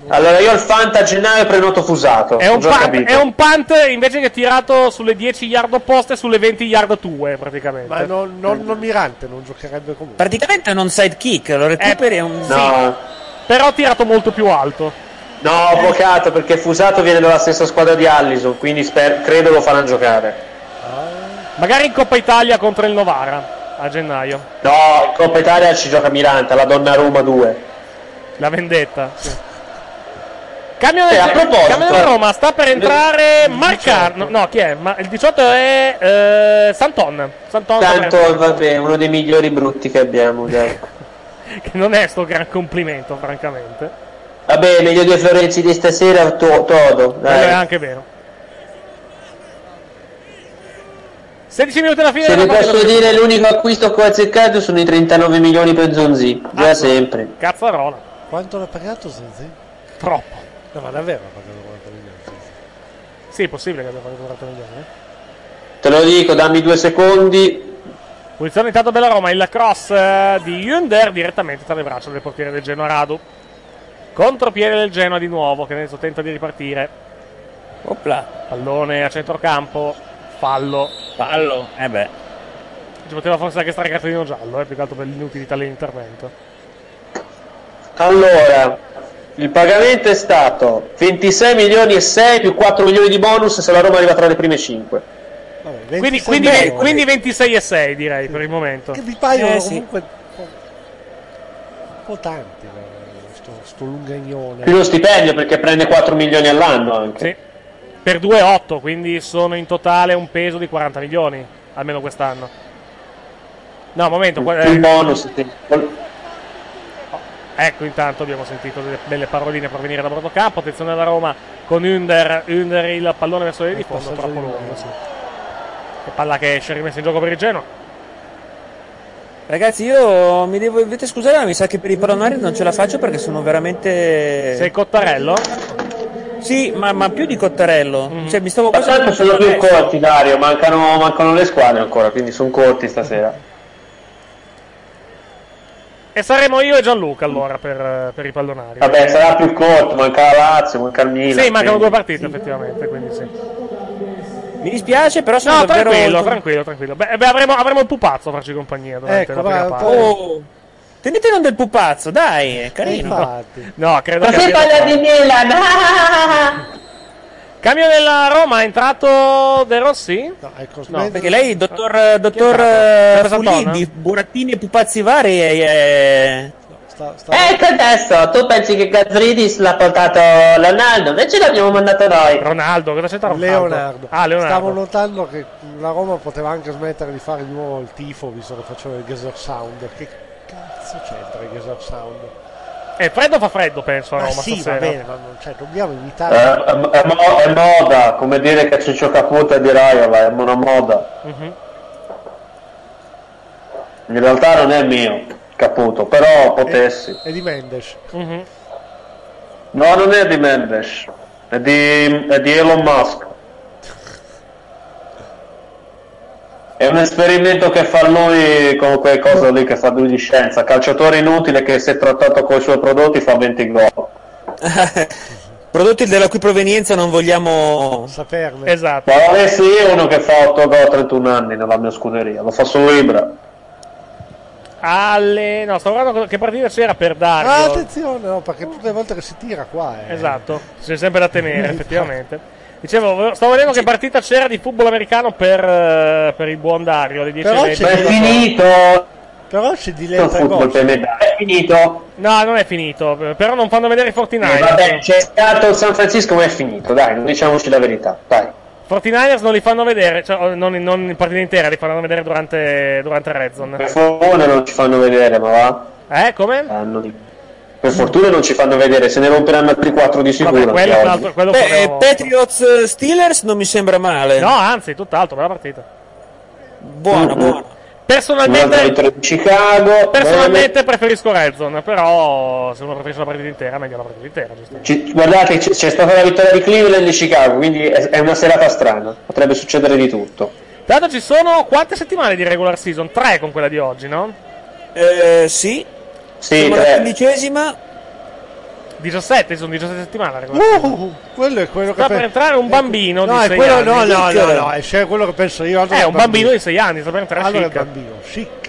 I: Allora io il Fanta a gennaio prenoto Fusato.
B: È un,
I: già
B: punt,
I: capito.
B: è un punt invece che tirato sulle dieci yard opposte sulle venti yard tue, praticamente.
G: Ma non, non, non mirante, non giocherebbe comunque.
E: Praticamente è un onside kick, lo recuperi è un...
I: No.
B: Sì, però tirato molto più alto.
I: No, avvocato, perché Fusato viene dalla stessa squadra di Allison, quindi sper- credo lo faranno giocare.
B: Magari in Coppa Italia contro il Novara a gennaio.
I: No, in Coppa Italia ci gioca Mirante, la Donnarumma due.
B: La vendetta, sì. Cambio,
I: Eh,
B: del,
I: a proposito-
B: cambio della Roma, sta per entrare Marcano. No, chi è? Ma il diciotto è eh, Santon. Santon sta per
I: Tanto, vabbè, uno dei migliori brutti che abbiamo, dai.
B: che non è sto gran complimento, francamente.
I: Vabbè, meglio due Florenzi di stasera, to- todo,
B: Quello è
I: dai.
B: anche vero. sedici minuti alla fine
I: Se vi
B: della
I: posso
B: partita.
I: dire, l'unico acquisto che ho azzeccato sono i trentanove milioni per Zonzi, già sempre.
B: Cazzarola.
G: Quanto l'ha pagato Zenzi?
B: Troppo.
G: No, ma davvero ha pagato quaranta milioni Zenzi?
B: Sì, è possibile che abbia pagato quaranta milioni. Eh?
I: Te lo dico, dammi due secondi.
B: Posizione intanto della Roma, il cross eh, di Yünder direttamente tra le braccia del portiere del Genoa Radu. Contropiede del Genoa di nuovo, che adesso tenta di ripartire.
E: Opla.
B: Pallone a centrocampo, fallo.
E: Fallo, eh beh.
B: Ci poteva forse anche stare cartellino giallo, eh, più che altro per l'inutilità dell'intervento.
I: Allora, il pagamento è stato ventisei milioni e sei più quattro milioni di bonus se la Roma arriva tra le prime cinque.
G: Vabbè,
B: Quindi,
G: ventisei
B: quindi,
G: milioni.
B: quindi ventisei e sei direi per il momento.
G: Che mi paiono
B: Eh, sì.
G: comunque un po', un po' tanti, eh, sto, sto lungagnone.
I: Più lo stipendio perché prende quattro milioni all'anno anche.
B: Sì. Per due virgola otto, quindi sono in totale un peso di quaranta milioni, almeno quest'anno. No, momento. qua-
I: Più
B: eh,
I: il bonus, sì.
B: Ecco, intanto abbiamo sentito delle belle paroline provenire da bordo campo. Attenzione alla Roma con Yünder. Yünder il pallone verso le di fondo,
G: passaggio
B: troppo
G: di
B: lungo.
G: mano, sì.
B: E palla che esce rimessa in gioco per il Genoa.
E: Ragazzi, io mi devo dovete scusare, ma mi sa che per i pallonari non ce la faccio perché sono veramente...
B: Sei Cottarello?
E: Sì, ma, ma più di Cottarello.
B: Mm.
E: Cioè, mi stavo
I: Ma
E: quasi...
I: tanto sono più corti, Dario, mancano, mancano le squadre ancora, quindi sono corti stasera.
B: E saremo io e Gianluca allora per, per i pallonari.
I: Vabbè, sarà più corto, manca la Lazio, manca il Milan.
B: Sì, mancano
I: quindi-
B: due partite effettivamente, quindi sì.
E: Mi dispiace, però sono
B: No,
E: davvero...
B: tranquillo, tranquillo, tranquillo. Beh, beh, avremo, avremo il pupazzo a farci compagnia durante
G: Ecco,
B: la prima
G: va,
B: parte.
E: Oh, tenete non del pupazzo, dai, è carino.
G: Infatti.
B: No, credo
I: Ma
B: che
I: sei
B: abbia-
I: parla di Milan? Ah!
B: Cambio nella Roma, è entrato De Rossi?
G: No, ecco,
B: No,
G: smetti-
E: Perché lei, dottor, dottor
B: è
E: eh,
B: stato?
E: Fulli,
B: Santona?
E: di burattini e pupazzi vari, è... è-
G: sta, sta,
I: Ecco adesso, tu pensi che Gazridis l'ha portato Ronaldo, invece l'abbiamo mandato noi.
B: Ronaldo, cosa c'entra Ronaldo?
G: Leonardo.
B: Ah, Leonardo.
G: Stavo notando che la Roma poteva anche smettere di fare di nuovo il tifo, visto che faceva il Geyser Sound. Che cazzo c'entra il Geyser Sound?
B: Eh, freddo fa freddo, penso, a
G: Ma
B: Roma
G: sì, va
B: stasera.
G: bene, ma non, cioè, dobbiamo
I: Eh,
G: imitare.
I: è, è mo- è moda, come dire che Ciccio Caputo è di Raiola, è una moda.
B: Mhm.
I: In realtà non è mio, Caputo, però potessi.
G: È di Mendes.
B: Mhm.
I: No, non è di Mendes, è di, è di Elon Musk. È un esperimento che fa lui con quelle cose lì che fa lui di scienza. Calciatore inutile che se trattato con i suoi prodotti fa venti gol.
E: prodotti della cui provenienza non vogliamo
G: saperne.
B: Esatto.
I: Ma avessi io uno che fa otto gol a trentuno anni nella mia scuderia, lo fa solo Ibra.
B: Alle... No, sto guardando che partita c'era per Dario.
G: Ah, attenzione, no, perché tutte le volte che si tira qua. Eh.
B: Esatto, c'è sempre da temere, effettivamente. Dicevo, stavo vedendo che partita c'era di football americano per, eh, per il buon Dario alle dieci
G: Però
B: e venti.
G: c'è-
I: Ma è finito!
G: Però c'è di
I: Non
G: lenta
I: football per
G: gol.
I: metà, è finito!
B: No, non è finito, però non fanno vedere i
I: Eh,
B: quarantanove.
I: vabbè, c'è stato il San Francisco ma è finito, dai, non diciamoci la verità, dai.
B: quarantanovers non li fanno vedere, cioè non, non in partita intera, li fanno vedere durante, durante Red Zone.
I: Per fortuna non ci fanno vedere, ma va?
B: Eh, come?
I: Hanno di- Per fortuna non ci fanno vedere, se ne romperanno altri quattro di sicuro.
B: Vabbè, quello,
I: anche
B: è un
I: oggi.
B: altro- quello
E: Beh,
B: faremo-
E: Patriots eh, Steelers non mi sembra male.
B: No, anzi, tutt'altro, bella partita.
E: Buono,
I: Mm-mm.
E: buono.
I: Un'altra
B: Personalmente,
I: vittoria di Chicago.
B: personalmente preferisco Red Zone, però se uno preferisce la partita intera, meglio la partita intera, giustamente.
I: Ci- guardate, c'è, c'è stata la vittoria di Cleveland e di Chicago, quindi è, è una serata strana, potrebbe succedere di tutto.
B: Tra l'altro ci sono quante settimane di regular season? Tre con quella di oggi, no?
E: Eh, sì,
I: Sì,
E: siamo alla
I: tre.
E: quindicesima.
B: diciassette, sono diciassette settimane.
G: Uh, quello è quello
B: sta
G: che
B: per entrare un bambino
G: no,
B: di
G: è
B: sei
G: quello,
B: anni.
G: no, no, no, no, è cioè quello che penso io.
B: È un bambino di sei anni, sta per entrare
G: allora
B: Chic.
G: è bambino, Chic.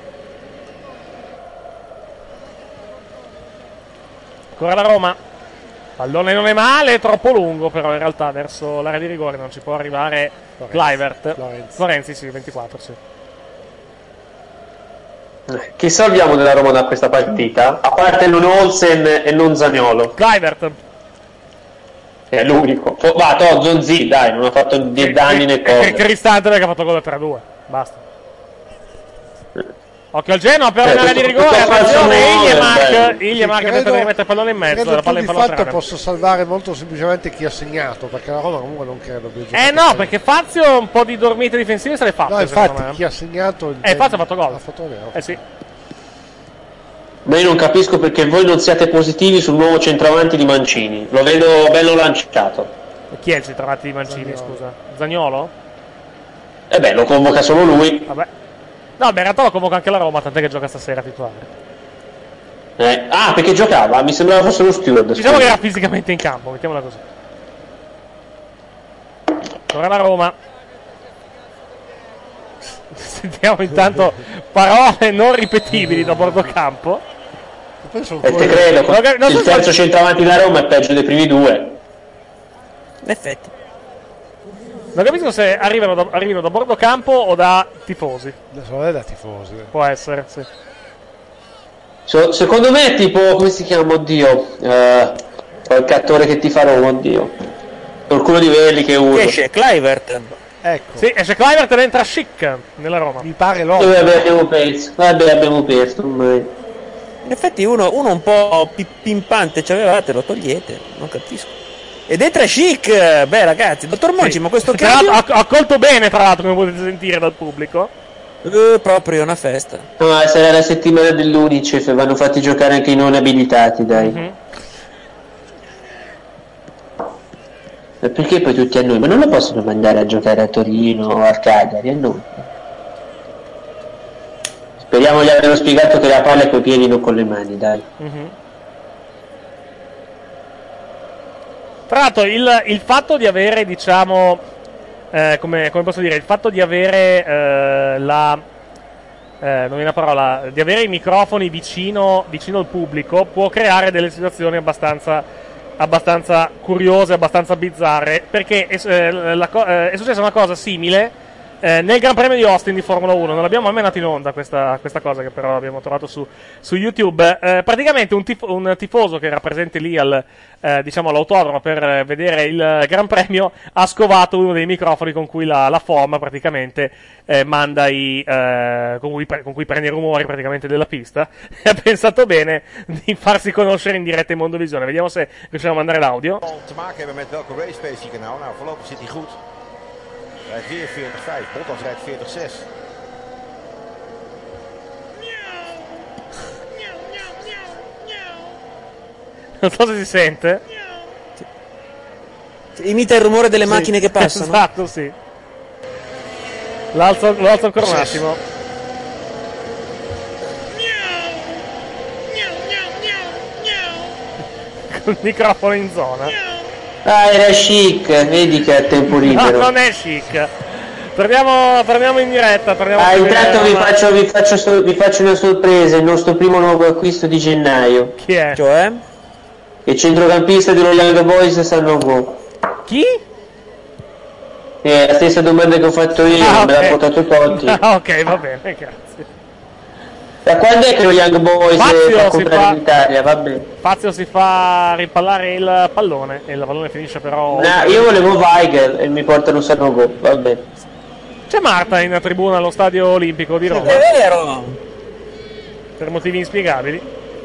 B: Ancora la Roma. Pallone non è male, è troppo lungo, però in realtà verso l'area di rigore non ci può arrivare
G: Florenzi.
B: Kluivert.
G: Florenzi.
B: Florenzi, sì, ventiquattro, sì.
I: Chi salviamo della Roma da questa partita? A parte non Olsen e non Zaniolo.
B: Kluivert.
I: È l'unico. Oh, va, to, Zonzi, dai, non ha fatto dieci danni né
B: Che
I: cose.
B: Cristante perché ha fatto gol da tre a due. Basta. Occhio al Genoa, però
I: Eh,
B: in area di
I: tutto-
B: rigore,
I: tutto
B: attenzione,
I: falso
B: Iliemark,
I: bello.
B: Iliemark
G: Sì,
B: tenta di mettere il pallone in mezzo,
G: credo
B: la
G: tu
B: palla in
G: di
B: fallo
G: fatto
B: laterale.
G: posso salvare molto semplicemente chi ha segnato, perché la Roma comunque non credo abbia giocato
B: Eh no,
G: bene.
B: perché Fazio un po' di dormite difensive se le fa.
G: No, infatti chi ha segnato
B: Eh, Fazio ha fatto gol.
G: ha fatto vero.
B: Eh sì.
I: Ma io non capisco perché voi non siate positivi sul nuovo centravanti di Mancini. Lo vedo bello lanciato.
B: Chi è il centravanti di Mancini, scusa? Zaniolo?
I: E beh, lo convoca solo lui.
B: Vabbè. No, beh, in realtà lo convoca anche la Roma, tant'è che gioca stasera titolare.
I: Eh, ah, perché giocava? Mi sembrava fosse lo steward.
B: Diciamo che
I: scusa.
B: era fisicamente in campo, mettiamola così. Ora la Roma. Sentiamo intanto parole non ripetibili da bordo campo.
I: E te credo,
B: Non cap- non so
I: il
B: se-
I: terzo centravanti da Roma è peggio dei primi due.
E: In effetti.
B: Non capisco se arrivano da, arrivino da bordo campo o da tifosi.
G: Adesso è da tifosi.
B: Può essere, sì.
I: So- secondo me è tipo, come si chiama, oddio, eh, qualche attore che ti fa Roma, oddio. Qualcuno di quelli che uso.
E: Che esce? Kluivert.
G: Ecco.
B: Sì, esce Kluivert ed entra Chic nella Roma.
G: Mi pare
I: Vabbè,
G: l'opera.
I: abbiamo perso, vabbè, abbiamo perso ormai.
E: In effetti uno, uno un po' pi- pimpante ci avevate, lo togliete, non capisco. Ed entra Chic, beh ragazzi, dottor Monci,
B: Sì.
E: ma questo
B: Tra
E: cambio
B: l'altro, ha, ha accolto bene, tra l'altro, come potete sentire dal pubblico.
E: eh, proprio una festa.
I: No, sarà la settimana dell'Unicef, vanno fatti giocare anche i non abilitati, dai.
B: Mm-hmm.
I: E perché poi tutti a noi? Ma non lo possono mandare a giocare a Torino o a Cagliari, a noi. Speriamo gli abbiano spiegato che la palla è coi piedi, non con le mani, dai.
B: Mm-hmm. Tra l'altro il, il fatto di avere, diciamo, eh, come, come posso dire, il fatto di avere eh, la, eh, non viene la parola, di avere i microfoni vicino, vicino al pubblico può creare delle situazioni abbastanza, abbastanza curiose, abbastanza bizzarre, perché è, eh, la co- eh, è successa una cosa simile Eh, nel Gran Premio di Austin di Formula uno. Non l'abbiamo mai mandato in onda questa, questa cosa, che però abbiamo trovato su, su YouTube. Eh, praticamente un, tif- un tifoso che era presente lì al, eh, diciamo all'autodromo per eh, vedere il Gran Premio ha scovato uno dei microfoni con cui la, la F O M praticamente eh, manda i eh, con, cui pre- con cui prende i rumori praticamente della pista, e ha pensato bene di farsi conoscere in diretta in Mondovisione. Vediamo se riusciamo a mandare l'audio.
L: Te maken hebben met welke racepace zie ik nou? Nou, voorlopig zit hij goed. Rijdt weer veertig vijf, Bottas rijdt veertig zes.
B: Non so se si sente.
E: Imita il rumore delle
B: Sì,
E: macchine che passano.
B: Esatto, sì. L'alzo, lo alzo ancora un attimo. Col microfono in zona.
I: Ah, era Chic, vedi che ha tempo
B: No,
I: libero.
B: non è Chic. Torniamo, torniamo in diretta. Torniamo
I: Ah,
B: a vedere
I: intanto vi
B: la-
I: faccio, vi, faccio so- vi faccio una sorpresa, il nostro primo nuovo acquisto di gennaio.
B: Chi è?
E: Cioè?
I: Il centrocampista dello Young Boys Sanno Go.
B: Chi?
I: È la stessa domanda che ho fatto io,
B: Ah,
I: me l'ha
B: ok.
I: portato Totti.
B: Ah, ok, va bene, grazie.
I: Da quando è che lo Young Boys
B: Fazio
I: fa
B: si
I: comprare
B: fa-
I: in Italia? Vabbè.
B: Fazio si fa rimpallare il pallone e il pallone finisce però.
I: No, io volevo Weigel e mi portano Sanno Go, vabbè.
B: C'è Marta in tribuna allo stadio olimpico di Roma.
E: È vero.
B: Per motivi inspiegabili.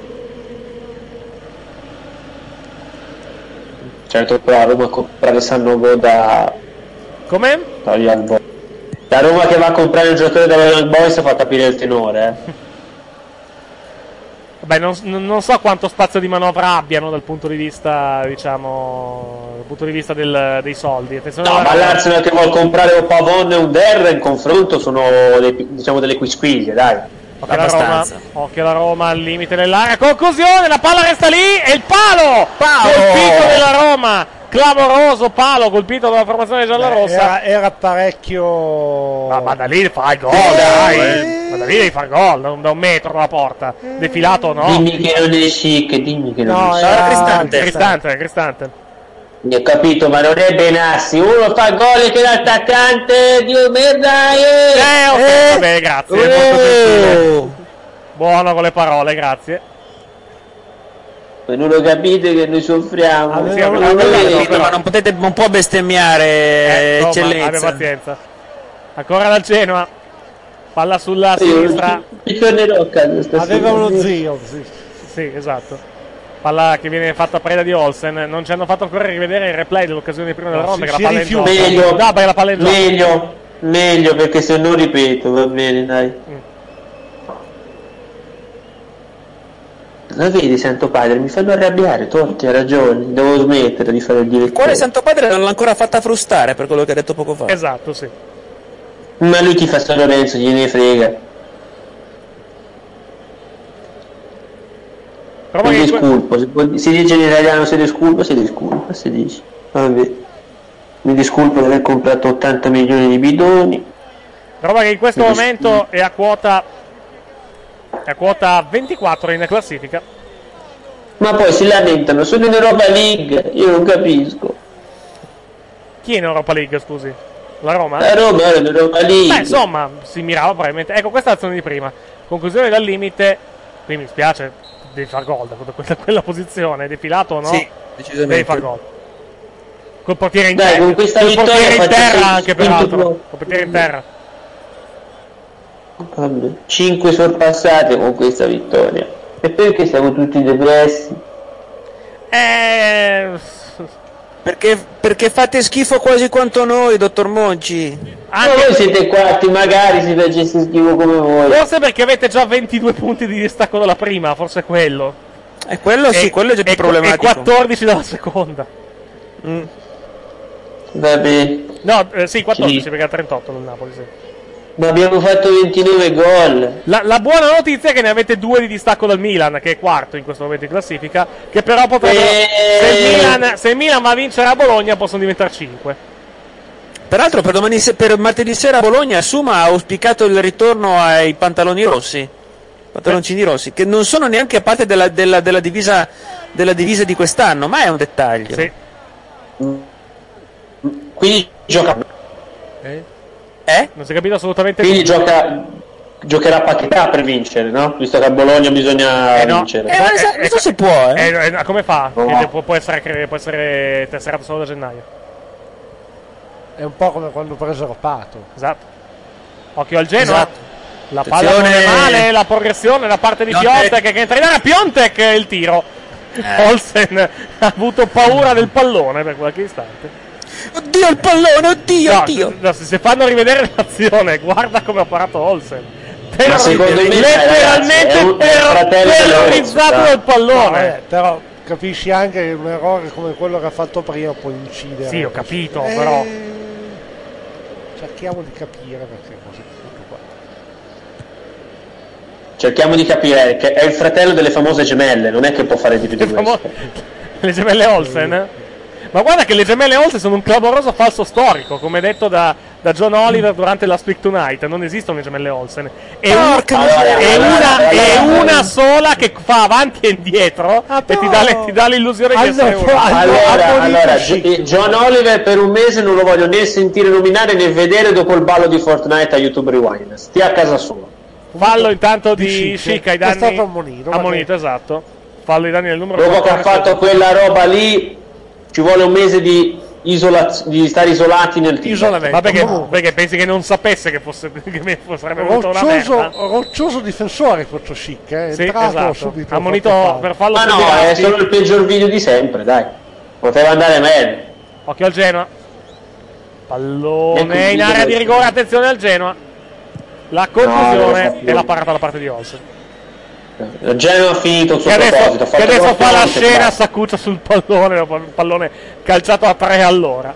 I: Certo, però a Roma a comprare Sanno Go da...
B: Come?
I: da Young Boys. La Roma che va a comprare il giocatore dello Young Boys fa capire il tenore, eh.
B: Vabbè, non, non so quanto spazio di manovra abbiano dal punto di vista, diciamo, dal punto di vista del- dei soldi. Attenzione
I: No,
B: alla-
I: ma l'Arsenal che vuol comprare un Pavon e un Der in confronto sono dei- diciamo delle quisquiglie, dai.
B: Occhio alla Roma, occhio alla Roma al limite dell'area, conclusione, la palla resta lì e il palo,
E: palo!
B: colpito della Roma, clamoroso palo colpito dalla formazione giallorossa.
G: Era, era parecchio.
B: Ma, ma da lì fa il gol, dai, eh. ma da lì devi fare gol, da un, da un metro dalla porta, defilato no?
I: Dimmi che non è chic, dimmi che non
B: No,
I: è
B: era
I: chic.
B: Cristante, Cristante, Cristante.
I: Ho capito, ma non è Benassi. Uno fa gol e che l'attaccante, Dio merda. Eh,
B: eh, ok,
I: eh.
B: vabbè, grazie.
I: Eh.
B: Molto gentile. Buono con le parole, grazie.
I: Ma non lo capite che noi soffriamo.
B: Aveva,
I: Sì,
B: aveva,
I: non
B: aveva,
I: lo
E: Capito, ma non potete, non può bestemmiare,
B: Eh, insomma,
E: eccellenza.
B: abbia pazienza. Ancora dal Genoa. Palla sulla
I: Io
B: sinistra.
I: ci tornerò a casa stasera.
G: Aveva uno zio. Sì,
B: sì, esatto. Palla che viene fatta preda di Olsen. Non ci hanno fatto ancora rivedere il replay dell'occasione di prima della
I: No,
B: ronda.
I: si-
B: Che
I: si
B: la palla è in gioco.
I: rifiuta. Meglio.
B: No, perché la palla è in gioco.
I: Meglio, meglio perché se non ripeto, va bene, dai.
B: Mm.
I: La vedi, Santo Padre, mi fanno arrabbiare, Totti ha ragione, devo smettere di fare il direttore.
E: Quale Santo Padre non l'ha ancora fatta frustare per quello che ha detto poco fa?
B: Esatto, sì.
I: Ma lui ti fa San Lorenzo, gliene frega.
B: Prova
I: Mi
B: che-
I: disculpo, si, può- si dice in italiano si disculpa, si disculpa, si dice. Vabbè. Mi disculpo di aver comprato ottanta milioni di bidoni.
B: Roba che in questo
I: Mi
B: momento è a quota è a quota ventiquattro in classifica.
I: Ma poi si lamentano, sono in Europa League, io non capisco.
B: Chi è in Europa League, scusi? La Roma?
I: La Roma era in Europa League.
B: Beh, insomma, si mirava probabilmente. Ecco, questa è l'azione di prima. Conclusione dal limite. Qui mi spiace, devi far gol da quella, quella posizione. Defilato o no?
E: Sì, decisamente.
B: Devi far gol. Col portiere in
I: Dai,
B: terra.
I: con questa
B: Col
I: vittoria
B: portiere in
I: faccio
B: terra
I: sei
B: anche,
I: punti
B: peraltro.
I: buoni.
B: Col portiere in terra.
I: Vabbè, cinque sorpassate con questa vittoria. E perché siamo tutti depressi?
B: Eh...
E: Perché, perché fate schifo quasi quanto noi, dottor Monci.
I: Ma voi siete quarti, magari si facesse schifo come voi.
B: Forse perché avete già ventidue punti di distacco dalla prima, forse è quello.
E: E quello sì,
B: E-
E: quello è già più
B: e-
E: problematico.
B: E quattordici dalla seconda.
E: Mm.
I: Vabbè.
B: No, eh, sì, quattordici
I: Sì.
B: perché ha trentotto nel Napoli, sì.
I: Ma abbiamo fatto ventinove gol.
B: La, la buona notizia è che ne avete due di distacco dal Milan, che è quarto in questo momento in classifica, che però potrebbero...
I: Eh.
B: Se, il Milan, se il Milan va a vincere a Bologna possono diventare cinque.
E: Peraltro per, domani se- per martedì sera a Bologna Suma ha auspicato il ritorno ai pantaloni rossi, pantaloncini rossi, che non sono neanche a parte della, della, della, divisa, della divisa di quest'anno, ma è un dettaglio.
B: Sì.
I: Quindi gioca.
B: Eh?
E: Eh?
B: Non si è capito assolutamente
I: Quindi
B: nulla.
I: gioca. Giocherà a pacchetà per vincere, no? Visto che a Bologna bisogna
B: Eh no.
I: vincere.
E: Eh, non so- non so se può, eh.
B: Eh, eh, come fa?
I: No.
B: Che può, può essere, cre- può essere tesserato solo da gennaio.
G: È un po' come quando presero Pato.
B: Esatto. Occhio al Genoa.
E: Esatto.
B: La palla non è
E: Attenzione.
B: male, la progressione da parte di
E: Piontek.
B: Piontek che entra in area. Piontek e il tiro. Olsen ha avuto paura del pallone per qualche istante.
E: Oddio il pallone, oddio,
B: No,
E: oddio.
B: no, se se fanno rivedere l'azione, guarda come ha parato Olsen.
I: Ma secondo me,
B: letteralmente
I: ragazzi, è un- è
B: terro-
I: fratello
B: terrorizzato
I: dell'Orso,
B: dal pallone.
G: Eh, però capisci anche che un errore come quello che ha fatto prima può incidere.
B: Sì, ho capito,
G: Eh,
B: però.
G: Cerchiamo di capire perché così. Tutto qua.
I: Cerchiamo di capire che è il fratello delle famose gemelle, non è che può fare di più di
B: Le
I: questo.
B: famo- le gemelle Olsen. Ma guarda che le gemelle Olsen sono un clamoroso falso storico, come detto da, da John Oliver durante la Speak Tonight. Non esistono le gemelle Olsen. È, un-
E: Porca
I: miseria.
B: è una, è
I: Allora,
B: una sola che fa avanti e indietro e ti dà, le- ti dà l'illusione di essere
G: Allora,
B: una.
I: Allora,
G: Abolito
I: allora
G: chic.
I: Gi- John Oliver per un mese non lo voglio né sentire nominare né vedere dopo il ballo di Fortnite a YouTube Rewind. Stia a casa sua.
B: Fallo intanto di
G: Chic.
B: Chic ai
G: È
B: danni.
G: stato ammonito,
B: Ammonito, esatto. Fallo ai danni del numero
I: Dopo che ha
B: quattordici.
I: fatto quella roba lì, ci vuole un mese di, isola- di stare isolati nel team.
G: Isolamento.
B: Ma perché,
G: Comunque.
B: perché pensi che non sapesse che, fosse, che mi sarebbe venuta una
G: Roccioso,
B: merda?
G: roccioso difensore questo Chic, eh. è
B: Sì,
G: entrato
B: esatto.
G: subito.
B: Ammonito
G: fatto fallo.
B: per fallo
I: Ma
B: su
I: no, è
B: Verratti.
I: solo il peggior video di sempre, dai. Poteva andare meglio.
B: Occhio al Genoa. Pallone
I: Ecco il
B: in
I: video
B: area
I: del-
B: di rigore, attenzione al Genoa. La conclusione
I: No,
B: e la parata da parte di Olsen.
I: Il Genoa ha finito il suo
B: Che adesso,
I: proposito. ha
B: che
I: fatto
B: adesso
I: quattro
B: fa la
I: volte,
B: scena,
I: basta.
B: s'accuccia sul pallone, dopo il pallone calciato a tre all'ora.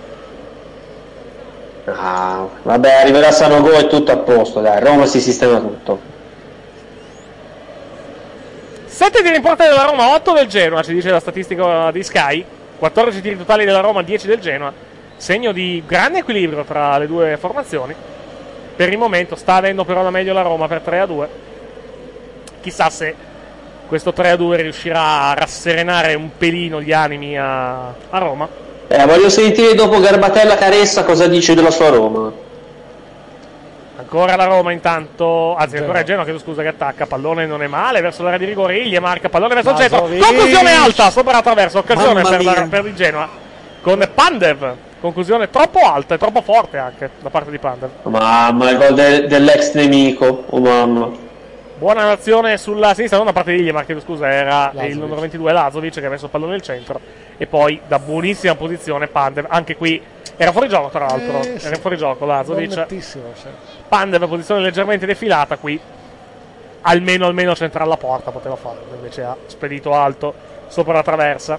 I: Ah, vabbè, arriverà Sanogo e tutto a posto, dai. Roma si sistema tutto.
B: sette tiri in porta della Roma, otto del Genoa, ci dice la statistica di Sky. quattordici tiri totali della Roma, dieci del Genoa. Segno di grande equilibrio tra le due formazioni. Per il momento sta avendo però la meglio la Roma per tre a due. Chissà se questo tre a due riuscirà a rasserenare un pelino gli animi a, a Roma.
D: Eh, voglio sentire dopo Garbatella Caressa cosa dice della sua Roma.
B: Ancora la Roma intanto, anzi ancora il Genoa, chiedo scusa, che attacca, pallone non è male, verso l'area di rigore, Iglie marca, pallone verso il centro, conclusione alta, sopra la traversa, occasione per, la, per il Genoa, con Pandev, conclusione troppo alta e troppo forte anche da parte di Pandev.
D: Mamma, il gol de- dell'ex nemico, oh mamma.
B: Buona azione sulla sinistra, non da parte di Iglie, ma chiedo scusa, era Lazovic. Il numero ventidue Lazovic che ha messo il pallone nel centro, e poi da buonissima posizione Pandev, anche qui era fuori gioco tra l'altro, eh, sì. Era fuori gioco Lazovic.
G: Sì.
B: Pandev, posizione leggermente defilata qui, almeno almeno centrare la porta poteva fare, invece ha spedito alto sopra la traversa.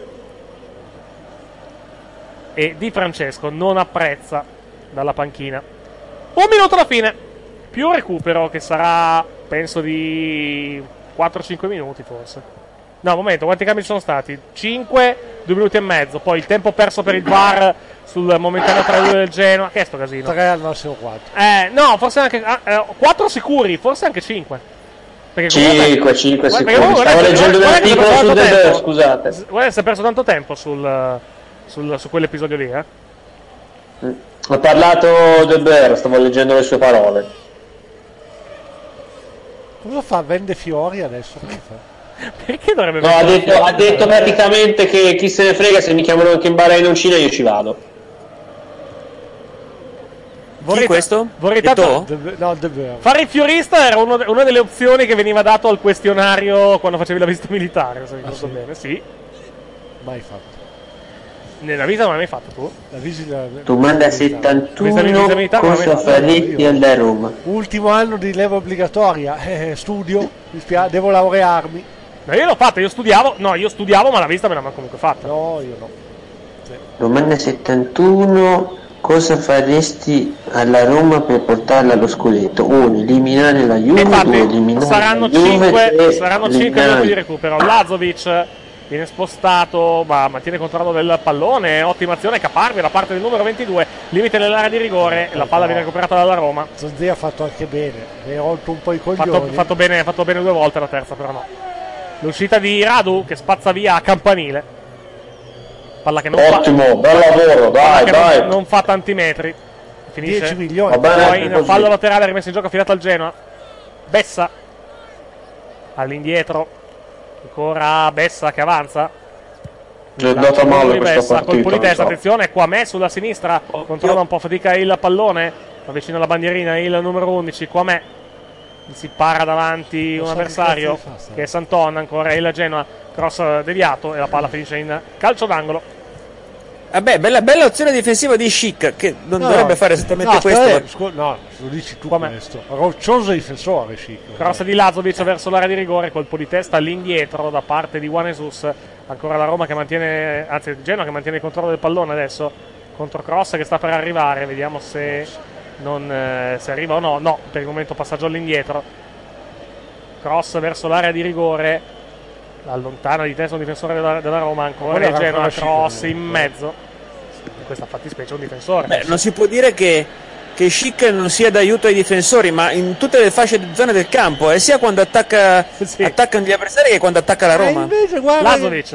B: E Di Francesco non apprezza dalla panchina. Un minuto alla fine, più recupero che sarà penso di quattro cinque minuti forse. No, momento, quanti cambi ci sono stati? cinque, due minuti e mezzo, poi il tempo perso per il V A R sul momentaneo tre a due del Genoa. Che è sto casino?
G: tre al massimo quattro.
B: Eh, no, forse anche eh, quattro sicuri, forse anche cinque.
D: cinque, cinque sicuri. Stavo leggendo un articolo su The Bear, scusate.
B: Guarda, si è perso tanto tempo sul, sul, su quell'episodio lì, eh.
D: Mm. Ha parlato The Bear, stavo leggendo le sue parole.
G: Cosa fa? Vende fiori adesso? Che fa?
B: Perché dovrebbe
D: no, ha detto, ha detto praticamente che chi se ne frega, se mi chiamano anche in bar in Cina io ci vado.
E: Vorrei questo?
B: Vorrei tanto
G: no,
B: fare il fiorista era uno, una delle opzioni che veniva dato al questionario quando facevi la visita militare, se ricordo ah, sì? bene, sì.
G: Mai fatto.
B: Nella visita non l'hai mai fatto tu?
G: La visita
D: Domanda settantuno, cosa faresti alla Roma?
G: Ultimo anno di leva obbligatoria, eh, studio, mi spiace, devo laurearmi.
B: No, io l'ho fatta, io studiavo, no, io studiavo ma la visita me l'hanno comunque fatta.
G: No, io no.
D: Sì. Domanda settantuno, cosa faresti alla Roma per portarla allo scudetto? uno, eliminare la Juve, due, eliminare
B: saranno
D: la Juve,
B: cinque, saranno cinque minuti di recupero. Lazovic viene spostato, ma mantiene il controllo del pallone, ottima azione, Caparvi da parte del numero ventidue, limite nell'area di rigore, e la palla viene recuperata dalla Roma.
G: Zonzi ha fatto anche bene, ne ha rotto un po' i coglioni.
B: Fatto, fatto, bene, fatto bene due volte, la terza però no. L'uscita di Radu che spazza via a campanile. Palla che non
D: Ottimo,
B: fa,
D: bel lavoro, dai, dai.
B: Non, non fa tanti metri. Finisce
G: dieci milioni.
B: Poi in fallo laterale rimesso in gioco affidato al Genoa. Bessa all'indietro. Ancora Bessa che avanza.
D: È andata male questa partita.
B: Colpo di testa, attenzione, Quamè sulla sinistra, controlla un po', fatica il pallone, avvicina la bandierina il numero undici, Quamè si para davanti un avversario che è Santon, ancora il Genoa, cross deviato e la palla finisce in calcio d'angolo.
E: Vabbè, bella, bella opzione difensiva di Schick, che non
G: no,
E: dovrebbe fare esattamente
G: no,
E: questo.
G: Eh, scu- no, lo dici tu Come? questo. Roccioso difensore Schick.
B: Cross di Lazovic verso l'area di rigore, colpo di testa all'indietro da parte di Juan Jesus. Ancora la Roma che mantiene, anzi il Genoa che mantiene il controllo del pallone adesso. Controcross che sta per arrivare, vediamo se, non, eh, se arriva o no. No, per il momento passaggio all'indietro. Cross verso l'area di rigore. Allontana di testa un difensore della, della Roma, ancora il Genoa, cross in mezzo. In questa fattispecie un difensore.
E: Beh, non si può dire che, che Schick non sia d'aiuto ai difensori, ma in tutte le fasce di zone del campo, e eh, sia quando attacca, sì. attaccano gli avversari che quando attacca la Roma.
G: Invece, guarda...
B: Lazovic,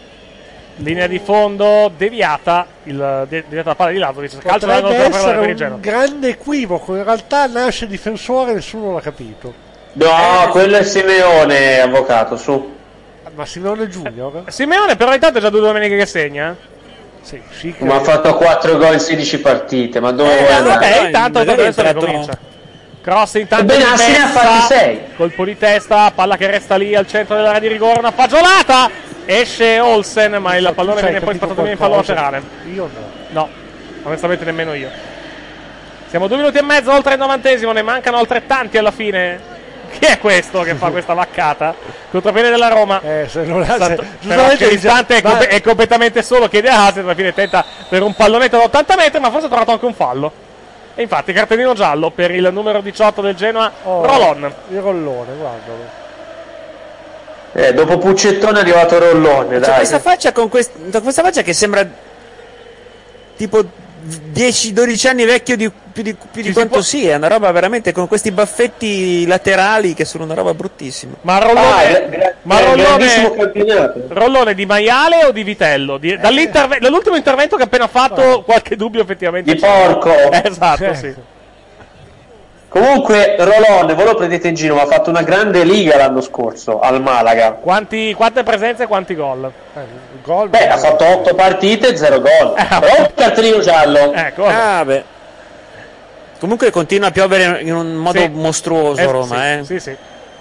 B: linea di fondo deviata, il, deviata la palla di Lazovic. Calcio
G: potrebbe essere per il Genoa. Un grande equivoco, in realtà nasce difensore, nessuno l'ha capito.
D: No, eh, quello è Simeone, avvocato, su.
G: Ma Simeone Junior?
B: Simeone però intanto è già due domeniche che segna.
G: Sì, sì,
D: ma ha fatto quattro gol in sedici partite, ma dove
B: eh,
D: vuoi andare?
B: Ok, intanto adesso ricomincia. Cross intanto
D: di testa,
B: colpo di testa, palla che resta lì al centro dell'area di rigore, una fagiolata, esce Olsen, ma il pallone viene poi spattato via in fallo laterale.
G: Io no.
B: No, onestamente nemmeno io. Siamo due minuti e mezzo oltre il novantesimo, ne mancano altrettanti alla fine. Chi è questo che fa questa vaccata? Contropiede della Roma.
G: Eh, se non ha,
B: Stato, se, però l'istante è, com- è completamente solo, chiede a Haset, alla fine tenta per un pallonetto da ottanta metri, ma forse ha trovato anche un fallo. E infatti cartellino giallo per il numero diciotto del Genoa, oh, Rolon.
G: Il rollone, guardalo.
D: Eh, dopo Puccettone è arrivato Rollone,
E: C'è
D: dai.
E: questa faccia con quest- questa faccia che sembra tipo dieci dodici anni vecchio di più di, più di quanto può... sia, è una roba veramente con questi baffetti laterali che sono una roba bruttissima.
B: Ma Rollone, ah, gra- ma Rollone, Rollone di maiale o di vitello? Di, dall'interve- dall'ultimo intervento che ha appena fatto, oh. qualche dubbio effettivamente
D: di porco.
B: Esatto, eh. sì.
D: Comunque Rolone, voi lo prendete in giro, ma ha fatto una grande liga l'anno scorso al Malaga.
B: Quanti, quante presenze e quanti gol?
G: Eh, gol
D: beh, ha fatto otto partite e zero gol. Eh, però un cartellino giallo.
B: Ecco.
E: Ah, beh. Comunque continua a piovere in un modo
B: sì.
E: mostruoso
B: eh,
E: Roma,
B: sì,
E: eh.
B: Sì, sì.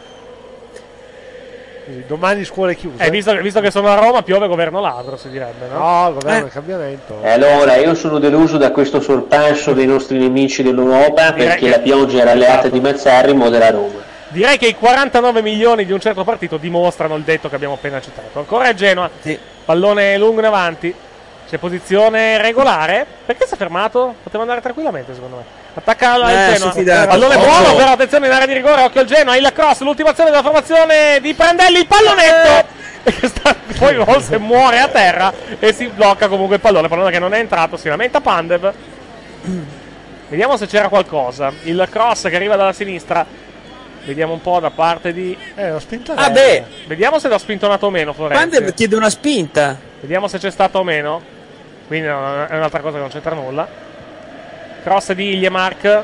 G: Domani scuole chiuse.
B: Eh, visto, visto che sono a Roma, piove governo ladro, si direbbe, no?
G: No, governo
B: eh.
G: il cambiamento.
D: E allora, io sono deluso da questo sorpasso dei nostri nemici dell'Europa,
B: Direi
D: perché
B: che...
D: la pioggia era alleata di Mazzarrimo della Roma.
B: Direi che i quarantanove milioni di un certo partito dimostrano il detto che abbiamo appena citato. Ancora è Genoa,
E: sì.
B: Pallone lungo in avanti, c'è posizione regolare. Perché si è fermato? Poteva andare tranquillamente, secondo me. Attacca il
E: eh,
B: Genoa, pallone buono, oh. però attenzione in area di rigore, occhio al Genoa, il cross, l'ultima azione della formazione di Prandelli, il pallonetto e che sta, poi Volse muore a terra e si blocca comunque il pallone, pallone che non è entrato, si lamenta Pandev. Vediamo se c'era qualcosa, il cross che arriva dalla sinistra, vediamo un po' da parte di...
G: Eh, l'ho spinto
E: ah beh,
B: vediamo se l'ho spintonato o meno Florenzi.
E: Pandev chiede una spinta.
B: Vediamo se c'è stato o meno, quindi no, è un'altra cosa che non c'entra nulla. Cross di Iljemark.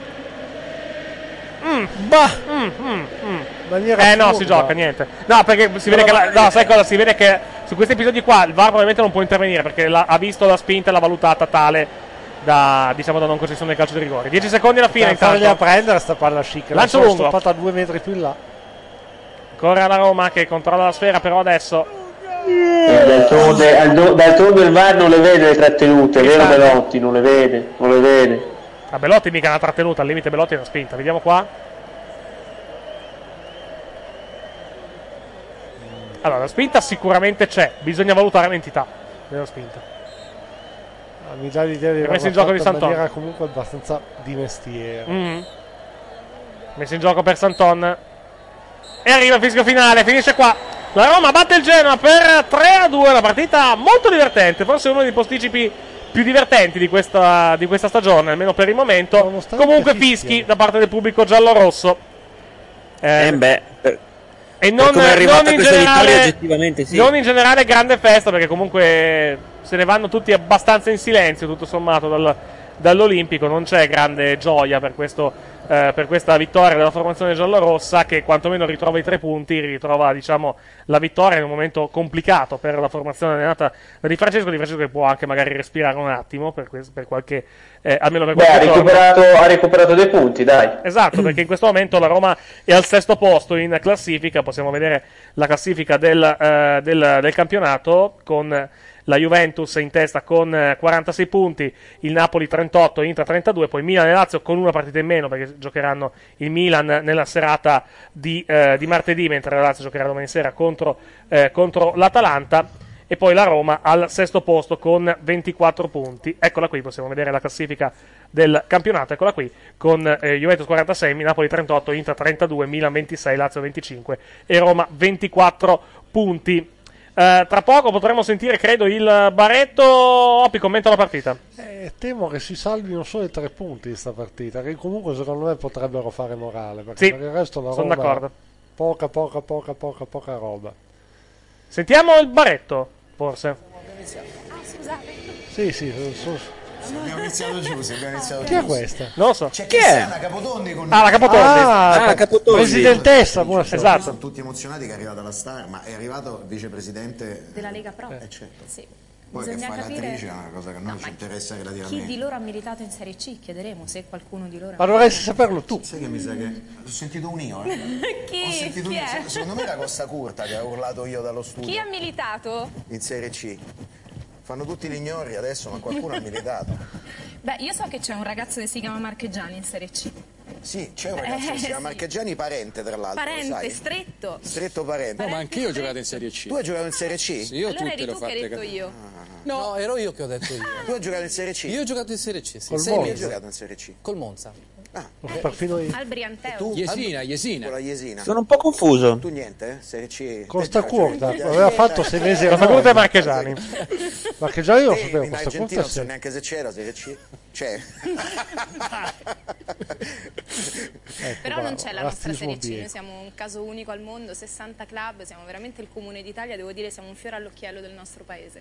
B: Mm, bah. Mm, mm, mm. Eh no, si gioca, niente. No, perché si vede che la, no, sai cosa? Si vede che su questi episodi qua il V A R probabilmente non può intervenire perché la, ha visto la spinta e l'ha valutata tale da, diciamo, da non concessione del calcio di rigore. dieci secondi alla fine.
G: Per fargli a prendere sta palla chic.
B: Lancio lungo.
G: Stoppata due metri più in là.
B: Ancora la Roma che controlla la sfera, però adesso.
D: Eh, d'altronde, d'altronde il V A R non le vede le trattenute, vero Belotti? Non le vede, non le vede.
B: A Belotti mica una trattenuta, al limite Belotti è una spinta. Vediamo qua. Allora, la spinta sicuramente c'è, bisogna valutare l'entità della spinta.
G: Ah, mi dà l'idea di averla
B: messo in gioco di
G: fatta in
B: Santon.
G: maniera comunque abbastanza di mestiere.
B: Mm-hmm. Messo in gioco per Santon. E arriva il fischio finale, finisce qua. La Roma batte il Genoa per tre a due, una partita molto divertente, forse uno dei posticipi più divertenti di questa, di questa stagione, almeno per il momento. Comunque fischi da parte del pubblico giallo-rosso.
E: Eh, eh beh, per,
B: e non,
E: per come è
B: non, in
E: questa
B: generale,
E: oggettivamente sì.
B: non in generale grande festa, perché comunque se ne vanno tutti abbastanza in silenzio, tutto sommato, dal, dall'Olimpico. Non c'è grande gioia per questo. Eh, per questa vittoria della formazione giallorossa, che quantomeno ritrova i tre punti, ritrova, diciamo, la vittoria in un momento complicato per la formazione allenata da Di Francesco. Di Francesco che può anche magari respirare un attimo per, questo, per qualche eh, almeno per
D: Beh,
B: qualche
D: ha recuperato, ha recuperato dei punti, dai.
B: Esatto, perché in questo momento la Roma è al sesto posto in classifica. Possiamo vedere la classifica del, eh, del, del campionato con la Juventus in testa con quarantasei punti, il Napoli trentotto, Inter trentadue, poi Milan e Lazio con una partita in meno perché giocheranno il Milan nella serata di, eh, di martedì, mentre la Lazio giocherà domani sera contro, eh, contro l'Atalanta, e poi la Roma al sesto posto con ventiquattro punti. Eccola qui, possiamo vedere la classifica del campionato, eccola qui, con eh, Juventus quarantasei, Napoli trentotto, Inter trentadue, Milan ventisei, Lazio venticinque e Roma ventiquattro punti. Uh, tra poco potremo sentire, credo, il Barretto. Oppi, commenta la partita.
G: Eh, temo che si salvino solo i tre punti di sta partita, che comunque secondo me potrebbero fare morale, perché
B: sì,
G: per il resto la
B: sono
G: roba
B: d'accordo.
G: Poca, poca, poca, poca, poca roba.
B: Sentiamo il Barretto, forse.
M: Ah, scusate.
G: Sì, sì, sono...
N: Se abbiamo iniziato giù, se abbiamo iniziato
G: Chi
N: giù.
G: è questa?
B: Non lo so.
N: C'è
B: Chi è?
N: La Capotondi con
B: Ah, la Capotondi.
G: Ah,
E: ah, Capotondi.
G: Presidentessa, buonasera.
B: Esatto.
N: Sono tutti emozionati che è arrivata la star, ma è arrivato il vicepresidente
M: della Lega Pro.
N: Eh, certo.
M: Sì.
N: Poi
M: Bisogna
N: che fai
M: capire...
N: l'attrice è una cosa che a noi
M: no,
N: ci interessa relativamente.
M: Chi di loro ha militato in Serie C? Chiederemo se qualcuno di loro.
G: Ma dovresti saperlo tu.
N: Sai che mi sa che ho sentito un io, eh?
M: Chi?
N: Ho sentito
M: Chi
N: un io.
M: è?
N: Secondo me era Costa Curta che ha urlato io dallo studio.
M: Chi ha militato?
N: In Serie C. Fanno tutti gli ignori adesso, ma qualcuno ha militato.
M: Beh, io so che c'è un ragazzo che si chiama Marcheggiani in Serie C.
N: Sì, c'è un ragazzo
M: Eh,
N: che si chiama
M: sì.
N: Marcheggiani, parente tra l'altro.
M: Parente,
N: sai?
M: stretto.
N: Stretto parente.
H: No, ma anch'io ho giocato in Serie C.
N: Tu hai giocato in Serie C?
H: Sì, io
M: Allora
H: tutte
M: eri
H: le ho
M: tu che hai
H: fatte.
M: detto io.
N: Ah.
O: No, ero io che ho detto io.
N: Tu hai giocato in Serie C?
O: Io ho giocato in Serie C, sì.
G: Col
O: sei
G: Monza.
O: mesi.
N: Hai giocato in Serie C?
O: Col Monza.
N: Ah,
G: Perfino io.
M: Al Brianteo.
N: tu?
H: Jesina, Jesina.
N: Con la Jesina.
I: Sono un po' confuso.
N: Tu niente, eh? Serie C.
G: Costa Curta, aveva fatto sei mesi
B: Costa Curta e Marchegiani.
G: Marchegiani lo
N: Eh,
G: sapevo,
N: in
G: Costa
N: Argentina
G: Curta
N: non so
G: sì.
N: neanche se c'era Serie C. C'è.
M: Però non c'è la nostra
G: razzismo
M: Serie C,
G: bieco.
M: noi siamo un caso unico al mondo, sessanta club, siamo veramente il comune d'Italia, devo dire siamo un fiore all'occhiello del nostro paese.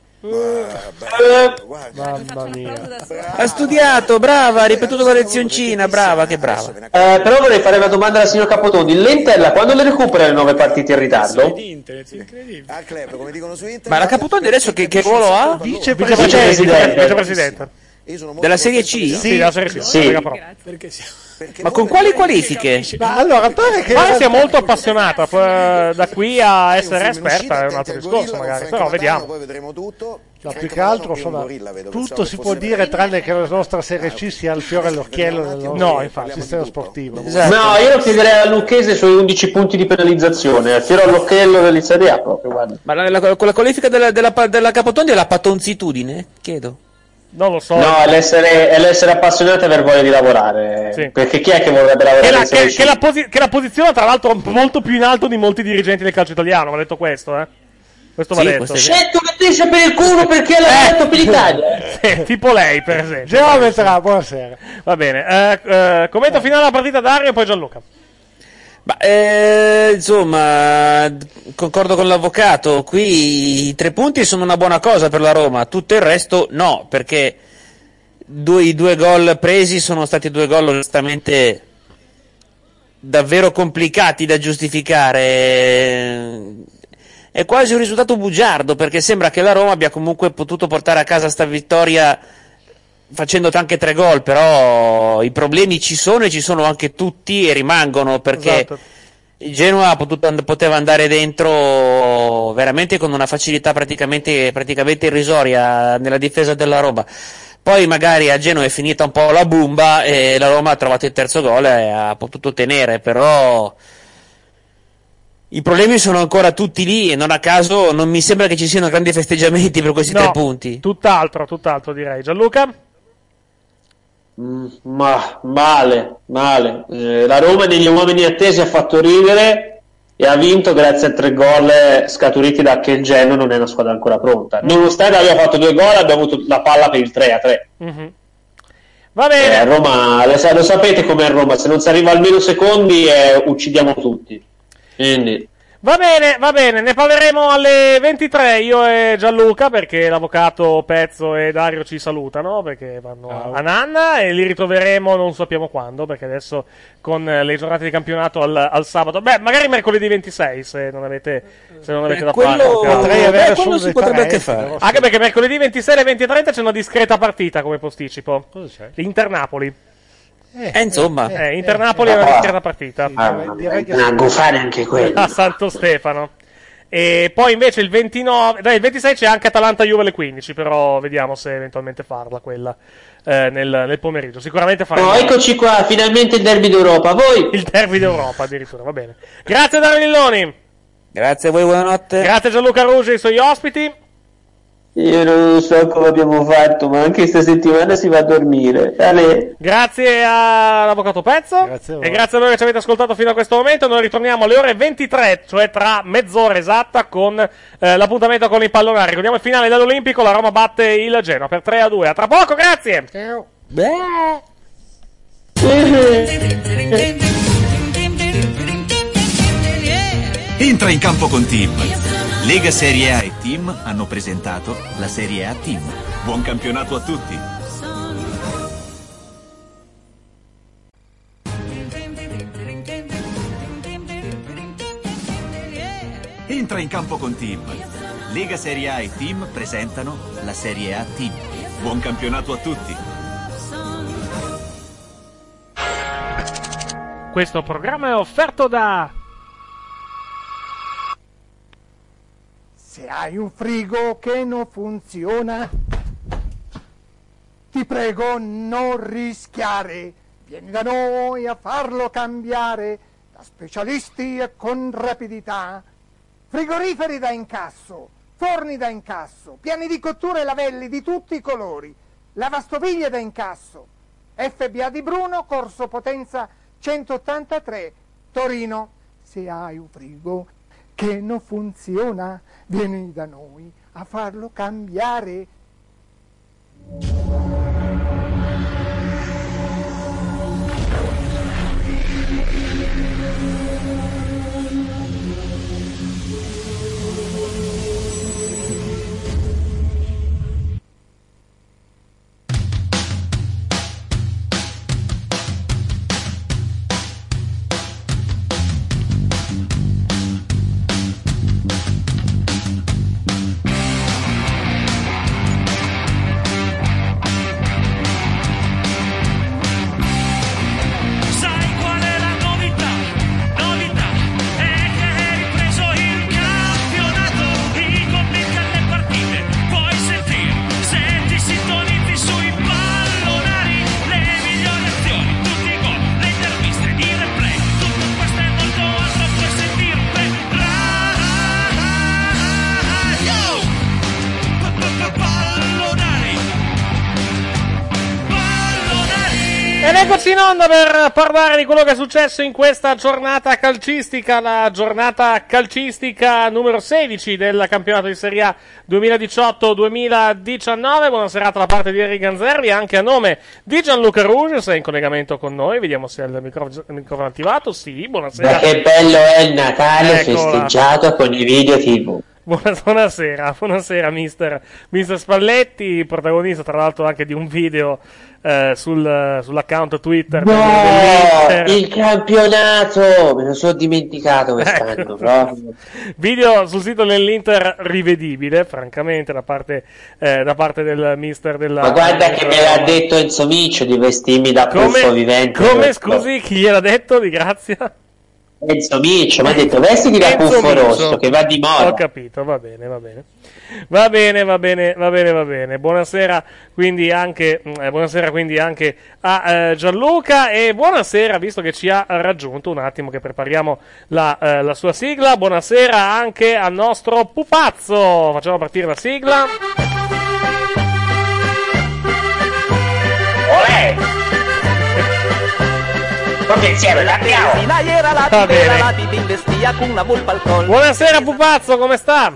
G: Mamma mia.
E: Ha studiato, brava, ha ripetuto la lezioncina, brava, che brava.
I: Eh, però vorrei fare una domanda al signor Capotondi. L'Entella quando le recupera le nove partite in ritardo?
N: Al club, come dicono su internet.
E: Ma la Capotondi adesso che, che ruolo ha?
B: Vicepresidente.
E: Vicepresidente.
B: Vicepresidente.
E: Della Serie C?
B: Sì, della Serie C.
I: Sì.
B: Lega Pro.
E: Ma con quali qualifiche?
G: Ma allora, pare che
B: Ma sia molto appassionata, poi, da qui a essere esperta è un altro discorso magari, però vediamo.
N: Poi vedremo tutto.
G: No, più che altro, insomma, tutto si può dire tranne che la nostra Serie C sia il fiore all'occhiello del nostro
B: No, infatti.
G: sistema sportivo.
E: Esatto.
I: No, io lo chiederei a Lucchese sui undici punti di penalizzazione, al fiero all'occhiello della Serie A proprio, guarda.
E: Ma la, la, con la qualifica della, della, della Capotondi è la patonzitudine? Chiedo.
B: Non lo so.
I: No, è l'essere, è l'essere appassionato e aver voglia di lavorare.
B: Sì.
I: Perché chi è che vorrebbe lavorare
B: Che la,
I: in Serie
B: che,
I: C?
B: che la posi- che la posizione, tra l'altro, molto più in alto di molti dirigenti del calcio italiano, va detto questo, eh? Questo va
E: Sì,
B: detto.
E: questo è
I: Scelto che pesce per il culo perché l'ha detto per l'Italia.
B: Sì, tipo lei, per esempio.
G: Geometra, buonasera.
B: Va bene. Eh, eh, commento finale della partita Dario e poi Gianluca.
E: Ma, eh, insomma, d- concordo con l'avvocato, qui i tre punti sono una buona cosa per la Roma, tutto il resto no, perché due, i due gol presi sono stati due gol onestamente davvero complicati da giustificare. È quasi un risultato bugiardo, perché sembra che la Roma abbia comunque potuto portare a casa sta vittoria facendo anche tre gol, però i problemi ci sono e ci sono anche tutti e rimangono, perché
B: Esatto.
E: il Genoa ha potuto, poteva andare dentro veramente con una facilità praticamente, praticamente irrisoria nella difesa della Roma. Poi magari a Genoa è finita un po' la bomba e la Roma ha trovato il terzo gol e ha potuto tenere, però i problemi sono ancora tutti lì e non a caso non mi sembra che ci siano grandi festeggiamenti per questi
B: No,
E: tre punti.
B: Tutt'altro, tutt'altro direi. Gianluca?
I: Mm, ma male, male. Eh, la Roma negli uomini attesi ha fatto ridere e ha vinto grazie a tre gol scaturiti da che il Genoa non è una squadra ancora pronta. Nonostante abbia fatto due gol, abbia avuto la palla per il tre a tre.
B: Mm-hmm. Va bene.
I: Eh, Roma, lo, lo sapete com'è Roma, se non si arriva almeno secondi eh, uccidiamo tutti. Quindi
B: Va bene, va bene, ne parleremo alle ventitré io e Gianluca, perché l'avvocato Pezzo e Dario ci salutano, perché vanno
G: Ciao.
B: a Nanna e li ritroveremo non sappiamo quando, perché adesso con le giornate di campionato al, al sabato, beh, magari mercoledì ventisei se non avete, se non avete da
E: quello-
B: fare. perché-
G: Potrei avere
E: beh, quello
G: solo
E: si
G: dei
E: potrebbe anche
G: parenti,
E: fare.
G: però
B: Anche
G: sì.
B: perché mercoledì ventisei alle venti e trenta c'è una discreta partita come posticipo.
G: Cosa c'è?
B: L'Inter-Napoli.
E: Eh, insomma,
B: Eh, Inter-Napoli è una discreta partita.
G: direi- direi che
I: a
G: sì.
I: gufare anche quello.
B: A Santo Stefano. E poi invece il ventinove, dai, il ventisei c'è anche Atalanta-Juve alle quindici, però vediamo se eventualmente farla quella eh, nel, nel pomeriggio. Sicuramente faremo
I: Oh, eccoci qua, finalmente il derby d'Europa. Voi?
B: il derby d'Europa addirittura, va bene. Grazie Dario Lilloni,
E: grazie a voi, buonanotte.
B: grazie Gianluca Rugi e i suoi ospiti.
I: Io non so come abbiamo fatto, ma anche questa settimana si va a dormire. Ale.
B: Grazie all'avvocato Pezzo
G: Grazie a voi.
B: e grazie a voi che ci avete ascoltato fino a questo momento. Noi ritorniamo alle ore ventitré, cioè tra mezz'ora esatta, con eh, l'appuntamento con i pallonari. Ricordiamo il finale dell'Olimpico, la Roma batte il Genoa per tre a due. A tra poco, grazie!
A: Entra in campo con Team. Lega Serie A e Team hanno presentato la Serie A Team. Buon campionato a tutti. Entra in campo con Team. Lega Serie A e Team presentano la Serie A Team. Buon campionato a tutti.
B: Questo programma è offerto da...
C: Se hai un frigo che non funziona, ti prego non rischiare. Vieni da noi a farlo cambiare, da specialisti e con rapidità. Frigoriferi da incasso, forni da incasso, piani di cottura e lavelli di tutti i colori, lavastoviglie da incasso. F B A di Bruno, Corso Potenza centottantatré, Torino. Se hai un frigo che non funziona, vieni da noi a farlo cambiare.
B: Ed eccoci in onda per parlare di quello che è successo in questa giornata calcistica, la giornata calcistica numero sedici del campionato di Serie A duemiladiciotto duemiladiciannove. Buona serata da parte di Eric Ganzervi, anche a nome di Gianluca Ruggio, sei in collegamento con noi, vediamo se il microfono, il microfono attivato, sì, buonasera.
D: Ma che bello è il Natale
B: Eccola.
D: festeggiato con i video tivù.
B: Buonasera, buonasera mister, mister Spalletti, protagonista tra l'altro anche di un video eh, sul, sull'account Twitter
D: No,
B: dell'Inter.
D: il campionato, me lo sono dimenticato quest'anno
B: Ecco.
D: proprio.
B: Video sul sito dell'Inter rivedibile, francamente, da parte, eh, da parte del mister della...
D: Ma guarda che me l'ha detto Enzo Miccio di vestirmi da
B: Come-
D: puffo vivente.
B: Come, scusi, chi gliel'ha detto di Grazia?
D: Enzo Miccio mi ha detto vestiti da
B: Enzo
D: puffo
B: Miccio.
D: rosso che va di moda.
B: Ho capito, va bene, va bene. Va bene, va bene, va bene, va bene. Buonasera quindi anche, eh, buonasera quindi anche a eh, Gianluca e buonasera, visto che ci ha raggiunto, un attimo che prepariamo la, eh, la sua sigla, buonasera anche al nostro pupazzo. Facciamo partire la sigla.
F: Olè! Tutti insieme, l'abbiamo!
B: Va bene. Buonasera pupazzo, come sta?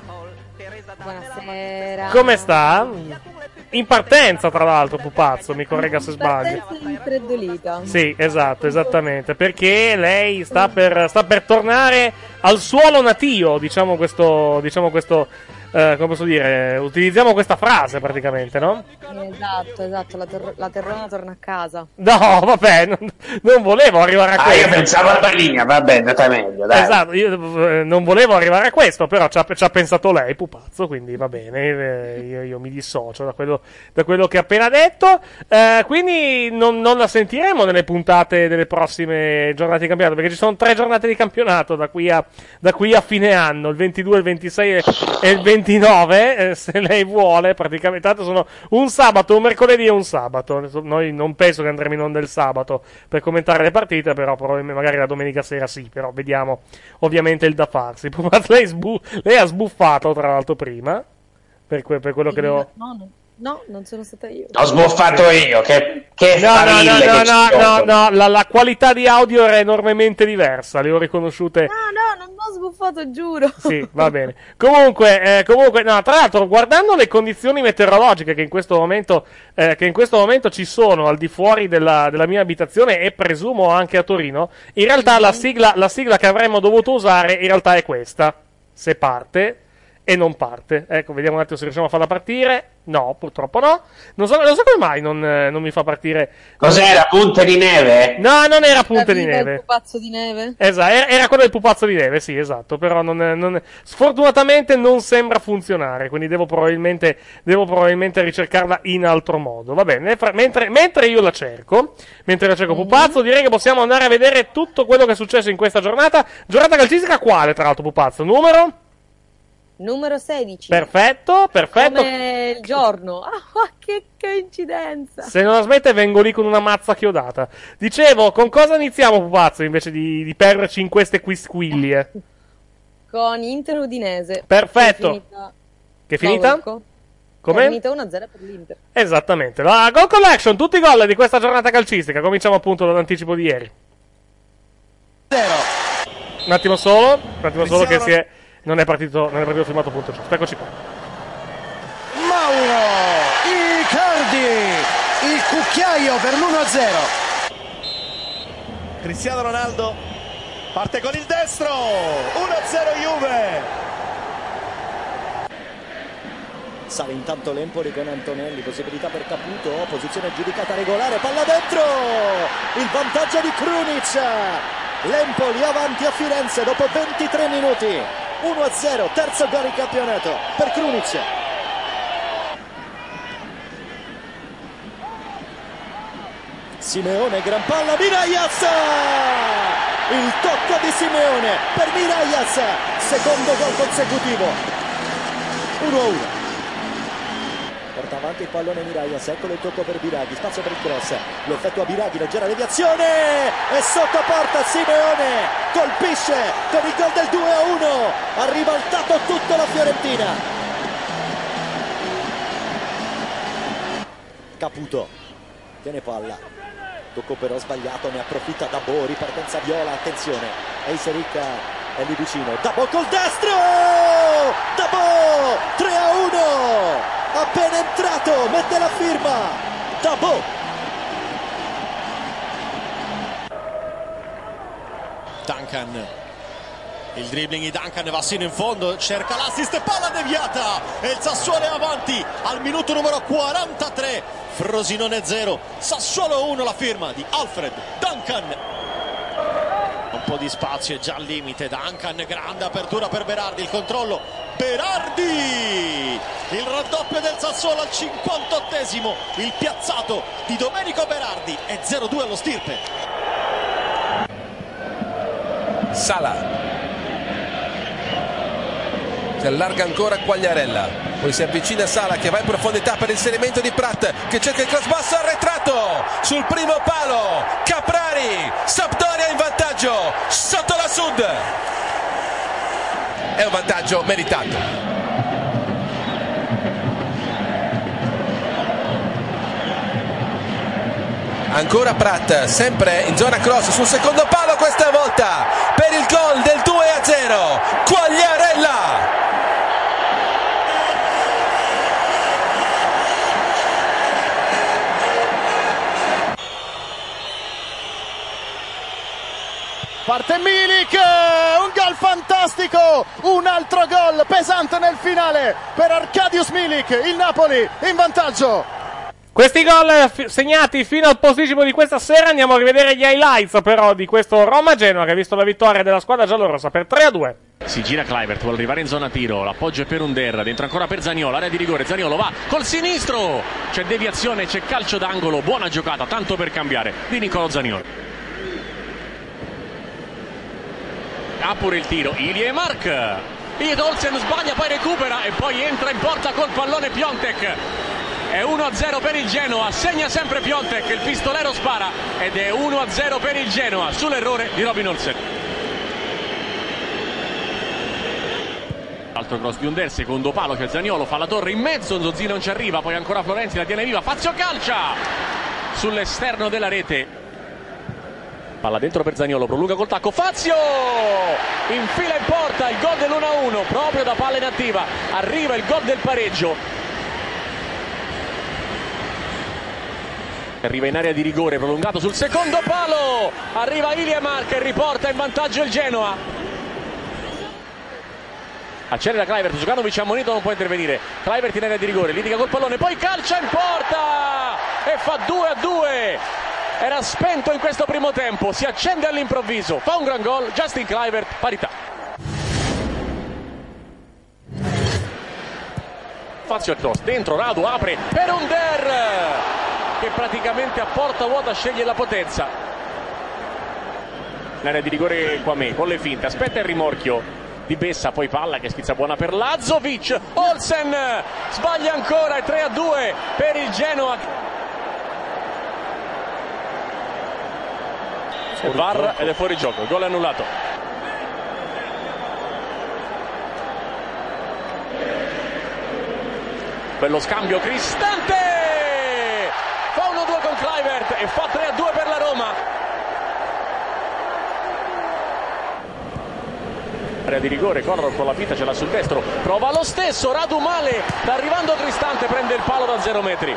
P: Buonasera.
B: Come sta? In partenza, tra l'altro, pupazzo, mi corregga se sbaglio.
P: Partenza infreddolita.
B: Sì, esatto, esattamente, perché lei sta per, sta per tornare al suolo natio, diciamo questo, diciamo questo, eh, come posso dire, utilizziamo questa frase praticamente, no?
P: Esatto, esatto, la, ter- la terrona torna a casa.
B: No, vabbè, non, non volevo arrivare a
F: Ah,
B: questo.
F: io pensavo alla linea, vabbè, è andata meglio, dai.
B: Esatto, io eh, non volevo arrivare a questo, però ci ha, ci ha pensato lei, pupazzo, quindi va bene, eh, io, io mi dissocio da quello, da quello che ha appena detto, eh, quindi non, non la sentiremo nelle puntate delle prossime giornate di campionato, perché ci sono tre giornate di campionato da qui a, da qui a fine anno, il ventidue, il ventisei e il ventinove, eh, se lei vuole, praticamente, tanto sono un sabato, un mercoledì e un sabato. Adesso noi non penso che andremo in onda il sabato per commentare le partite, però probabilmente magari la domenica sera sì, però vediamo ovviamente il da farsi. Lei, sbu- lei ha sbuffato tra l'altro prima, per, que- per quello che le ho...
P: No, no, no, non sono stata io.
F: Ho sbuffato io, che, che
B: No, no, no,
F: famiglia
B: no,
F: che
B: no,
F: ci
B: no,
F: sono.
B: no, la, la qualità di audio era enormemente diversa, le ho riconosciute...
P: No, no, non ho sbuffato, giuro.
B: Sì, va bene. Comunque, eh, comunque, no, tra l'altro, guardando le condizioni meteorologiche che in questo momento, eh, che in questo momento ci sono al di fuori della, della mia abitazione e presumo anche a Torino, in realtà la sigla, la sigla che avremmo dovuto usare in realtà è questa. Se parte e non parte. Ecco, vediamo un attimo se riusciamo a farla partire. No, purtroppo no. Non so, non so come mai non, eh, non mi fa partire.
F: Cos'era, punte di neve?
B: No, non era punte di
P: Viva il
B: neve.
P: pupazzo di neve?
B: Esatto, era, era quello del pupazzo di neve, sì, esatto, però non, non- sfortunatamente non sembra funzionare, quindi devo probabilmente, devo probabilmente ricercarla in altro modo. Va bene, nel fra- mentre, mentre io la cerco, mentre la cerco pupazzo, direi che possiamo andare a vedere tutto quello che è successo in questa giornata. Giornata calcistica quale, tra l'altro, pupazzo? Numero?
P: Numero sedici.
B: Perfetto, perfetto.
P: Come il giorno. Ah, che coincidenza.
B: Se non la smette vengo lì con una mazza chiodata. Dicevo, con cosa iniziamo, pupazzo, invece di, di perderci in queste quisquiglie?
P: Con Inter Udinese.
B: Perfetto.
P: Che è finita
B: Che è finita?
P: No,
B: Come?
P: È finita uno a zero per l'Inter.
B: Esattamente. La Goal Collection, tutti i gol di questa giornata calcistica. Cominciamo appunto dall'anticipo di ieri. Un attimo solo, un attimo solo che si è non è partito, non è partito firmato punto giusto. Eccoci qua.
Q: Mauro Icardi, il cucchiaio per l'uno a zero.
R: Cristiano Ronaldo parte con il destro, uno a zero Juve.
S: Sale intanto l'Empoli con Antonelli, possibilità per Caputo, posizione giudicata regolare, palla dentro, il vantaggio di Krunic, l'Empoli avanti a Firenze dopo ventitré minuti, uno a zero, terzo gol in campionato per Krunic. Simeone, gran palla, Mirallas, il tocco di Simeone per Mirallas, secondo gol consecutivo, uno a uno. Porta avanti il pallone Mirallas, eccolo il tocco per Biraghi, spazio per il cross, lo effettua Biraghi, leggera deviazione e sotto porta Simeone, colpisce con il gol del due a uno, ha ribaltato tutta la Fiorentina. Caputo, tiene palla, tocco però sbagliato, ne approfitta Dabo, ripartenza viola, attenzione, Eiseric è lì vicino, Dabo col destro, Dabo, tre a uno. Appena entrato, mette la firma, Dabo.
R: Duncan, il dribbling di Duncan va sino in fondo, cerca l'assist e palla deviata e il Sassuolo è avanti al minuto numero quarantatré, Frosinone zero, Sassuolo uno, la firma di Alfred Duncan. Un po' di spazio, è già al limite, Duncan, grande apertura per Berardi, il controllo, Berardi, il raddoppio del Sassuolo al cinquantottesimo, il piazzato di Domenico Berardi è zero due allo stirpe.
T: Sala, si allarga ancora Quagliarella, poi si avvicina Sala che va in profondità per l'inserimento di Pratt che cerca il cross basso arretrato sul primo palo, Caprari, Sampdoria in vantaggio sotto la Sud, è un vantaggio meritato. Ancora Pratt, sempre in zona cross sul secondo palo questa volta per il gol del due a zero, Quagliarella.
Q: Parte Milik, un gol fantastico, un altro gol pesante nel finale per Arkadiusz Milik, il Napoli in vantaggio.
B: Questi gol f- segnati fino al posticipo di questa sera, andiamo a rivedere gli highlights però di questo Roma-Genoa che ha visto la vittoria della squadra giallorossa per tre a due.
U: Si gira Kluivert, vuole arrivare in zona tiro, l'appoggio è per Under, dentro ancora per Zaniolo, area di rigore, Zaniolo va col sinistro, c'è deviazione, c'è calcio d'angolo, buona giocata, tanto per cambiare, di Niccolò Zaniolo. Ha pure il tiro, Ilie Mark, Olsen sbaglia, poi recupera e poi entra in porta col pallone Piontek. È uno a zero per il Genoa, segna sempre Piontek, il pistolero spara ed è uno a zero per il Genoa sull'errore di Robin Olsen. Altro cross di Under, secondo palo, c'è Zaniolo, fa la torre in mezzo, Nzonzi non ci arriva, poi ancora Florenzi la tiene viva, Fazio calcia sull'esterno della rete. Palla dentro per Zaniolo, prolunga col tacco, Fazio infila in porta il gol dell'uno a uno proprio da palla inattiva, arriva il gol del pareggio, arriva in area di rigore, prolungato sul secondo palo, arriva Ilie Mark e riporta in vantaggio il Genoa. Accelera Kluivert, Zukanovic ammonito, non può intervenire, Kluivert in area di rigore, litiga col pallone, poi calcia in porta e fa due a due. Era spento in questo primo tempo, si accende all'improvviso, fa un gran gol, Justin Kluivert, parità. Fazio e cross, dentro Radu apre per Under che praticamente a porta vuota sceglie la potenza. L'area di rigore Quamé con le finte, aspetta il rimorchio di Bessa, poi palla che schizza buona per Lazovic, Olsen sbaglia ancora e tre a due per il Genoa. V A R ed è fuori gioco, il gol è annullato. bello scambio, Cristante fa uno due con Kluivert e fa tre a due per la Roma. Area di rigore, Corro con la vita, ce l'ha sul destro, prova lo stesso, Radu male, sta arrivando Cristante, prende il palo da zero metri.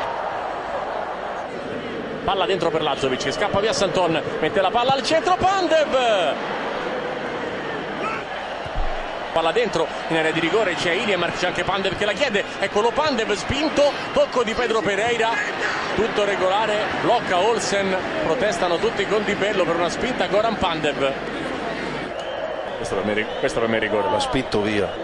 U: Palla dentro per Lazovic, scappa via Santon, mette la palla al centro, Pandev! Palla dentro, in area di rigore c'è Iliemar, c'è anche Pandev che la chiede, eccolo Pandev spinto, tocco di Pedro Pereira, tutto regolare, blocca Olsen, protestano tutti con Di Bello per una spinta Goran Pandev. Questo per me, questo per me è rigore.
T: L'ha spinto via.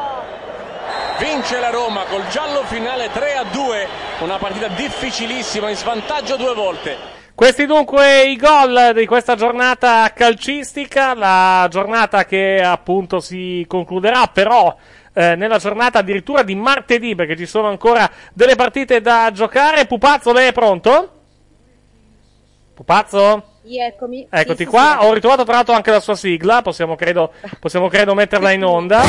U: Vince la Roma col giallo finale tre a due, una partita difficilissima, in svantaggio due volte.
B: Questi dunque i gol di questa giornata calcistica, la giornata che appunto si concluderà però eh, nella giornata addirittura di martedì, perché ci sono ancora delle partite da giocare. Pupazzo, lei è pronto? Pupazzo?
P: Sì, eccomi.
B: Eccoti
P: Sì, sì,
B: qua,
P: sì.
B: ho ritrovato tra l'altro anche la sua sigla, possiamo credo, possiamo credo metterla in onda.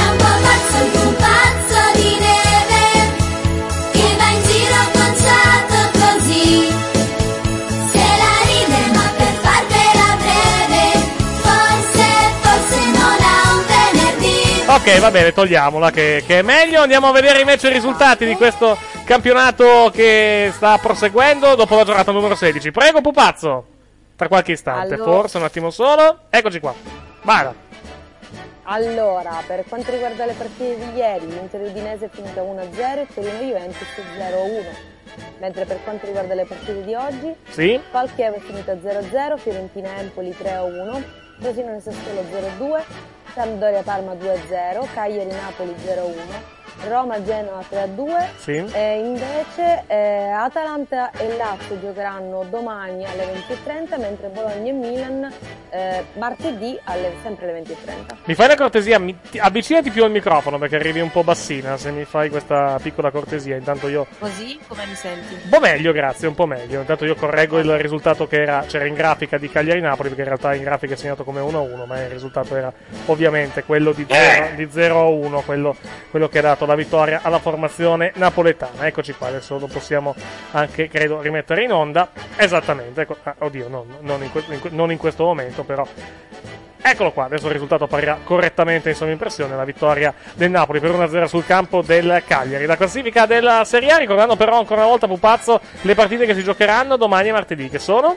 J: Pazzo di neve che va in giro conciato così, se la ride ma per farvela breve, forse, forse non ha un venerdì.
B: Ok, va bene, togliamola che, che è meglio. Andiamo a vedere invece i risultati di questo campionato che sta proseguendo dopo la giornata numero sedici. Prego Pupazzo, tra qualche istante,
P: Allora.
B: forse un attimo solo. Eccoci qua, vada.
P: Allora, per quanto riguarda le partite di ieri, l'Inter Udinese è finita uno a zero e Torino Juventus zero a uno. Mentre per quanto riguarda le partite di oggi,
B: Sì.
P: Falchievo è finita zero a zero, Fiorentina Empoli tre a uno, Frosinone Sassuolo zero a due, Sampdoria Parma due a zero, Cagliari Napoli zero a uno, Roma Genoa tre a due.
B: Sì.
P: E invece eh, Atalanta e Lazio giocheranno domani alle venti e trenta, mentre Bologna e Milan eh, martedì alle, sempre alle venti e trenta.
B: Mi fai la cortesia, mi, ti- avvicinati più al microfono perché arrivi un po' bassina, se mi fai questa piccola cortesia, intanto io...
V: Così come mi senti?
B: Un po' meglio, grazie, un po' meglio. Intanto io correggo il risultato che era, c'era in grafica di Cagliari-Napoli, perché in realtà in grafica è segnato come uno a uno, ma il risultato era ovviamente quello di zero a uno, quello, quello che ha dato la vittoria alla formazione napoletana. Eccoci qua, adesso lo possiamo anche, credo, rimettere in onda. Esattamente, ecco, ah, oddio, no, non, in que- in que- non in questo momento, però... Eccolo qua, adesso il risultato apparirà correttamente in sovrimpressione, la vittoria del Napoli per uno a zero sul campo del Cagliari. La classifica della Serie A, ricordando però ancora una volta Pupazzo le partite che si giocheranno domani e martedì, che sono?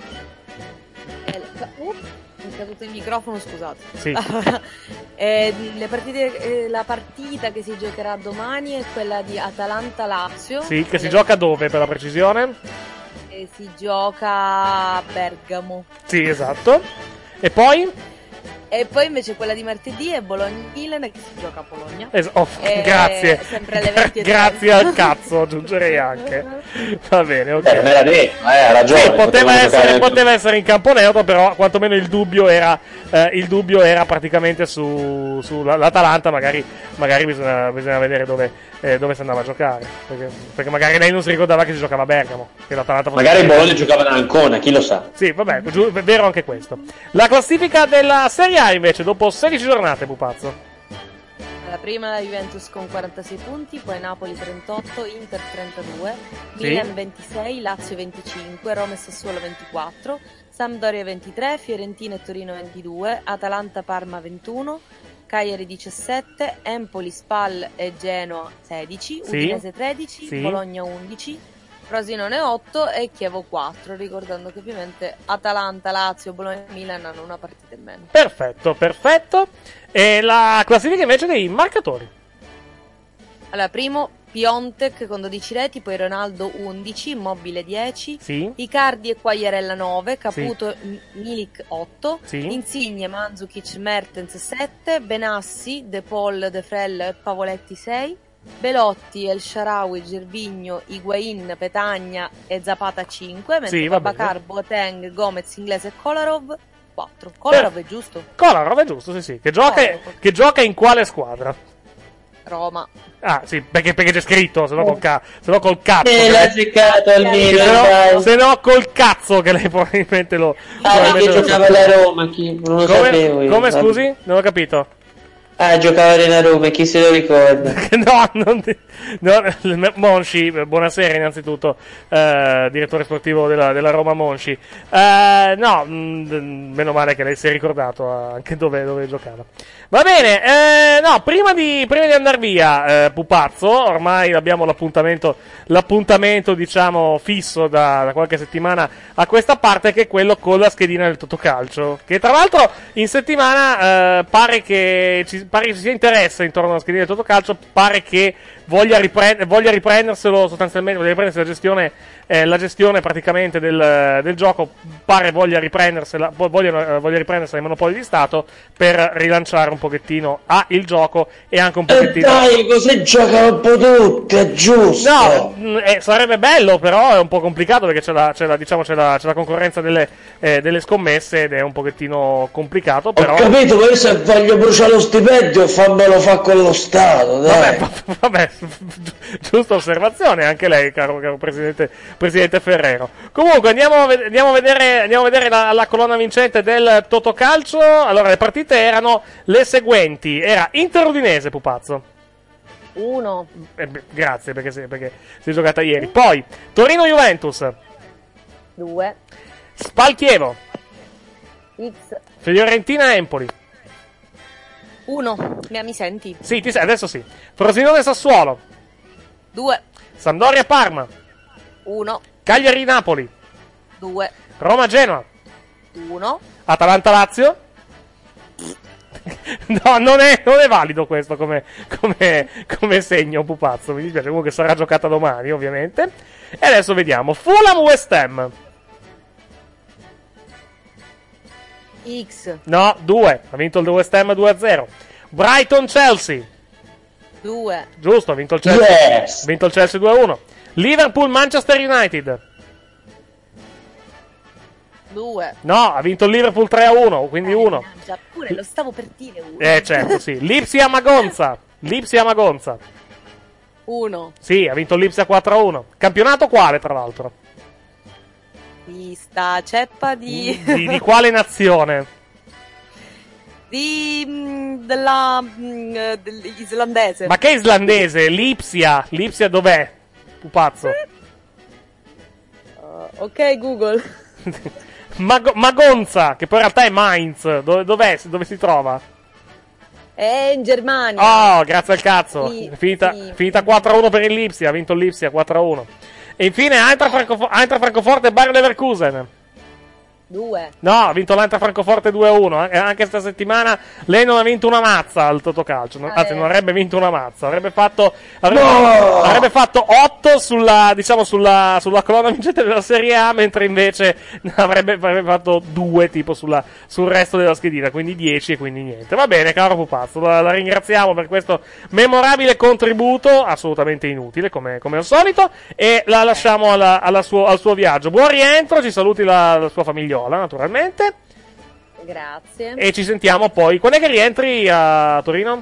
V: Eh, uh, mi è caduto il microfono, scusate.
B: Sì.
V: Eh, le partite, eh, la partita che si giocherà domani è quella di Atalanta-Lazio.
B: Sì, che si gioca dove per la precisione?
V: E si gioca a Bergamo.
B: Sì, esatto. E poi?
V: E poi invece quella di martedì è Bologna-Milan, che si gioca a Bologna.
B: Es- oh,
V: E
B: grazie.
V: sempre alle venti e
B: Grazie al cazzo, aggiungerei anche. Va bene, ok.
I: Eh, me l'ha detto, eh, ha ragione.
B: Sì, poteva
I: potevamo
B: essere,
I: giocare-
B: poteva essere in campo neutro, però quantomeno il dubbio era, eh, il dubbio era praticamente su, sull'Atalanta, magari, magari bisogna, bisogna vedere dove, eh, dove si andava a giocare, perché, perché magari lei non si ricordava che si giocava a Bergamo, che l'Atalanta fosse-
I: Magari Bologna giocava ad Ancona, chi lo sa.
B: Sì, vabbè, giu- è vero anche questo. La classifica della Serie A invece, dopo sedici giornate, Pupazzo.
V: La prima la Juventus con quarantasei punti, poi Napoli trentotto, Inter trentadue,
B: Sì.
V: Milan ventisei, Lazio venticinque, Roma e Sassuolo ventiquattro, Sampdoria ventitré, Fiorentina e Torino ventidue, Atalanta Parma ventuno, Cagliari diciassette, Empoli, Spal e Genoa sedici,
B: Sì.
V: Udinese tredici,
B: Sì.
V: Bologna undici, Frosinone otto e Chievo quattro, ricordando che ovviamente Atalanta, Lazio, Bologna e Milan hanno una partita in meno.
B: Perfetto, perfetto. E la classifica invece dei marcatori.
V: Allora, primo Piontek con dodici reti, poi Ronaldo undici, Immobile dieci,
B: Sì.
V: Icardi e Quagliarella nove, Caputo e Milik otto,
B: Sì.
V: Insigne, Mandzukic, Mertens sette, Benassi, De Paul, De Frel e Pavoletti sei, Belotti, El Shaarawy, Gervinho, Higuain, Petagna e Zapata cinque, mentre
B: Sì, va bene.
V: Babacar, Boateng, Gomez, Inglese e Kolarov quattro. Kolarov è giusto?
B: Kolarov è giusto, sì, sì. Che gioca, che gioca in quale squadra?
V: Roma.
B: Ah, sì, perché, perché c'è scritto, se no col, ca- se no col cazzo.
D: Eh,
B: che
D: l'ha
B: lei-
D: azzeccato al
B: se,
D: Milan,
B: no,
D: dai.
B: se no col cazzo che lei probabilmente lo...
D: Ah,
B: probabilmente
D: che
B: lo
D: giocava
B: sa.
D: alla Roma, chi? Non lo
B: come,
D: sapevo io.
B: come
D: Vabbè.
B: scusi? Non ho capito.
D: Ah, giocava nella Roma, chi se lo ricorda?
B: no, non ti... no, Monci, buonasera innanzitutto, eh, direttore sportivo della, della Roma Monci. Eh, no, mh, meno male che lei si è ricordato anche dove, dove giocava. Va bene, eh, no, prima di, prima di andare via, eh, Pupazzo, ormai abbiamo l'appuntamento, l'appuntamento diciamo fisso da, da qualche settimana a questa parte, che è quello con la schedina del Totocalcio, che tra l'altro in settimana eh, pare che ci pare che ci sia interesse intorno alla schedina del Totocalcio, pare che voglia, riprend- voglia riprenderselo sostanzialmente, voglia riprendersi la gestione, eh, la gestione praticamente del, del gioco, pare voglia riprendersela, voglia, voglia riprendersela ai monopoli di Stato per rilanciare un pochettino A il gioco e anche un pochettino...
D: E dai, così gioca un po' tutte, è giusto!
B: No, eh, sarebbe bello, però è un po' complicato perché c'è la, c'è la, diciamo, c'è la, c'è la concorrenza delle, eh, delle scommesse ed è un pochettino complicato, però...
D: Ho capito, ma io se voglio bruciare lo stipendio fammelo fa con lo Stato, dai!
B: Vabbè, vabbè, giusta osservazione anche lei, caro, caro presidente, presidente Ferrero. Comunque andiamo a, ved- andiamo a vedere, andiamo a vedere la, la colonna vincente del Totocalcio. Allora, le partite erano le seguenti: era Inter Udinese, Pupazzo.
P: Uno.
B: Eh, beh, grazie perché si, perché si è giocata ieri. Poi Torino Juventus.
P: Due.
B: Spal Chievo.
P: X.
B: Fiorentina Empoli.
V: Uno. Mi, mi senti?
B: Sì, ti sei, adesso sì. Frosinone Sassuolo.
V: Due.
B: Sampdoria Parma.
V: Uno.
B: Cagliari Napoli.
V: Due.
B: Roma Genoa.
V: Uno.
B: Atalanta Lazio. No, non è, non è valido questo come, come, come segno, Pupazzo. Mi dispiace, comunque sarà giocata domani, ovviamente. E adesso vediamo. Fulham West Ham.
P: X.
B: No, due. Ha vinto il West Ham due a zero. Brighton Chelsea.
P: Due.
B: Giusto, ha vinto il Chelsea.
D: Yes.
B: Ha vinto il Chelsea due a uno. Liverpool Manchester United.
P: Due.
B: No, ha vinto il Liverpool tre a uno, quindi uno.
P: Già pure lo stavo per dire uno.
B: Eh, certo, sì. Lipsia Magonza. Lipsia Magonza.
P: Uno.
B: Sì, ha vinto il Lipsia quattro a uno. Campionato quale, tra l'altro?
P: Di sta ceppa di...
B: Di, di quale nazione?
P: Di... mh, della... mh, dell'islandese.
B: Ma che islandese? Lipsia. Lipsia dov'è? Pupazzo.
P: Uh, ok, Google.
B: Mag- Magonza, che poi in realtà è Mainz. Dove, dov'è? Dove si trova?
P: È in Germania.
B: Oh, grazie al cazzo.
P: Sì,
B: finita,
P: sì.
B: finita quattro a uno per il Lipsia. Ha vinto il Lipsia quattro a uno. E infine Eintracht Francofo- Eintracht Francoforte e Bayer Leverkusen.
P: Due.
B: No, ha vinto l'Eintracht Francoforte due a uno. Anche, anche questa settimana lei non ha vinto una mazza al Totocalcio. Non, anzi, non avrebbe vinto una mazza. Avrebbe fatto, avrebbe,
D: No!
B: avrebbe fatto otto sulla, diciamo, sulla, sulla colonna vincente della Serie A, mentre invece avrebbe, avrebbe fatto due tipo sulla, sul resto della schedina. Quindi dieci e quindi niente. Va bene, caro Pupazzo. La, la ringraziamo per questo memorabile contributo, assolutamente inutile, come, come al solito. E la lasciamo alla, alla suo, al suo viaggio. Buon rientro, ci saluti la, la sua famigliola, naturalmente.
P: Grazie.
B: E ci sentiamo poi. Quando è che rientri a Torino?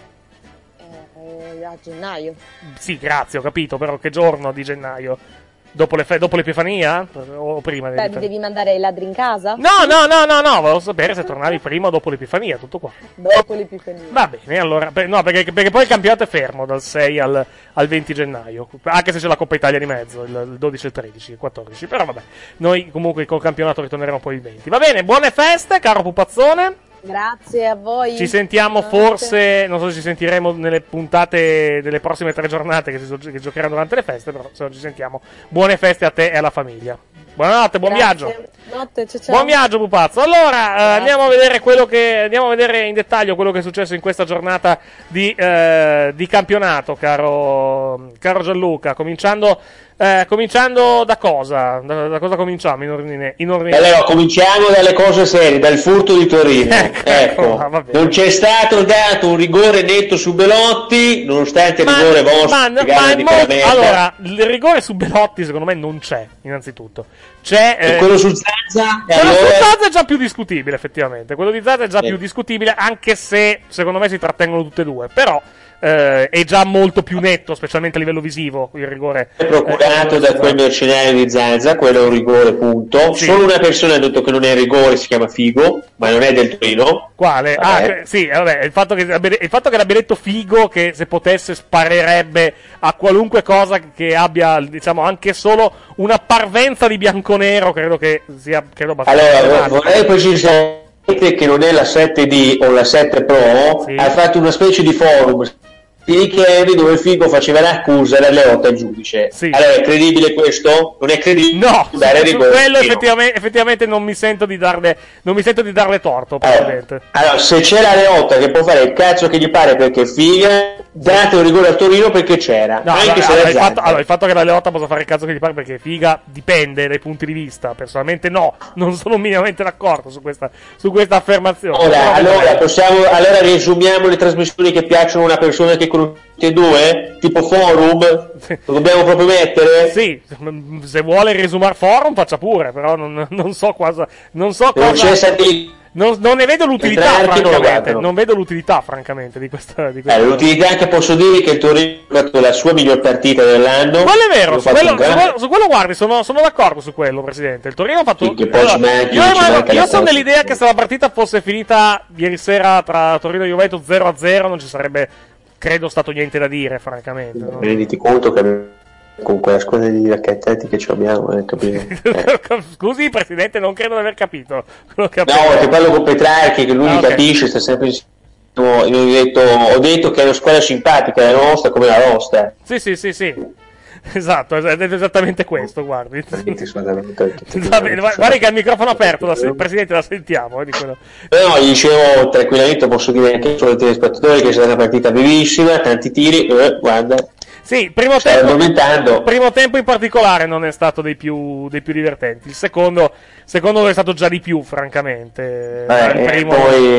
P: Eh, a gennaio.
B: Sì, grazie, ho capito, però che giorno di gennaio? Dopo, le fe- dopo l'Epifania? O prima?
P: Beh, mi devi mandare i ladri in casa?
B: No, no, no, no, no, volevo sapere se tornavi prima o dopo l'Epifania, tutto qua.
P: Dopo l'Epifania.
B: Va bene, allora, per- no, perché, perché poi il campionato è fermo dal sei al, al venti gennaio, anche se c'è la Coppa Italia di mezzo, il, il dodici, il tredici, il quattordici, però vabbè, noi comunque col campionato ritorneremo poi il venti. Va bene, buone feste, caro Pupazzone.
P: Grazie a voi.
B: Ci sentiamo
P: Buonanotte.
B: forse, non so se ci sentiremo nelle puntate delle prossime tre giornate che si so- che giocheranno durante le feste, però se non ci sentiamo, buone feste a te e alla famiglia. Buonanotte, buon
P: Grazie.
B: viaggio.
P: Notte, ciao, ciao.
B: Buon viaggio, Pupazzo. Allora, eh, andiamo a vedere quello che andiamo a vedere in dettaglio quello che è successo in questa giornata di, eh, di campionato, caro, caro Gianluca. Cominciando, eh, cominciando da cosa? Da, da cosa cominciamo in ordine? In ordine...
D: Allora, cominciamo dalle cose serie, dal furto di Torino. Ecco,
B: ah, va bene.
D: non c'è stato dato un rigore netto su Belotti, nonostante il
B: Ma-
D: rigore vostro.
B: ma-
D: di
B: ma
D: gara
B: è
D: di
B: molto-
D: Paramenta.
B: allora, il rigore su Belotti secondo me non c'è, innanzitutto. C'è
D: E
B: eh,
D: quello su Zaza? E
B: quello
D: allora?
B: su Zaza è già più discutibile, effettivamente. Quello di Zaza è già
D: Sì.
B: più discutibile, anche se secondo me si trattengono tutte e due. Però eh, è già molto più netto, specialmente a livello visivo, il rigore.
I: È procurato eh, da quel mercenario di Zanza, quello è un rigore, punto. Sì. Solo una persona ha detto che non è rigore, si chiama Figo, ma non è del Torino.
B: Quale? Vabbè. Ah, sì, vabbè, il fatto che il fatto che l'abbia detto Figo, che se potesse sparerebbe a qualunque cosa che abbia, diciamo, anche solo una parvenza di bianconero, credo che sia credo abbastanza.
I: Allora, vorrei precisare che non è la sette D o la sette Pro, sì. Ha fatto una specie di forum di Chieri dove Figo faceva l'accusa e la Leotta il giudice. Sì. Allora, è credibile questo? Non è credibile?
B: No, su, su quello effettivamente, effettivamente non mi sento di darle non mi sento di darle torto,
I: allora, allora, se c'è la Leotta che può fare il cazzo che gli pare perché figa, date un rigore al Torino perché c'era.
B: No,
I: anche
B: allora,
I: se
B: allora, il, fatto, allora, il fatto che la Leotta possa fare il cazzo che gli pare perché figa dipende dai punti di vista. Personalmente no, non sono minimamente d'accordo su questa, su questa affermazione.
I: Ora, allora, possiamo, allora riesumiamo le trasmissioni che piacciono a una persona che conosce tutti e due? Tipo forum? Lo dobbiamo proprio mettere?
B: Sì, se vuole riesumare forum faccia pure, però non, non so cosa... Non so
I: non
B: cosa...
I: c'è satellite.
B: Non, non ne vedo l'utilità, francamente. Non, non vedo l'utilità, francamente, di questa. Di questa
I: eh, l'utilità che posso dire che il Torino ha fatto la sua miglior partita dell'anno.
B: Quello è vero, su quello, su, quello, su quello guardi, sono, sono d'accordo su quello, Presidente. Il Torino ha fatto. Sì, allora, manchi, io io, io sono dell'idea che se la partita fosse finita ieri sera tra Torino e Juventus zero a zero non ci sarebbe, credo, stato niente da dire, francamente. No?
I: Renditi conto che con quella squadra di racchettati che ci abbiamo, eh, eh.
B: Scusi, Presidente, non credo di aver capito.
I: No, che parlo con Petrarchi, che lui ah, okay. capisce, sta sempre insieme. Io ho detto, ho detto che è una squadra simpatica, la nostra come la nostra.
B: Sì, sì, sì, sì. Esatto, è esattamente questo, guardi. Guardi che ha il microfono aperto, la, Presidente, la sentiamo. Eh, di quello.
I: No, gli dicevo tranquillamente, posso dire anche solo ai telespettatori che è stata una partita bellissima, tanti tiri, eh, guarda.
B: Sì, primo tempo, primo tempo in particolare non è stato dei più, dei più divertenti. Il secondo, secondo è stato già di più, francamente.
I: Eh, il primo,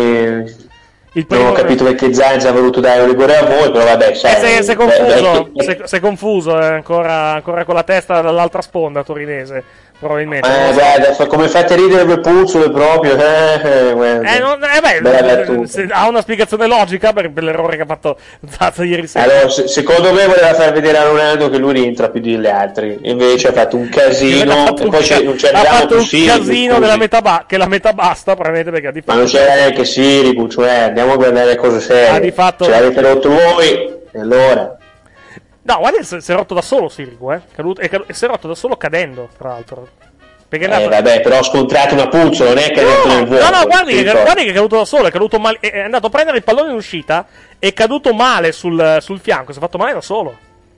I: poi il primo, non ho capito perché Zanza ha voluto dare un rigore a voi, però vabbè. Sai,
B: eh, sei, sei confuso, beh, sei, sei confuso, è ancora, ancora con la testa dall'altra sponda torinese. Probabilmente
I: eh, guarda, fa, come fate ridere per puzzole proprio eh,
B: eh, non, eh beh, se, ha una spiegazione logica per, per l'errore che ha fatto Zazza ieri sera.
I: Allora, se, secondo me voleva far vedere a Ronaldo che lui rientra più degli altri, invece ha fatto un casino fatto e poi ca- non c'era
B: ha fatto un Sirigu, casino della metà ba- che la metà basta probabilmente perché ha di fatto
I: ma non c'era neanche Sirigu, cioè andiamo a guardare le cose serie,
B: ha di fatto...
I: ce l'avete rotto voi e allora
B: no, guarda, si è rotto da solo Sirigu, eh. Caduto, e si è rotto da solo cadendo, tra l'altro.
I: Perché è nato... eh, vabbè, però ha scontrato una puzzola, non è caduto
B: no,
I: nel vuoto.
B: No, no, guardi che, guardi che è caduto da solo, è caduto male, è andato a prendere il pallone in uscita, è caduto male sul, sul fianco, si è fatto male da solo.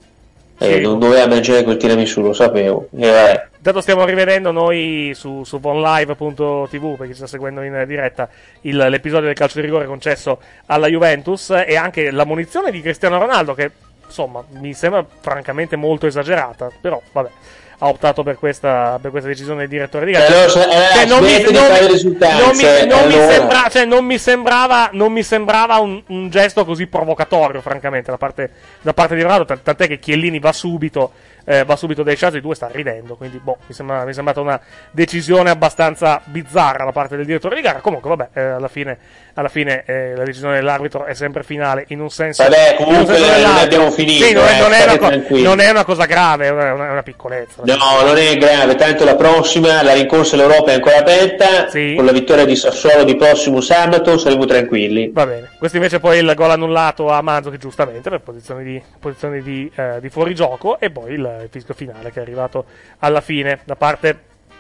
I: Eh, non doveva mangiare quel tiramisù, lo sapevo. Eh,
B: Intanto stiamo rivedendo noi su, su vonlive punto tivù, per chi sta seguendo in diretta, il, l'episodio del calcio di rigore concesso alla Juventus e anche la munizione di Cristiano Ronaldo, che insomma mi sembra francamente molto esagerata, però vabbè. Ha optato per questa, per questa decisione del direttore di gara.
I: Allora, cioè, non, mi, non,
B: non, mi, non, allora. mi sembra, cioè, non mi sembrava, non mi sembrava un, un gesto così provocatorio, francamente, da parte, da parte di Ronaldo. Tant'è che Chiellini va subito, eh, va subito dai shot, i due sta ridendo. Quindi, boh, mi sembra, mi è sembrata una decisione abbastanza bizzarra da parte del direttore di gara. Comunque, vabbè, eh, alla fine, alla fine eh, la decisione dell'arbitro è sempre finale, in un senso.
I: Vabbè, comunque non abbiamo finito.
B: Sì, non,
I: eh,
B: è, non, è una co- non è una cosa grave, è una, è una piccolezza.
I: No, non è grave, tanto la prossima, la rincorsa all'Europa è ancora aperta, sì. Con la vittoria di Sassuolo di prossimo sabato saremo tranquilli.
B: Va bene, questo invece poi il gol annullato a Manzo, giustamente per posizioni di, posizioni di, eh, di fuorigioco, e poi il, il fischio finale che è arrivato alla fine da parte,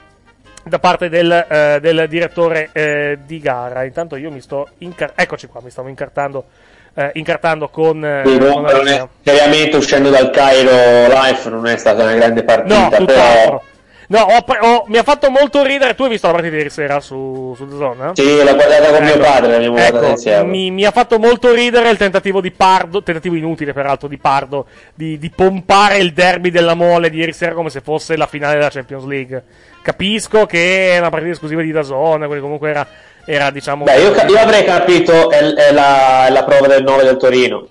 B: da parte del, eh, del direttore eh, di gara. Intanto io mi sto incar- eccoci qua, mi stavo incartando Eh, incartando con, eh,
I: sì, con non è, seriamente uscendo dal Cairo Life non è stata una grande partita,
B: no,
I: però
B: no, ho, ho, mi ha fatto molto ridere. Tu hai visto la partita ieri sera su, su The Zone? Eh?
I: Sì, l'ho guardata con ecco, mio padre, l'abbiamo
B: ecco,
I: guardata insieme.
B: Mi, mi ha fatto molto ridere il tentativo di Pardo, tentativo inutile peraltro di Pardo, di, di pompare il derby della Mole di ieri sera come se fosse la finale della Champions League. Capisco che è una partita esclusiva di D A Z N, quindi comunque era era diciamo
I: beh, io, io avrei capito è, è, la, è la prova del nove del Torino,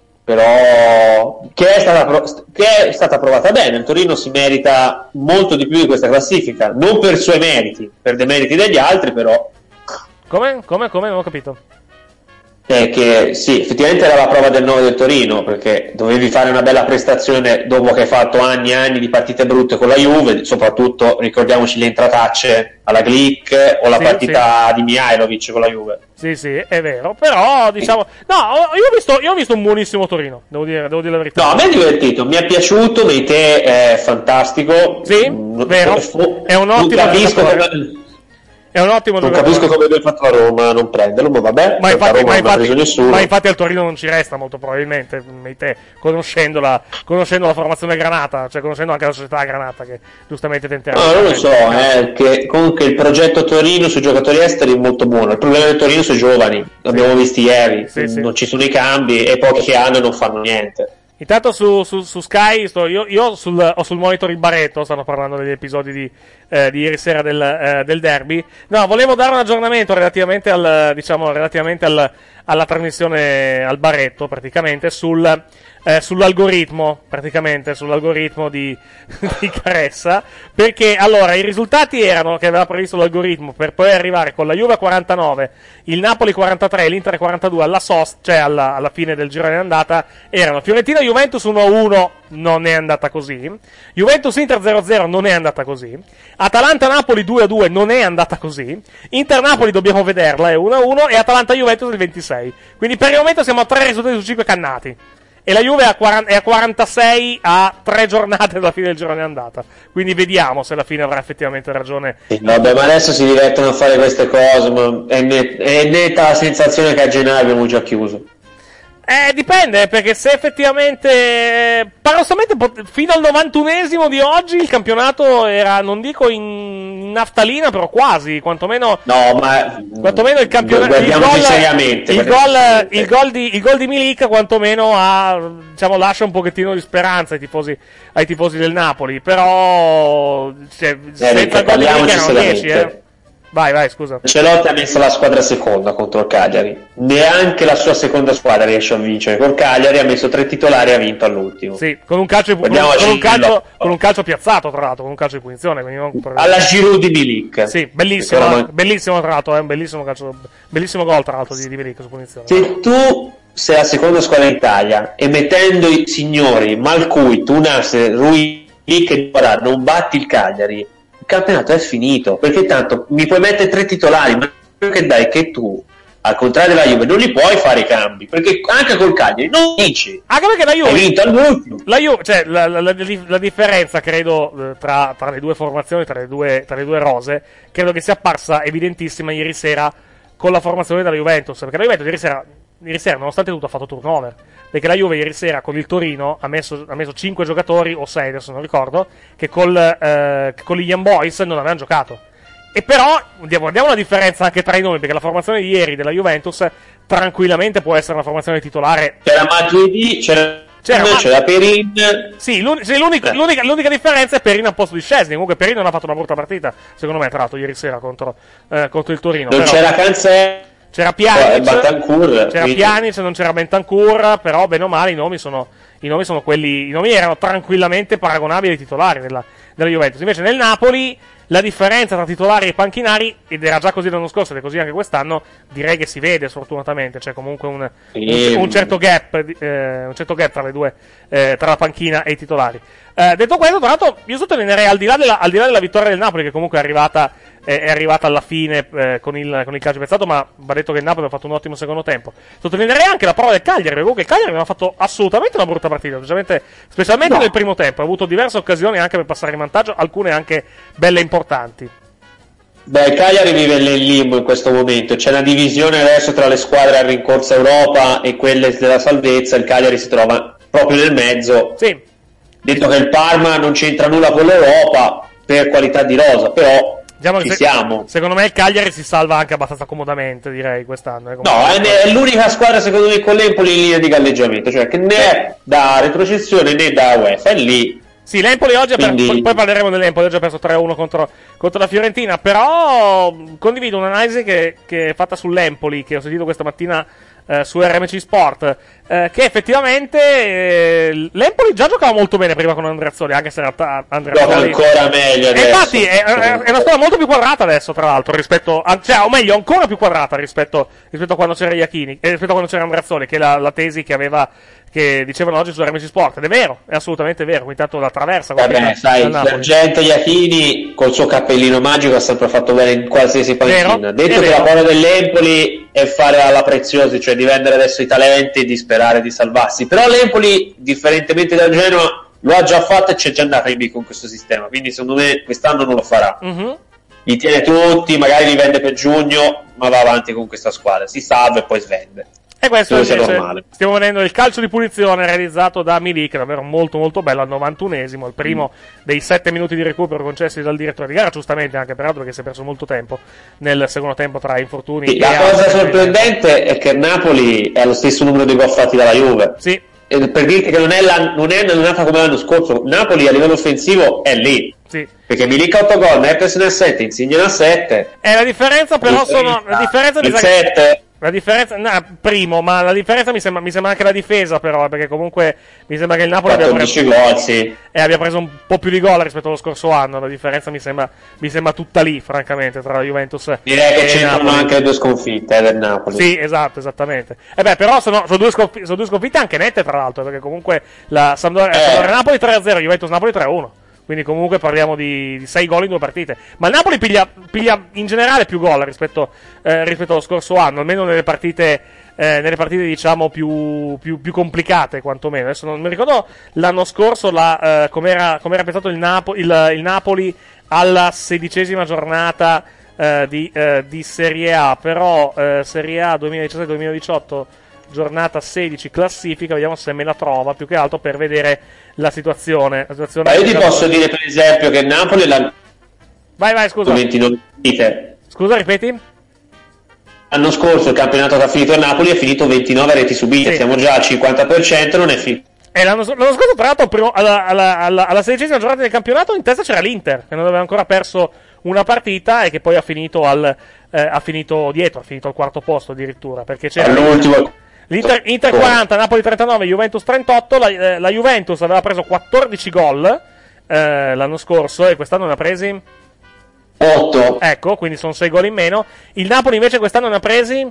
I: però che è, stata, che è stata provata bene. Il Torino si merita molto di più di questa classifica, non per suoi meriti, per dei meriti degli altri, però
B: come? come? come? non ho capito.
I: è che sì, effettivamente era la prova del nove del Torino, perché dovevi fare una bella prestazione dopo che hai fatto anni e anni di partite brutte con la Juve, soprattutto ricordiamoci le entratacce alla Glick o la
B: Sì,
I: partita di Mihajlovic con la Juve.
B: Sì, sì, è vero, però diciamo no, io ho visto, io ho visto un buonissimo Torino, devo dire, devo dire la verità.
I: No, a me è divertito, mi è piaciuto, Meite è fantastico.
B: Sì, vero, è un ottimo giocatore. È un ottimo
I: Non
B: giocatore.
I: capisco come abbia fatto la Roma a non prenderlo, ma vabbè,
B: Ma
I: la
B: infatti,
I: Roma
B: ma,
I: non ha preso
B: infatti,
I: nessuno.
B: ma infatti al Torino non ci resta molto probabilmente, te, conoscendo, la, conoscendo la formazione Granata, cioè conoscendo anche la società Granata che giustamente tenterà.
I: No, non lo so, eh, che comunque il progetto Torino sui giocatori esteri è molto buono. Il problema del Torino sono i giovani, l'abbiamo visti ieri,
B: Sì, sì.
I: non ci sono i cambi e pochi che hanno non fanno niente.
B: Intanto su, su, su Sky, sto, io, io sul, ho sul monitor il Barretto, stanno parlando degli episodi di, eh, di ieri sera del, eh, del derby. No, volevo dare un aggiornamento relativamente al, diciamo, relativamente al, alla trasmissione al Barretto, praticamente, sul, eh, sull'algoritmo, praticamente, sull'algoritmo di, di Caressa, perché, allora, i risultati erano, che aveva previsto l'algoritmo, per poi arrivare con la Juve a quarantanove, il Napoli quarantatré, l'Inter quarantadue, alla sosta, cioè alla, alla fine del girone d'andata, erano Fiorentina Juventus uno a uno, non è andata così. Juventus Inter zero a zero, non è andata così. Atalanta Napoli due a due, non è andata così. Inter Napoli dobbiamo vederla, è uno a uno, e Atalanta Juventus il ventisei. Quindi per il momento siamo a tre risultati su cinque cannati. E la Juve è a, quaranta, è a quarantasei a tre giornate dalla fine del girone andata. Quindi vediamo se alla fine avrà effettivamente ragione.
I: Sì, vabbè, ma adesso si divertono a fare queste cose, ma è, net- è netta la sensazione che a gennaio abbiamo già chiuso.
B: Eh, dipende, perché se effettivamente, paradossalmente, pot- fino al novantunesimo di oggi il campionato era, non dico in naftalina, però quasi, quantomeno.
I: No, ma
B: quantomeno il campionato. Il
I: guardiamoci
B: gol,
I: seriamente.
B: il gol, il gol di, il gol di Milik, quantomeno, ha, diciamo, lascia un pochettino di speranza ai tifosi, ai tifosi del Napoli. Però, cioè,
I: Eh,
B: senza il gol di Milik erano dieci, eh. Vai, vai, scusa.
I: Ancelotti ha messo la squadra seconda contro il Cagliari. Neanche la sua seconda squadra riesce a vincere. Col Cagliari ha messo tre titolari e ha vinto all'ultimo.
B: Sì, con un calcio, con, con un calcio, con un calcio piazzato, tra l'altro, con un calcio di punizione. Quindi non per...
I: Alla Giroud di Milik.
B: Sì, bellissimo,
I: Perché
B: bellissimo tra l'altro, è un bellissimo calcio, bellissimo gol tra l'altro di, di Milik su punizione.
I: Se tu sei la seconda squadra in Italia e mettendo i signori Malcuit, Nasser, Rui che non batti il Cagliari, il campionato è finito, perché tanto mi puoi mettere tre titolari, ma che dai che tu, al contrario della Juve, non li puoi fare i cambi, perché anche col Cagliari non vinci.
B: Anche perché la Juve
I: hai vinto all'ultimo.
B: La Juve, cioè la, la, la, la differenza credo tra, tra le due formazioni, tra le due, tra le due rose, credo che sia apparsa evidentissima ieri sera con la formazione della Juventus, perché la Juventus ieri sera, ieri sera nonostante tutto ha fatto turnover, perché la Juve ieri sera con il Torino ha messo, ha messo cinque giocatori o sei, adesso non ricordo, che col, eh, con gli Young Boys non avevano giocato. E però guardiamo la differenza anche tra i nomi, perché la formazione di ieri della Juventus tranquillamente può essere una formazione titolare.
I: C'era Matuidi, c'era
B: C'era,
I: ma... c'era Perin.
B: Sì, l'un- sì l'unica, eh. l'unica, l'unica differenza è Perin a posto di Szczesny. Comunque Perin non ha fatto una brutta partita, secondo me, tra l'altro, ieri sera contro, eh, contro il Torino.
I: Non
B: però...
I: c'era Cancelo.
B: C'era Pjanic,
I: Bentancur,
B: c'era
I: quindi...
B: Pjanic, non c'era Bentancur, però bene o male i nomi sono, i nomi sono quelli, i nomi erano tranquillamente paragonabili ai titolari della, della Juventus. Invece nel Napoli la differenza tra titolari e panchinari, ed era già così l'anno scorso ed è così anche quest'anno, direi che si vede sfortunatamente, c'è comunque un, un, un certo gap, eh, un certo gap tra le due, eh, tra la panchina e i titolari. Eh, detto questo, tra l'altro, io sottolineerei al di là della, al di là della vittoria del Napoli, che comunque è arrivata, eh, è arrivata alla fine eh, con il, con il calcio piazzato, ma va detto che il Napoli ha fatto un ottimo secondo tempo. Sottolineerei anche la prova del Cagliari, perché comunque il Cagliari aveva fatto assolutamente una brutta partita, specialmente, specialmente no. nel primo tempo. Ha avuto diverse occasioni anche per passare in vantaggio, alcune anche belle e importanti.
I: Beh, il Cagliari vive nel limbo in questo momento, c'è una divisione adesso tra le squadre a rincorsa Europa e quelle della salvezza, il Cagliari si trova proprio nel mezzo.
B: Sì.
I: Detto che il Parma non c'entra nulla con l'Europa per qualità di rosa, però diciamo ci
B: se,
I: siamo.
B: Secondo me il Cagliari si salva anche abbastanza comodamente, direi, quest'anno. Eh,
I: no, è, è l'unica squadra secondo me con l'Empoli in linea di galleggiamento, cioè che né è da retrocessione né da UEFA, è lì.
B: Sì, l'Empoli oggi
I: Quindi...
B: ha perso, poi parleremo dell'Empoli, oggi ha perso tre a uno contro, contro la Fiorentina. Però condivido un'analisi che, che è fatta sull'Empoli, che ho sentito questa mattina eh, su R M C Sport, eh, che effettivamente eh, l'Empoli già giocava molto bene prima con Andreazzoli, anche se in realtà Andreazzoli
I: gioca ancora meglio adesso.
B: E infatti è, è, è una squadra molto più quadrata adesso, tra l'altro, rispetto a, cioè, o meglio, ancora più quadrata rispetto, rispetto a quando c'era Iachini, eh, rispetto a quando c'era Andreazzoli, che è la, la tesi che aveva, che dicevano oggi su R M C Sport. Ed è vero, è assolutamente vero, quindi tanto la traversa.
I: Vabbè, sai, il sergente Iachini col suo cappellino magico ha sempre fatto bene in qualsiasi panchina. Detto che la parola dell'Empoli è fare alla Preziosi, cioè di vendere adesso i talenti e di sperare di salvarsi. Però l'Empoli, differentemente dal Genoa, lo ha già fatto e c'è già andata in B con questo sistema, quindi secondo me quest'anno non lo farà.
B: Mm-hmm.
I: Li tiene tutti, magari li vende per giugno, ma va avanti con questa squadra, si salva e poi svende.
B: E questo
I: invece,
B: normale. Stiamo vedendo il calcio di punizione realizzato da Milik, davvero molto molto bello, al novantunesimo, il primo mm. dei sette minuti di recupero concessi dal direttore di gara, giustamente anche peraltro perché si è perso molto tempo nel secondo tempo tra infortuni.
I: Sì,
B: e
I: la cosa sorprendente è che il Napoli è lo stesso numero di gol fatti dalla Juve.
B: Sì.
I: E per dirti che non è, la, non è un'annata come l'anno scorso, Napoli a livello offensivo è lì.
B: Sì.
I: Perché Milik ha otto gol, Mertens ne ha sette, Insigne ne ha sette.
B: E la differenza però sono... La differenza
I: il
B: mi sa
I: sette...
B: Che... La differenza, no, primo, ma la differenza mi sembra, mi sembra anche la difesa, però, perché comunque mi sembra che il Napoli abbia preso,
I: gol, sì.
B: e abbia preso un po' più di gol rispetto allo scorso anno. La differenza mi sembra, mi sembra tutta lì, francamente, tra la Juventus
I: Direi
B: e
I: che c'entrano
B: Napoli.
I: anche le due sconfitte eh, del Napoli.
B: Sì, esatto, esattamente. E beh, però sono, sono, due, sconfitte, sono due sconfitte anche nette, tra l'altro, perché comunque la Sampdoria,
I: eh.
B: Sampdoria Napoli tre a zero, Juventus Napoli tre a uno. Quindi comunque parliamo di, di sei gol in due partite. Ma il Napoli piglia, piglia in generale più gol rispetto, eh, rispetto allo scorso anno, almeno nelle partite, eh, nelle partite diciamo più, più, più complicate quantomeno. Adesso non mi ricordo l'anno scorso la, eh, com'era, com'era pensato il, Napo, il, il Napoli alla sedicesima giornata eh, di, eh, di Serie A, però eh, Serie A duemiladiciassette duemiladiciotto giornata sedici classifica, vediamo se me la trova, più che altro per vedere la situazione. La situazione
I: Ma io ti posso dire per esempio che Napoli l'anno
B: Vai, vai, scusa.
I: ventinove
B: Scusa, ripeti?
I: L'anno scorso il campionato che ha finito il Napoli è finito ventinove reti subite,
B: sì.
I: Siamo già al cinquanta per cento, non è finito.
B: E l'anno, l'anno scorso, tra l'altro, primo, alla, alla, alla, alla sedicesima giornata del campionato, in testa c'era l'Inter, che non aveva ancora perso una partita e che poi ha finito, al, eh, ha finito dietro, ha finito al quarto posto addirittura, perché c'era
I: l'ultimo.
B: L'Inter, Inter quaranta, Napoli trentanove, Juventus trentotto. La, eh, la Juventus aveva preso quattordici gol eh, l'anno scorso e quest'anno ne ha presi
I: otto.
B: Ecco, quindi sono sei gol in meno. Il Napoli invece quest'anno ne ha presi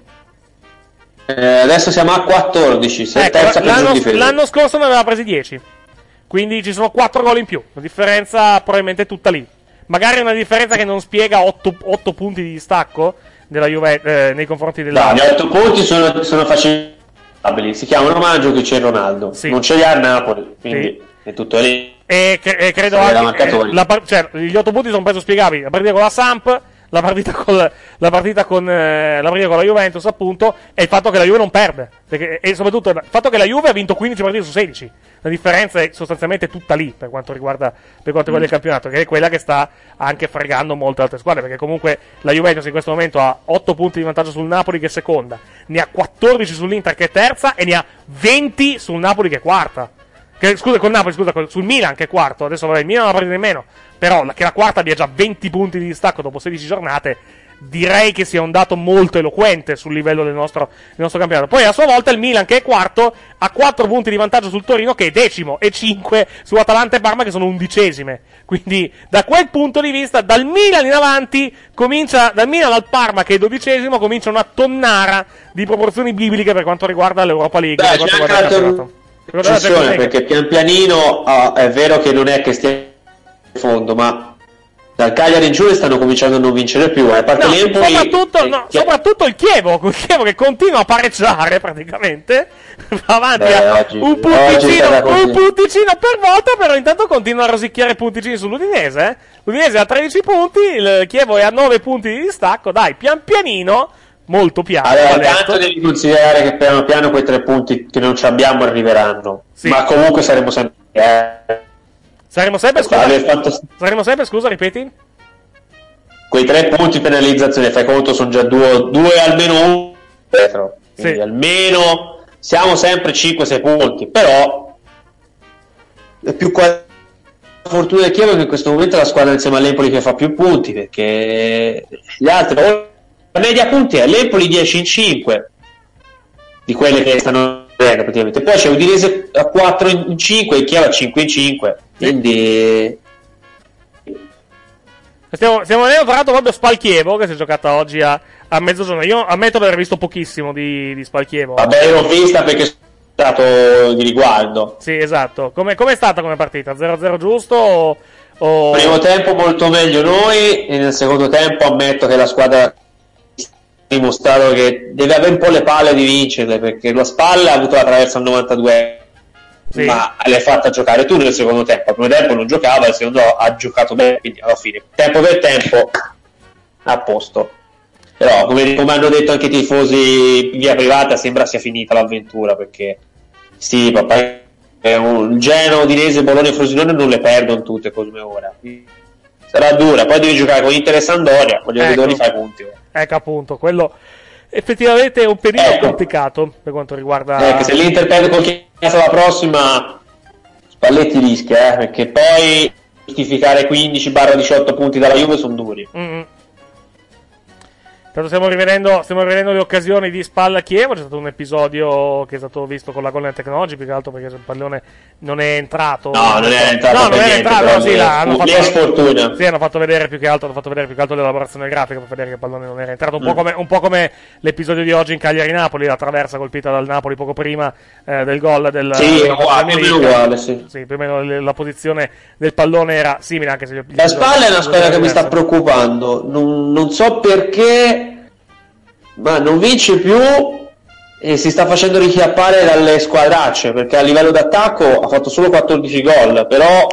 I: eh, adesso siamo a quattordici, sei
B: ecco,
I: terza
B: l'anno,
I: difesa.
B: l'anno scorso ne aveva presi dieci. Quindi ci sono quattro gol in più. La differenza probabilmente è tutta lì. Magari una differenza che non spiega otto, otto punti di distacco della Juve eh, nei confronti della
I: no, gli otto punti sono, sono facili. Si chiamano Mandzukic e Ronaldo,
B: sì.
I: Non ce li ha il Napoli, quindi sì. È tutto lì.
B: E, cre- e credo anche eh, la par- cioè, gli otto punti sono penso spiegabili. La partita con la Samp, la partita con la partita con eh, la partita con la Juventus, appunto, e il fatto che la Juve non perde, perché, e soprattutto il fatto che la Juve ha vinto quindici partite su sedici. La differenza è sostanzialmente tutta lì per quanto riguarda per quanto riguarda il campionato, che è quella che sta anche fregando molte altre squadre, perché comunque la Juventus in questo momento ha otto punti di vantaggio sul Napoli che è seconda, ne ha quattordici sull'Inter che è terza e ne ha venti sul Napoli che è quarta. Che, scusa, col Napoli, scusa, col, sul Milan che è quarto. Adesso vabbè, il Milan ha una partita in meno, però la, che la quarta abbia già venti punti di distacco dopo sedici giornate, direi che sia un dato molto eloquente sul livello del nostro, del nostro campionato. Poi a sua volta il Milan, che è quarto, ha quattro punti di vantaggio sul Torino, che è decimo, e cinque su Atalanta e Parma, che sono undicesime. Quindi da quel punto di vista, dal Milan in avanti comincia, dal Milan al Parma, che è dodicesimo, comincia una tonnara di proporzioni bibliche per quanto riguarda l'Europa League.
I: Beh,
B: per quanto
I: c'è
B: riguarda
I: anche
B: il
I: la
B: campionato.
I: Attenzione, perché pian pianino oh, è vero che non è che stia in fondo, ma dal Cagliari in giù le stanno cominciando a non vincere più, eh. A parte
B: no,
I: l'Empoli,
B: soprattutto, no, soprattutto il Chievo, il Chievo che continua a pareggiare praticamente, va avanti
I: Beh,
B: a
I: oggi,
B: un punticino, un
I: oggi
B: punticino per volta, però intanto continua a rosicchiare punticini sull'Udinese, eh. L'Udinese ha tredici punti, il Chievo è a nove punti di distacco, dai, pian pianino, molto piano.
I: Allora, tanto devi considerare che piano piano quei tre punti che non ci abbiamo arriveranno, sì. Ma comunque saremo sempre... Eh.
B: Saremo sempre, scusa,
I: fatto...
B: saremo sempre, scusa, ripeti?
I: Quei tre punti penalizzazione, fai conto, sono già due, due almeno uno dietro. Quindi sì. Almeno siamo sempre cinque sei punti, però è più quasi fortuna del Chievo che in questo momento è la squadra insieme all'Empoli che fa più punti, perché gli altri, la media punti è l'Empoli dieci in cinque di quelle che stanno vedendo praticamente, poi c'è Udinese a quattro in cinque e il Chievo a cinque in cinque, quindi
B: stiamo, stiamo vedendo tra l'altro proprio Spal-Chievo che si è giocata oggi a, a mezzogiorno. Io ammetto di aver visto pochissimo di, di Spal-Chievo.
I: Vabbè, l'ho vista perché sono stato di riguardo.
B: Sì, esatto. Come è stata come partita? zero a zero giusto o, o...
I: Primo tempo molto meglio noi, e nel secondo tempo ammetto che la squadra ha dimostrato che deve avere un po' le palle di vincerle, perché lo Spal ha avuto la traversa al novantadue, sì, ma l'hai fatta giocare tu nel secondo tempo. Al primo tempo non giocava, al secondo ha giocato bene, quindi alla fine tempo per tempo a posto. Però come, come hanno detto anche i tifosi in via privata, sembra sia finita l'avventura, perché sì, papà, è un Genoa, Udinese, Bologna e Frosinone non le perdono tutte come ora, sarà dura. Poi devi giocare con Inter e Sampdoria, voglio
B: ecco.
I: vedere fai punti.
B: Ecco appunto, quello effettivamente è un periodo ecco. complicato per quanto riguarda...
I: Ecco, se l'Inter perde qualche casa la prossima, Spalletti rischia, eh, perché poi giustificare quindici diciotto punti dalla Juve sono duri.
B: Mm-hmm. Tanto stiamo rivedendo, stiamo rivedendo le occasioni di Spal-Chievo. C'è stato un episodio che è stato visto con la Golden Technology, più che altro perché il pallone non è entrato.
I: No, non è entrato.
B: No, non è
I: niente,
B: entrato, no, sì, là, hanno fatto,
I: sfortuna.
B: Sì, hanno fatto vedere più che altro, hanno fatto vedere più che altro l'elaborazione grafica per vedere che il pallone non era entrato. Un, mm. po, come, un po' come l'episodio di oggi in Cagliari-Napoli, la traversa colpita dal Napoli poco prima eh, del gol del.
I: Sì,
B: del
I: uguale, più o meno uguale, sì.
B: Sì, più o meno le, la posizione del pallone era simile, anche se gli,
I: la Spalla è una squadra che mi sta preoccupando. Non, non so perché. Ma non vince più e si sta facendo richiappare dalle squadracce, perché a livello d'attacco ha fatto solo quattordici gol, però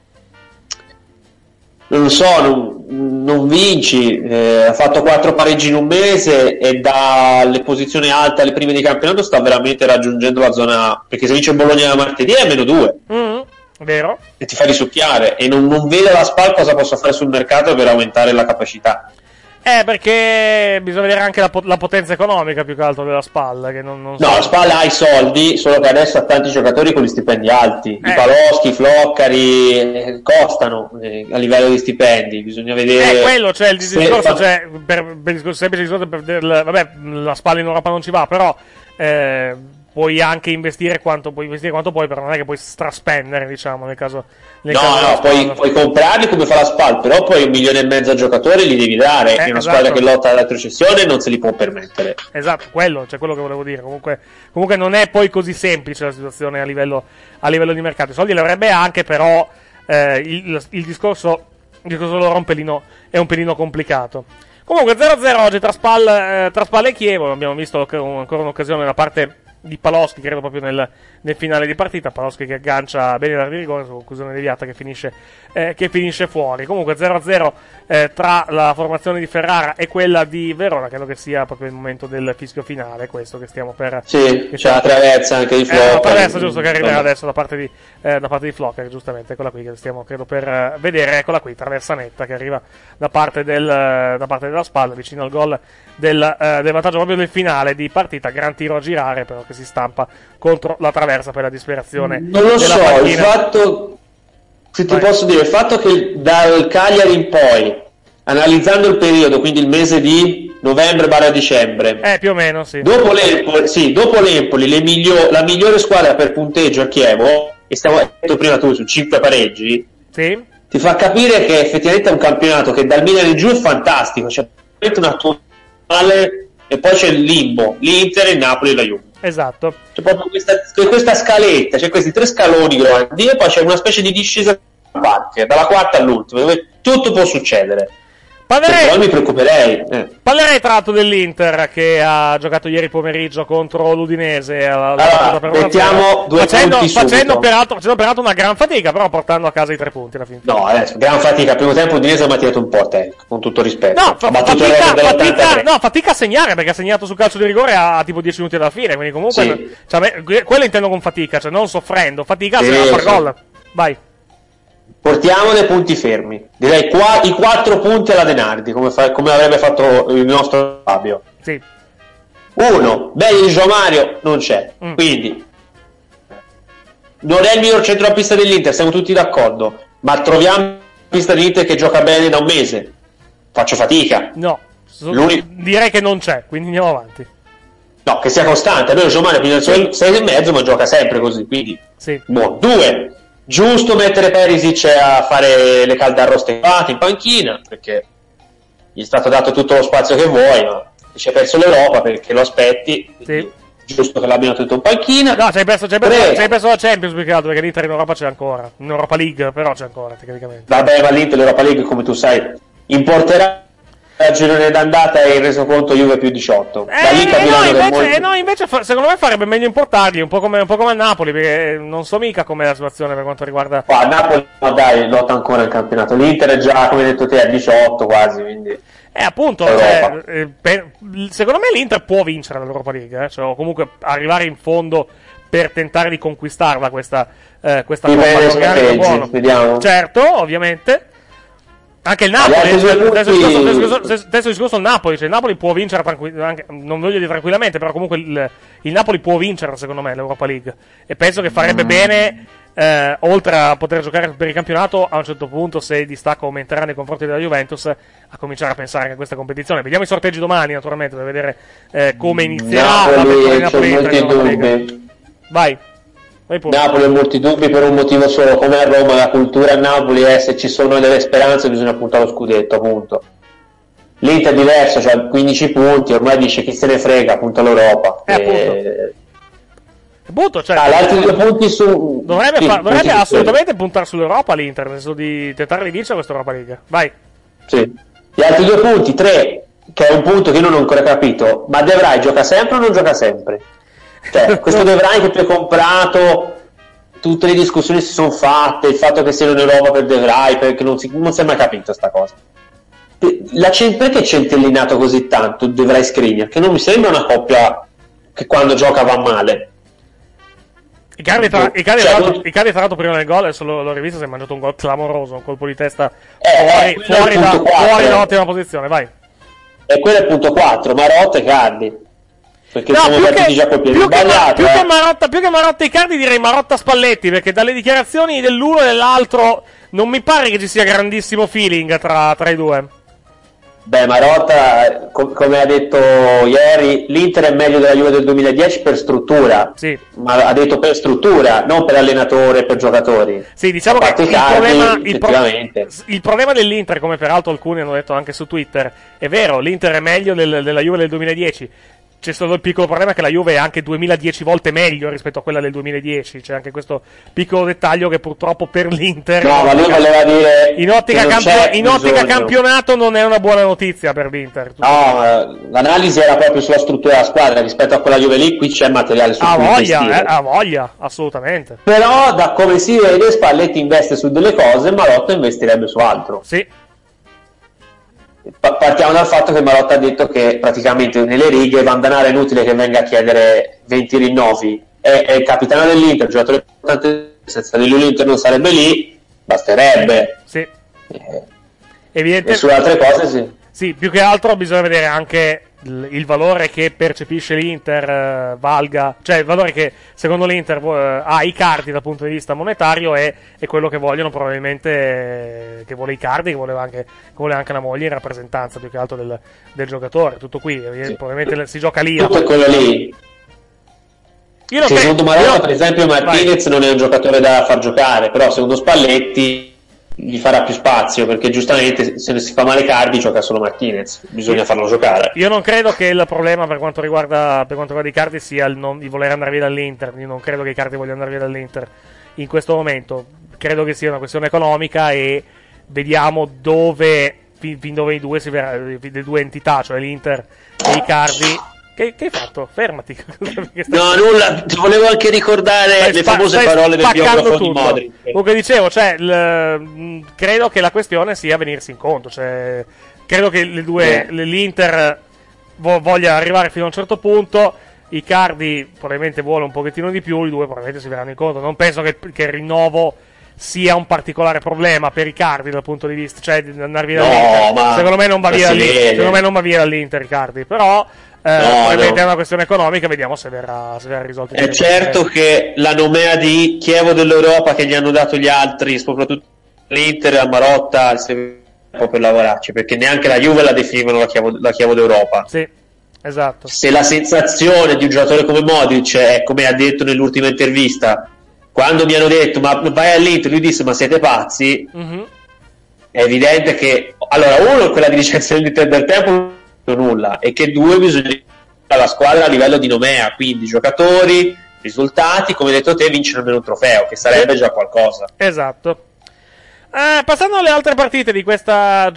I: non lo so, non, non vinci, eh, ha fatto quattro pareggi in un mese e dalle posizioni alte alle prime di campionato sta veramente raggiungendo la zona, perché se vince Bologna martedì è meno due.
B: Mm, vero.
I: E ti fa risucchiare, e non, non vede la Spal cosa possa fare sul mercato per aumentare la capacità.
B: Eh, perché bisogna vedere anche la, pot- la potenza economica più che altro della Spal. Che non, non
I: no,
B: so.
I: La Spal ha i soldi, solo che adesso ha tanti giocatori con gli stipendi alti.
B: Eh.
I: I Paloschi, i Floccari eh, costano eh, a livello di stipendi. Bisogna vedere.
B: Eh, quello, cioè il discorso,
I: fa...
B: cioè, per, per il semplice discorso per del, vabbè, la Spal in Europa non ci va, però. Eh, puoi anche investire quanto puoi investire quanto puoi, però non è che puoi straspendere, diciamo, nel caso nel
I: no
B: caso
I: no puoi, puoi comprarli come fa la Spal, però poi un milione e mezzo a giocatori li devi dare, eh, è una
B: esatto.
I: squadra che lotta alla retrocessione non se li può permettere.
B: Esatto, quello, cioè quello che volevo dire. Comunque, comunque non è poi così semplice la situazione a livello, a livello di mercato. I soldi li avrebbe anche, però eh, il, il discorso il discorso loro è un pelino, è un pelino complicato. Comunque zero a zero oggi tra Spal, eh, tra Spal e Chievo. Abbiamo visto ancora un'occasione da parte di Paloschi, credo proprio nel, nel finale di partita. Paloschi che aggancia bene la rigore su conclusione deviata che finisce, eh, che finisce fuori. Comunque zero a zero eh, tra la formazione di Ferrara e quella di Verona. Credo che sia proprio il momento del fischio finale, questo che stiamo per.
I: Sì,
B: che
I: c'è la traversa anche di Flocker.
B: Eh, la traversa giusto che arriverà adesso da parte di, eh, da parte di Flocker, giustamente. Eccola qui che stiamo credo per eh, vedere. Eccola qui, traversa netta che arriva da parte, del, da parte della Spalla, vicino al gol del, eh, del vantaggio proprio del finale di partita. Gran tiro a girare, però che si stampa contro la traversa per la disperazione.
I: Non lo
B: della
I: so,
B: panchina.
I: il fatto, se ti
B: Vai.
I: posso dire, il fatto che dal Cagliari in poi, analizzando il periodo, quindi il mese di novembre barra dicembre,
B: eh più o meno sì.
I: Dopo l'Empoli, sì, dopo l'Empoli le miglior, la migliore squadra per punteggio a Chievo, e stiamo detto prima tu su cinque pareggi,
B: sì.
I: Ti fa capire che effettivamente è un campionato che dal Milan in giù è fantastico, c'è veramente una totale, e poi c'è il limbo, l'Inter, il Napoli e la Juve.
B: Esatto.
I: C'è proprio questa, questa scaletta, c'è questi tre scaloni grandi e poi c'è una specie di discesa a parte, dalla quarta all'ultima, dove tutto può succedere.
B: Parlerei,
I: però mi preoccuperei. Eh.
B: Parlerei tra l'altro dell'Inter che ha giocato ieri pomeriggio contro l'Udinese.
I: Allora, mettiamo due
B: facendo,
I: punti
B: facendo,
I: subito.
B: peraltro, facendo peraltro una gran fatica, però portando a casa i tre punti alla fine.
I: No, adesso, gran fatica. Al primo tempo l'Udinese mi ha tirato un po' a te, con tutto rispetto.
B: No, fa-
I: ha battuto
B: fatica,
I: il record
B: fatica, no, fatica a segnare perché ha segnato sul calcio di rigore a, a tipo dieci minuti dalla fine. Quindi comunque,
I: Sì.
B: cioè, quello intendo con fatica, cioè non soffrendo. Fatica
I: Sì,
B: se a far
I: sì.
B: gol. Vai.
I: Portiamo dei punti fermi. Direi qua, i quattro punti alla Denardi, come, fa- come avrebbe fatto il nostro Fabio.
B: Sì.
I: Uno, meglio di Gio Mario, non c'è.
B: Mm.
I: Quindi, non è il miglior centrocampista dell'Inter, siamo tutti d'accordo. ma troviamo pista di Inter che gioca bene da un mese. Faccio fatica.
B: No, so-
I: L'uni-
B: direi che non c'è, quindi andiamo avanti.
I: No, che sia costante. Noi Giovanni ha preso il sei e mezzo, ma gioca sempre così, quindi
B: sì.
I: Buono. Due, giusto mettere Perisic a fare le caldarroste in panchina, perché gli è stato dato tutto lo spazio che vuoi, ma si è perso l'Europa perché lo aspetti.
B: Sì.
I: Giusto che l'abbiano tutto in panchina.
B: No, ci hai perso, ci hai perso, ci hai perso la Champions più che altro, perché l'Inter in Europa c'è ancora. In Europa League, però c'è ancora, tecnicamente.
I: Vabbè, ma l'Inter l'Europa League, come tu sai, importerà il girone d'andata e il resoconto Juve più diciotto.
B: Eh,
I: da lì
B: eh,
I: capiranno
B: no,
I: che
B: invece,
I: molti-
B: eh, no, invece fa- secondo me farebbe meglio importarli, un po' come, un po' come a Napoli, perché non so mica com'è la situazione per quanto riguarda...
I: Qua, Napoli, no, dai, lotta ancora il campionato. L'Inter è già, come hai detto te, a diciotto quasi, quindi...
B: Eh, appunto, cioè, eh, per- secondo me l'Inter può vincere l'Europa League, eh? Cioè, o comunque arrivare in fondo per tentare di conquistarla questa, eh, questa
I: Dipende
B: Coppa,
I: dai
B: l'organico
I: sorteggi,
B: buono.
I: vediamo.
B: Certo, ovviamente. Anche il
I: Gli
B: Napoli,
I: altri
B: cioè,
I: due
B: stesso
I: punti-
B: discorso, stesso discorso- stesso discorso il Napoli, cioè il Napoli può vincere tranquillamente, non voglio dire tranquillamente, però comunque il, il Napoli può vincere secondo me l'Europa League, e penso che farebbe
I: Mm.
B: bene, eh, oltre a poter giocare per il campionato, a un certo punto, se il distacco aumenterà nei confronti della Juventus, a cominciare a pensare a questa competizione. Vediamo i sorteggi domani, naturalmente, per vedere eh, come inizierà la
I: Napoli,
B: avventura di
I: c'ho
B: Napoli
I: molti
B: in Europa League.
I: dubbi.
B: Vai. Vai pure.
I: Napoli ha molti dubbi per un motivo solo, come a Roma la cultura a Napoli è se ci sono delle speranze bisogna puntare allo scudetto, appunto. L'Inter è diverso, c'ha quindici punti, ormai dice chi se ne frega, punta all'Europa.
B: Eh, appunto. Butto, cioè,
I: Ah, gli altri due punti su...
B: dovrebbe,
I: sì,
B: fa- dovrebbe
I: punti su
B: assolutamente puntare sull'Europa l'Inter, nel senso di tentare di vincere questa Europa League. Vai.
I: Sì. Gli altri due punti, tre, che è un punto che io non ho ancora capito, ma De Vrij gioca sempre o non gioca sempre? Cioè, questo De Vrij che tu hai comprato, tutte le discussioni si sono fatte, il fatto che sia in Europa per De Vrij, perché non si, non si è mai capito sta cosa. La, cen- perché è centellinato così tanto De Vrij Skriniar? Che non mi sembra una coppia che quando gioca va male.
B: Icardi, tra- Icardi,
I: Cioè,
B: tra l'altro-
I: non-
B: Icardi tra l'altro prima del gol, adesso l'ho, l'ho rivisto, si è mangiato un gol clamoroso, un colpo di testa
I: Eh,
B: fuori,
I: quello è
B: fuori,
I: il
B: da,
I: punto quattro.
B: fuori dall'ottima posizione, vai.
I: E quello è il punto quattro, Marotta e Cardi. Perché
B: No,
I: sono
B: più
I: partiti
B: che,
I: già col piede
B: più, che,
I: sbagliato.
B: più
I: eh.
B: che Marotta, più che Marotta Icardi direi Marotta Spalletti, perché dalle dichiarazioni dell'uno e dell'altro non mi pare che ci sia grandissimo feeling tra, tra i due.
I: Beh, Marotta, com- come ha detto ieri, l'Inter è meglio della Juve del duemiladieci per struttura.
B: Sì.
I: Ma ha detto per struttura, non per allenatore e per giocatori.
B: Sì, diciamo
I: A
B: che
I: parte
B: il
I: Icardi,
B: problema, il, pro-
I: effettivamente.
B: il problema dell'Inter, come peraltro alcuni hanno detto anche su Twitter, è vero, l'Inter è meglio del- della Juve del duemiladieci. C'è stato il piccolo problema che la Juve è anche duemiladieci volte meglio rispetto a quella del duemiladieci. C'è anche questo piccolo dettaglio che purtroppo per l'Inter
I: No, ma lui voleva dire
B: in ottica,
I: che non
B: campio-
I: c'è
B: in ottica
I: bisogno.
B: campionato non è una buona notizia per l'Inter.
I: No, eh, l'analisi era proprio sulla struttura della squadra rispetto a quella Juve lì, qui c'è materiale su
B: Ha
I: cui
B: voglia,
I: investire.
B: eh, ha voglia, assolutamente.
I: Però da come si vede Spalletti investe su delle cose, Marotta investirebbe su altro.
B: Sì.
I: Pa- partiamo dal fatto che Marotta ha detto che praticamente nelle righe Vandanara è inutile che venga a chiedere venti rinnovi, è, è il capitano dell'Inter, il giocatore importante, senza di lui l'Inter non sarebbe lì, basterebbe.
B: Sì.
I: Eh,
B: Evidente-
I: e sulle altre cose sì.
B: Sì, più che altro bisogna vedere anche il, il valore che percepisce l'Inter eh, valga, cioè il valore che secondo l'Inter eh, ha Icardi dal punto di vista monetario e, e quello che vogliono probabilmente eh, che vuole Icardi, che voleva anche, che vuole anche la moglie in rappresentanza più che altro del, del giocatore, tutto qui, eh, probabilmente si gioca lì.
I: Tutto è quello lì.
B: Io non
I: Sì,
B: pe-
I: secondo Marotta,
B: io-
I: per esempio, Martinez non è un giocatore da far giocare, però secondo Spalletti gli farà più spazio, perché giustamente se si fa male Cardi gioca solo Martinez, bisogna farlo giocare.
B: Io non credo che il problema per quanto riguarda per quanto riguarda Icardi sia il, non, il voler andare via dall'Inter. Io non credo che Icardi voglia andare via dall'Inter in questo momento. Credo che sia una questione economica e vediamo dove fin, fin dove i due si verrà, le due entità, cioè l'Inter e Icardi. Che, che hai fatto? Fermati.
I: No, nulla, ti volevo anche ricordare
B: Stai
I: le
B: spa-
I: famose
B: stai
I: parole del
B: spaccando
I: biografo di
B: tutto.
I: Modric.
B: Comunque dicevo, cioè, il- mh, credo che la questione sia venirsi incontro. Cioè, credo che le due,
I: Eh.
B: l- l'Inter vo- voglia arrivare fino a un certo punto. Icardi probabilmente vuole un pochettino di più. I due probabilmente si verranno incontro. Non penso che, che il rinnovo sia un particolare problema per Icardi dal punto di vista, cioè di andare via
I: No,
B: dall'Inter.
I: ma-
B: Secondo me non va
I: ma
B: via
I: si
B: lì.
I: vede.
B: Secondo me non va via dall'Inter Icardi. Però eh,
I: No,
B: probabilmente
I: no.
B: è una questione economica. Vediamo se verrà, se verrà risolto.
I: È certo che la nomea di Chievo dell'Europa che gli hanno dato gli altri, soprattutto l'Inter e a Marotta il tempo per lavorarci, perché neanche la Juve la definivano la chiave, la chiave d'Europa.
B: Sì, esatto.
I: Se la sensazione di un giocatore come Modric è, come ha detto nell'ultima intervista, quando mi hanno detto ma vai all'Inter, lui disse ma siete pazzi,
B: mm-hmm.
I: è evidente che allora uno quella dirigenza dell'Inter del tempo non ha nulla, e che due bisogna la squadra a livello di nomea, quindi giocatori, risultati, come hai detto te, vincere almeno un trofeo, che sarebbe già qualcosa.
B: Esatto. Eh, passando alle altre partite di questa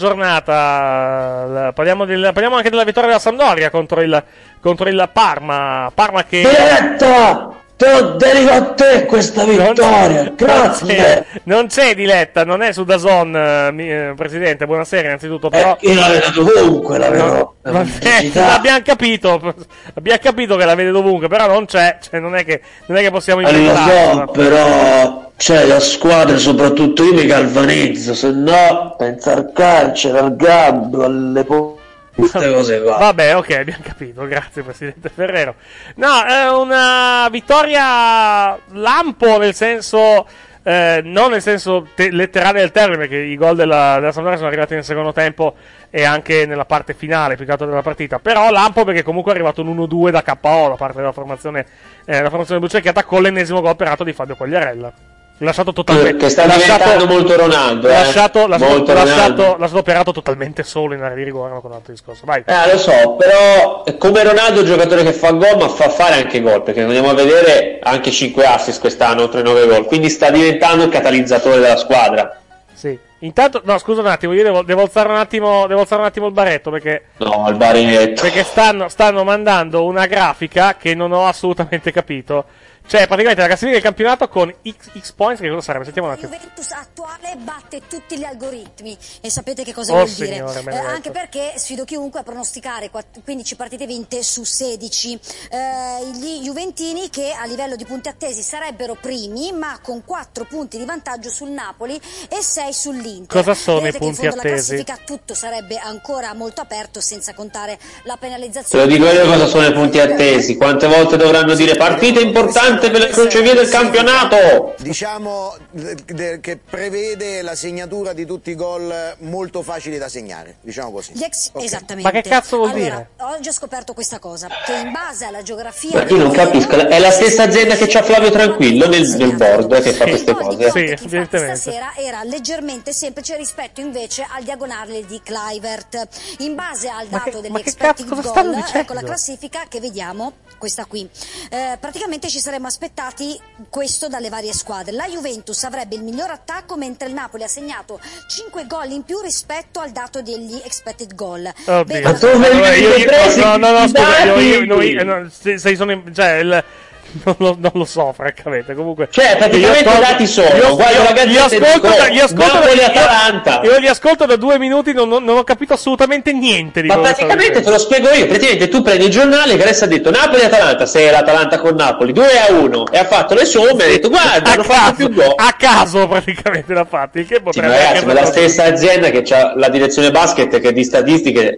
B: giornata, parliamo, del, parliamo anche della vittoria della Sampdoria contro il, contro il Parma. Parma che...
D: Diletta! Te deriva a te questa vittoria,
B: non
D: grazie!
B: C'è, non c'è Diletta, non è su DAZN, eh, Presidente, buonasera innanzitutto, però...
D: Eh, io la vedo dovunque, la vedo.
B: No, vabbè, abbiamo capito, abbiamo capito che la vede dovunque, però non c'è, cioè non è che, non è che possiamo
D: inventarla. No, però c'è la squadra, soprattutto io mi galvanizzo, se no pensa al carcere, al gabbro, alle po- queste cose qua.
B: Vabbè, ok, abbiamo capito, grazie Presidente Ferrero. No, è una vittoria lampo, nel senso... Eh, non nel senso te- letterale del termine, perché i gol della, della Sampdoria sono arrivati nel secondo tempo e anche nella parte finale, più che altro della partita, però lampo perché comunque è arrivato un uno due da K O da parte della formazione eh, la formazione Bucecchiata, con l'ennesimo gol peraltro di Fabio Quagliarella, lasciato totalmente,
I: che sta
B: lasciato,
I: diventando molto Ronaldo, eh?
B: lasciato, lasciato,
I: molto
B: lasciato,
I: Ronaldo.
B: lasciato operato totalmente solo in area di rigore, con un altro discorso. Vai.
I: Eh, lo so, però come Ronaldo è un giocatore che fa gol, ma fa fare anche gol, perché andiamo a vedere anche cinque assist quest'anno, oltre nove gol, quindi sta diventando il catalizzatore della squadra.
B: Sì. Intanto, no, scusa un attimo, io devo, devo alzare un attimo, devo alzare un attimo il baretto, perché
I: No, il barinetto.
B: perché stanno, stanno mandando una grafica che non ho assolutamente capito. Cioè, praticamente la classifica del campionato con X, X points, che cosa sarebbe? Sentiamo un
K: La
B: attimo.
K: Juventus attuale batte tutti gli algoritmi e sapete che cosa
B: Oh,
K: vuol
B: signore,
K: dire?
B: me l'hai detto.
K: Anche perché sfido chiunque a pronosticare quindici partite vinte su sedici. Eh, gli Juventini, che a livello di punti attesi sarebbero primi, ma con quattro punti di vantaggio sul Napoli e sei sull'Inter.
B: Cosa sono
K: Vedete
B: i punti
K: che in fondo
B: attesi?
K: la classifica tutto sarebbe ancora molto aperto, senza contare la
I: Te
K: penalizzazione.
I: lo dico io cosa sono i punti attesi, quante volte dovranno dire partita importante per le crocevie del campionato.
N: Diciamo eh, che prevede la segnatura di tutti i gol molto facili da segnare, diciamo così.
K: Gli ex-
N: Ok.
K: Esattamente.
B: Ma che cazzo vuol
K: Allora,
B: dire?
K: Oggi ho scoperto questa cosa, che in base alla geografia...
I: Ma io non capisco, è la stessa azienda che c'ha Flavio Tranquillo nel, nel board che fa queste cose.
B: Sì, evidentemente.
K: Stasera era leggermente semplice rispetto invece al diagonale di Kluivert. In base al
B: Ma
K: dato
B: che-
K: degli
B: ma che
K: expected
B: cazzo cosa stanno
K: goal,
B: dicendo?
K: ecco la classifica che vediamo, questa qui. Eh, praticamente ci saremmo aspettati questo dalle varie squadre. La Juventus avrebbe il miglior attacco, mentre il Napoli ha segnato cinque gol in più rispetto al dato degli expected goal.
B: Oddio.
K: Vedi
B: Ma
K: la-
B: tu Allora, io- io- no, no, no, scusa, io, io,
I: dati!
B: no, io- no, se, se sono in, cioè, il, non, lo, non lo so, francamente. Comunque,
I: Cioè, praticamente
B: io
I: i dati sono,
B: io,
I: guarda
B: io,
I: la Gazzetta
B: io ascolto,
I: e dico,
B: da, io ascolto,
I: Napoli
B: da,
I: Atalanta.
B: io, io li ascolto da due minuti, non, non, non ho capito assolutamente niente di
I: Ma
B: cosa stavo
I: praticamente te
B: dicendo.
I: lo spiego io, praticamente tu prendi il giornale che adesso ha detto Napoli-Atalanta, se è l'Atalanta con Napoli due a uno e ha fatto le somme e ha detto guarda,
B: a
I: hanno
B: caso,
I: fatto più gol.
B: a caso praticamente l'ha fatto, il che
I: Sì, ma
B: potrebbe
I: ragazzi,
B: anche
I: ma la
B: essere-
I: stessa azienda che ha la direzione basket che di statistiche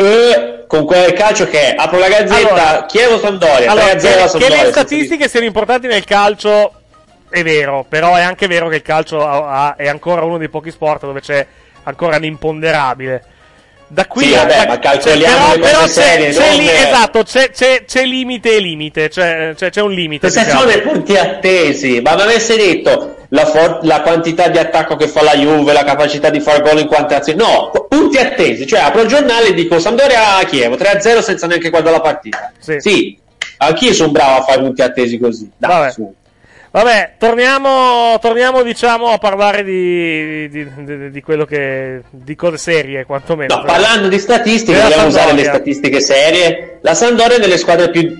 I: eh, con quel calcio che è, apro la Gazzetta,
B: Allora,
I: Chievo Sampdoria,
B: Allora,
I: tre a zero
B: che,
I: la
B: che
I: Sampdoria.
B: le statistiche siano importanti nel calcio è vero, però è anche vero che il calcio ha- ha- è ancora uno dei pochi sport dove c'è ancora l'imponderabile. Da qui
I: Sì,
B: a-
I: vabbè, ma calcoliamo le
B: però,
I: cose
B: però
I: serie,
B: c'è, c'è
I: non
B: li-
I: le-
B: esatto, c'è, c'è, c'è limite e limite, c'è, c'è, c'è un limite.
I: Questi
B: diciamo.
I: sono i punti attesi, ma mi avesse detto la, for- la quantità di attacco che fa la Juve, la capacità di fare gol in quante azioni, no, punti attesi, cioè apro il giornale e dico Sampdoria a Chievo, tre a zero senza neanche guardare la partita. Sì, anch'io sono bravo a fare punti attesi così, dai,
B: Vabbè.
I: su.
B: Vabbè, torniamo, torniamo diciamo a parlare di, di, di, di quello che, di cose serie quantomeno.
I: No, parlando di statistiche,
B: Della
I: vogliamo usare le
B: Sampdoria.
I: statistiche serie. La Sampdoria è delle squadre più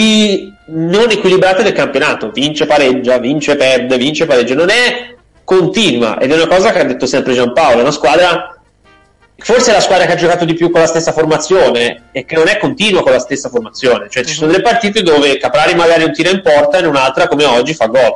I: di non equilibrate del campionato. Vince, pareggia, vince, perde, vince, pareggia. Non è continua, ed è una cosa che ha detto sempre Giampaolo. È una squadra, forse è la squadra che ha giocato di più con la stessa formazione e che non è continua con la stessa formazione. Cioè, ci sono delle partite dove Caprari magari un tiro in porta e in un'altra, come oggi, fa gol.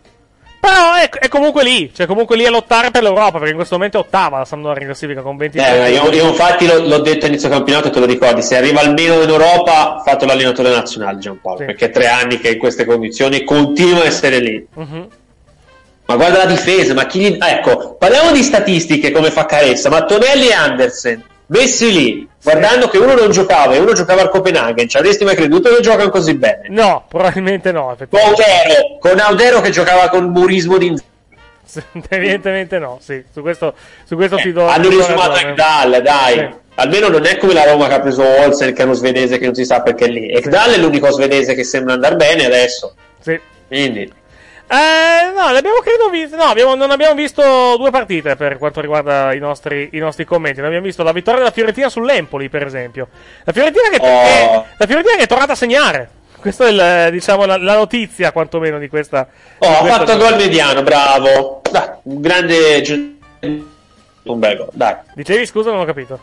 B: Però è, è comunque lì, cioè comunque lì a lottare per l'Europa, perché in questo momento è ottava la Sampdoria in classifica con venti
I: Eh, ma io, io infatti l'ho, l'ho detto a inizio campionato e te lo ricordi, se arriva almeno in Europa fatto l'allenatore nazionale Giampaolo,
B: Sì.
I: perché è tre anni che in queste condizioni continua a essere lì.
B: Mhm.
I: Ma guarda la difesa, ma chi gli... ecco, parliamo di statistiche come fa Caressa, ma Tonelli e Andersen messi lì, guardando che uno non giocava e uno giocava al Copenaghen, ci avresti mai creduto che giocano così bene?
B: No, probabilmente no.
I: Con Audero, con Audero che giocava con burismo di...
B: Evidentemente no, sì, su questo, su questo ti do...
I: Hanno
B: ti do
I: risumato
B: ragione.
I: Ekdal, dai.
B: Sì.
I: Almeno non è come la Roma che ha preso Olsen, che è uno svedese che non si sa perché è lì. Ekdal è l'unico svedese che sembra andare bene adesso.
B: Sì.
I: Quindi...
B: Eh, no, le abbiamo credo visto. No, abbiamo, non abbiamo visto due partite per quanto riguarda i nostri, i nostri commenti. Non abbiamo visto la vittoria della Fiorentina sull'Empoli, per esempio. La Fiorentina che,
I: Oh.
B: è, la Fiorentina che è tornata a segnare. Questa è il, diciamo, la, la notizia, quantomeno, di questa.
I: Oh,
B: di
I: ha
B: questa
I: fatto gol mediano, bravo. Dai, un grande... Un bel gol, dai.
B: Dicevi, scusa, non ho capito.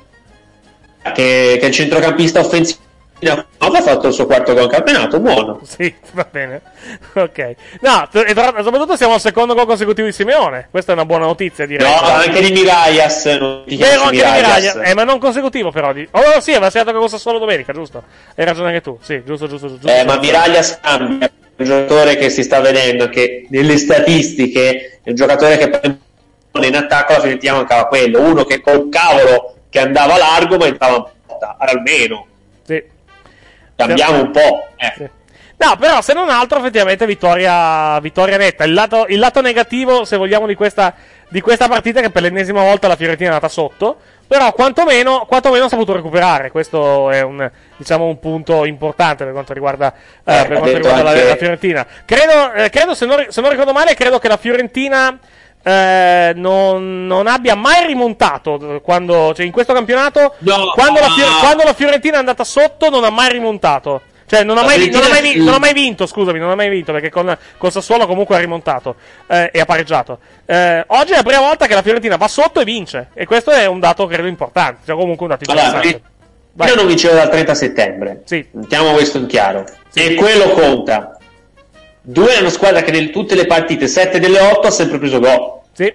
I: Che, che il centrocampista offensivo ha fatto il suo quarto gol in campionato, buono.
B: Sì, va bene. Ok. No, e tra- soprattutto siamo al secondo gol consecutivo di Simeone. Questa è una buona notizia, direi.
I: No, anche di Mirallas. Non ti
B: Vero,
I: chiami
B: anche di
I: Mirallas.
B: Miraglia. Eh, ma non consecutivo però. Di... Oh, sì, aveva segnato con Sassuolo domenica, giusto? Hai ragione anche tu. Sì, giusto, giusto, giusto.
I: Eh, ma Mirallas cambia. È un giocatore che si sta vedendo che nelle statistiche è un giocatore che in attacco alla Fiorentina mancava quello. Uno che col cavolo che andava largo ma entrava in porta. Almeno.
B: Sì.
I: Cambiamo un po'. Eh.
B: Sì. No, però se non altro effettivamente vittoria, vittoria netta. Il lato, il lato negativo, se vogliamo, di questa, di questa partita è che per l'ennesima volta la Fiorentina è andata sotto, però quantomeno, quantomeno ha saputo recuperare. Questo è un, diciamo, un punto importante per quanto riguarda, eh,
I: Eh,
B: per
I: ha
B: quanto
I: detto
B: riguarda
I: anche-
B: la, la Fiorentina. Credo, eh, credo se, non, se non ricordo male, credo che la Fiorentina eh, non, non abbia mai rimontato quando, cioè in questo campionato,
I: No,
B: quando, la
I: ma-
B: Fior- quando la Fiorentina è andata sotto non ha mai rimontato. Cioè, non ha,
I: La
B: mai, non, ha
I: Fiorentina-
B: mai, vi- non ha mai vinto, scusami, non ha mai vinto, perché con, con Sassuolo comunque ha rimontato eh, e ha pareggiato. Eh, oggi è la prima volta che la Fiorentina va sotto e vince, e questo è un dato credo importante, cioè comunque un dato
I: Allora,
B: interessante.
I: io non vinceva dal trenta settembre.
B: Sì.
I: Mettiamo questo in chiaro. E quello conta. Due è una squadra che in tutte le partite, sette delle otto, ha sempre preso gol.
B: Sì.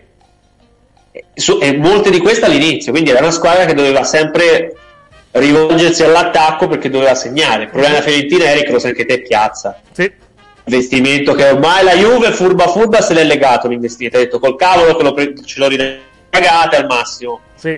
I: E, su- e molte di queste all'inizio, quindi era una squadra che doveva sempre rivolgersi all'attacco perché doveva segnare. Il problema della Fiorentina, Eric, lo sai che te piazza.
B: Sì.
I: Investimento che ormai la Juve furba furba se l'è legato l'investimento. Ha detto col cavolo che lo pre- ce lo ridagate al massimo.
B: Sì.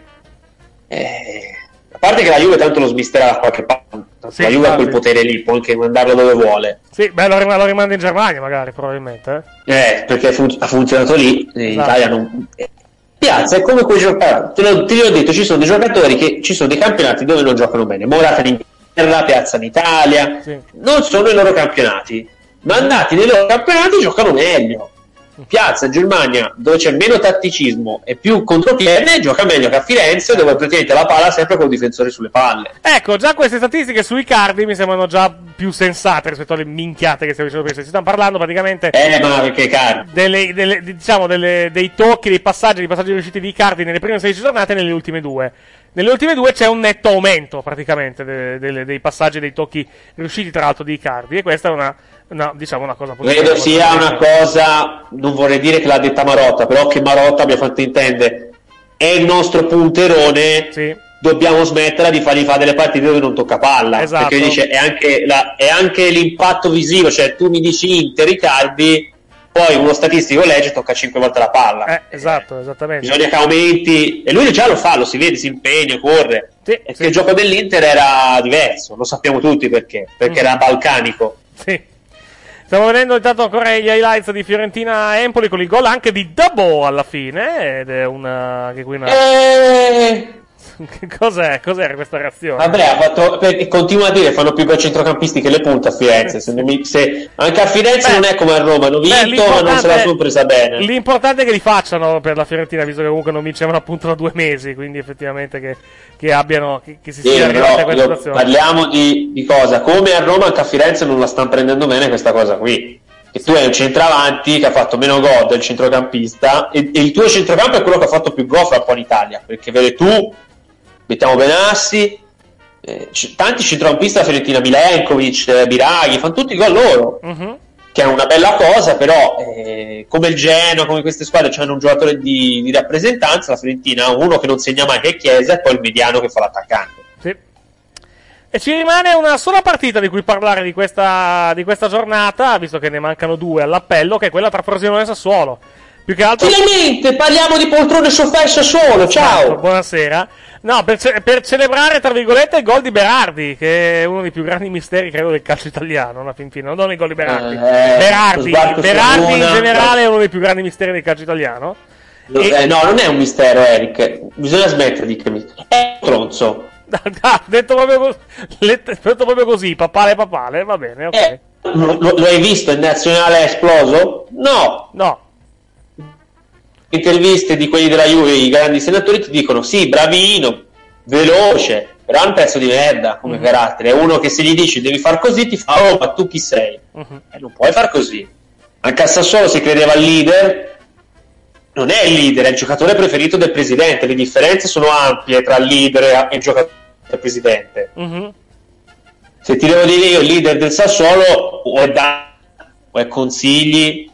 I: Eh, a parte che la Juve tanto lo smisterà da qualche parte.
B: Sì,
I: la Juve ha quel
B: infatti.
I: potere lì, può anche mandarlo dove vuole.
B: Sì, beh, lo, rim- lo rimanda in Germania magari, probabilmente. Eh.
I: Eh, perché fun- ha funzionato lì, in
B: Esatto.
I: Italia non... eh, Piazza è come quei giocatori, te, lo- te li ho detto, ci sono dei giocatori che ci sono dei campionati dove non giocano bene. Morata in Inghilterra, Piazza in Italia,
B: Sì.
I: non sono i loro campionati, ma andati nei loro campionati giocano meglio. Piazza in Germania, dove c'è meno tatticismo e più contropiede, gioca meglio che a Firenze, dove praticamente la palla sempre col difensore sulle palle.
B: Ecco, già queste statistiche sui Cardi mi sembrano già più sensate rispetto alle minchiate che stiamo dicendo prima. Si stanno parlando praticamente
I: Eh, ma perché Cardi?
B: delle, delle- diciamo delle- dei tocchi, dei passaggi, dei passaggi riusciti di Cardi nelle prime sedici giornate e nelle ultime due. Nelle ultime due c'è un netto aumento praticamente de- delle- dei passaggi, dei tocchi riusciti tra l'altro di Icardi, e questa è una, una, diciamo, una cosa positiva.
I: Credo sia una cosa, non vorrei dire che l'ha detta Marotta, però che Marotta abbia fatto intendere è il nostro punterone, dobbiamo smetterla di fargli fare delle partite dove non tocca palla.
B: Esatto.
I: Perché dice è anche, la- è anche l'impatto visivo, cioè tu mi dici Inter, Icardi, poi uno statistico legge tocca cinque volte la palla.
B: Eh, esatto, esattamente.
I: Bisogna che aumenti, e lui già lo fa, lo si vede, si impegna, corre.
B: Sì,
I: e che il gioco dell'Inter era diverso, lo sappiamo tutti perché, perché
B: Mm.
I: era balcanico.
B: Sì. Stiamo vedendo intanto ancora gli highlights di Fiorentina-Empoli con il gol anche di Dabo alla fine, ed è una... anche qui una...
I: Eh...
B: Che cos'è? Cos'era questa reazione?
I: Vabbè, ha fatto, per, continua a dire fanno più gol centrocampisti che le punte a Firenze. Se non mi- se- anche a Firenze non è come a Roma, hanno
B: Beh,
I: vinto, ma non se la sono presa bene.
B: L'importante è che li facciano per la Fiorentina, visto che comunque non vincevano appunto da due mesi, quindi effettivamente che, che abbiano, che, che si
I: Sì,
B: sia arrivati
I: però
B: a questa
I: io-
B: situazione.
I: parliamo di, di cosa? Come a Roma, anche a Firenze non la stanno prendendo bene questa cosa qui. Che tu hai un centravanti che ha fatto meno gol del centrocampista, e, e il tuo centrocampo è quello che ha fatto più gol fra un po' in Italia. Perché vedi tu, mettiamo Benassi, eh, c- tanti centrocampisti della Fiorentina, Milenkovic, eh, Biraghi, fanno tutti gol loro.
B: Mhm.
I: Che è una bella cosa, però eh, come il Genoa, come queste squadre hanno un giocatore di, di rappresentanza, la Fiorentina ha uno che non segna mai, che è Chiesa, e poi il mediano che fa l'attaccante.
B: Sì. E ci rimane una sola partita di cui parlare di questa, di questa giornata, visto che ne mancano due all'appello, che è quella tra Frosinone e Sassuolo. più che altro...
I: Finalmente parliamo di poltrone sofà e Sassuolo, ciao!
B: Esatto, buonasera. No, per, ce- per celebrare, tra virgolette, il gol di Berardi, che è uno dei più grandi misteri, credo, del calcio italiano, alla fin fine. Non do il gol di Berardi.
I: Eh,
B: Berardi,
I: sbarco
B: Berardi
I: su
B: in
I: una-
B: generale è uno dei più grandi misteri del calcio italiano.
I: No,
B: E-
I: eh, no, non è un mistero, Eric. Bisogna smettere di che mistero. È un tronzo.
B: Ah, detto proprio, cos- let- detto proprio così, papale papale, va bene, ok.
I: Eh, lo, lo- lo hai visto? Il nazionale è esploso? No.
B: No.
I: Interviste di quelli della Juve, i grandi senatori ti dicono sì, bravino, veloce, però è un pezzo di merda come
B: Mhm.
I: carattere. È uno che se gli dici devi far così ti fa oh, ma tu chi sei?
B: Mhm.
I: Eh, non puoi far così. Anche a Sassuolo si credeva il leader, non è il leader, è il giocatore preferito del presidente. Le differenze sono ampie tra il leader e il giocatore del presidente.
B: Mhm.
I: Se ti devo dire io, il leader del Sassuolo o è da o è Consigli,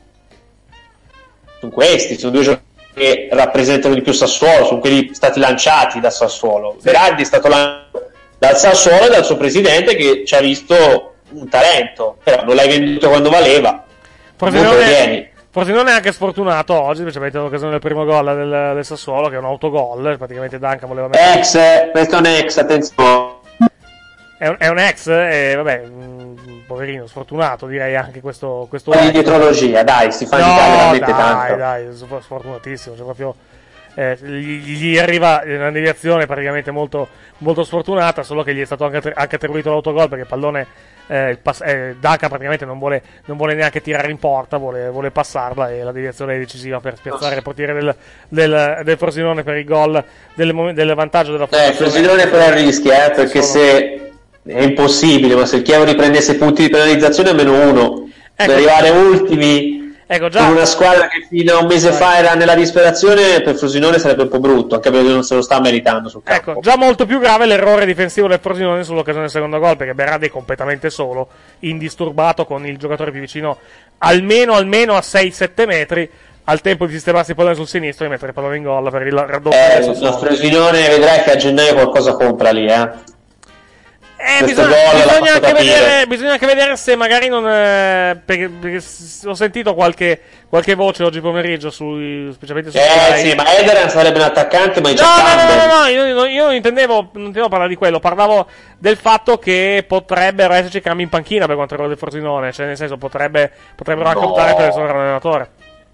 I: sono questi, sono due giocatori che rappresentano di più Sassuolo, sono quelli stati lanciati da Sassuolo. Berardi è stato lanciato dal Sassuolo e dal suo presidente che ci ha visto un talento, però non l'hai venduto quando valeva.
B: Forse
I: Molto
B: non,
I: vieni.
B: è, forse non è anche sfortunato oggi, specialmente in occasione del primo gol del, del Sassuolo, che è un autogol, praticamente Duncan voleva mettere...
I: Ex, eh, questo è un ex, attenzione.
B: È un, è un ex, e vabbè, mh, poverino, sfortunato direi anche questo... questo
I: Un po' di
B: ex.
I: dietrologia, dai, si fa in
B: No,
I: Italia veramente
B: dai,
I: tanto.
B: dai, sf- sfortunatissimo, cioè proprio... eh, gli, gli arriva una deviazione praticamente molto, molto sfortunata, solo che gli è stato anche, attri- anche attribuito l'autogol perché il pallone... Eh, il pass- eh, Duncan praticamente non vuole, non vuole neanche tirare in porta, vuole, vuole passarla e la deviazione è decisiva per spiazzare il portiere del, del, del Frosinone per il gol del, mom- del vantaggio della
I: Eh, il Frosinone però rischia, eh, perché se è impossibile, ma se il Chievo riprendesse punti di penalizzazione a meno uno, per arrivare ultimi
B: ecco, già.
I: con una squadra che fino a un mese fa era nella disperazione, per Frosinone sarebbe un po' brutto, anche perché non se lo sta meritando sul campo.
B: Ecco, già molto più grave l'errore difensivo del Frosinone sull'occasione del secondo gol, perché Berardi è completamente solo, indisturbato, con il giocatore più vicino almeno, almeno a sei sette metri, al tempo di sistemarsi il pallone sul sinistro e mettere il pallone in gol per il raddoppio
I: Eh,
B: del Sassuolo.
I: lo Frosinone vedrai che a gennaio qualcosa compra lì, eh.
B: Eh,
I: Questo
B: bisogna,
I: gol l'ha
B: bisogna,
I: fatto
B: anche
I: capire.
B: vedere, bisogna anche vedere se magari non. Eh, perché, perché s- ho sentito qualche, qualche voce oggi pomeriggio, sui, specialmente su
I: Eh
B: Sky.
I: sì, ma Ederan sarebbe un attaccante, ma è già
B: No, no, no,
I: Campbell.
B: no, no, io, io- io non intendevo, non intendevo parlare di quello, parlavo del fatto che potrebbero esserci cambi in panchina per quanto riguarda il Frosinone, cioè nel senso potrebbe, potrebbero anche
I: No.
B: optare per il sovranallenatore.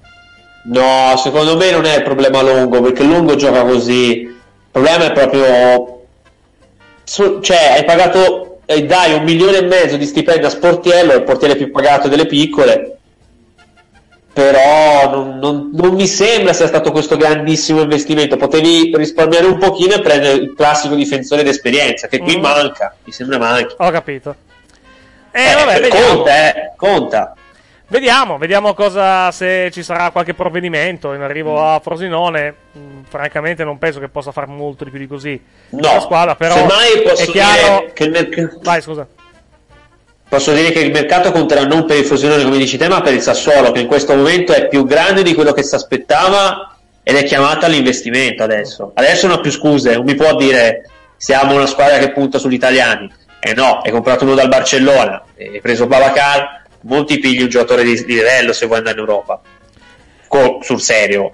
I: No, secondo me non è il problema Longo, perché Longo gioca così. Il problema è proprio... su- cioè, hai pagato... e dai un milione e mezzo di stipendio a Sportiello, il portiere più pagato delle piccole, però non, non- non mi sembra sia stato questo grandissimo investimento. Potevi risparmiare un pochino e prendere il classico difensore d'esperienza, che qui
B: Mm.
I: manca, mi sembra manchi.
B: Ho capito. Eh,
I: Eh,
B: vabbè, vediamo.
I: conta, eh, conta.
B: Vediamo, vediamo cosa, se ci sarà qualche provvedimento in arrivo a Frosinone. Mm, francamente non penso che possa fare molto di più di così
I: No,
B: la squadra, però
I: semmai posso
B: è chiaro...
I: dire che il merc-
B: Vai, scusa.
I: Posso dire che il mercato conterà non per il Frosinone come dici te, ma per il Sassuolo, che in questo momento è più grande di quello che si aspettava ed è chiamata all'investimento adesso. Adesso non ha più scuse, non mi può dire siamo una squadra che punta sugli italiani. Eh no, hai comprato uno dal Barcellona, hai preso Babacar, molti pigli un giocatore di, di livello se vuoi andare in Europa. Co- sul serio.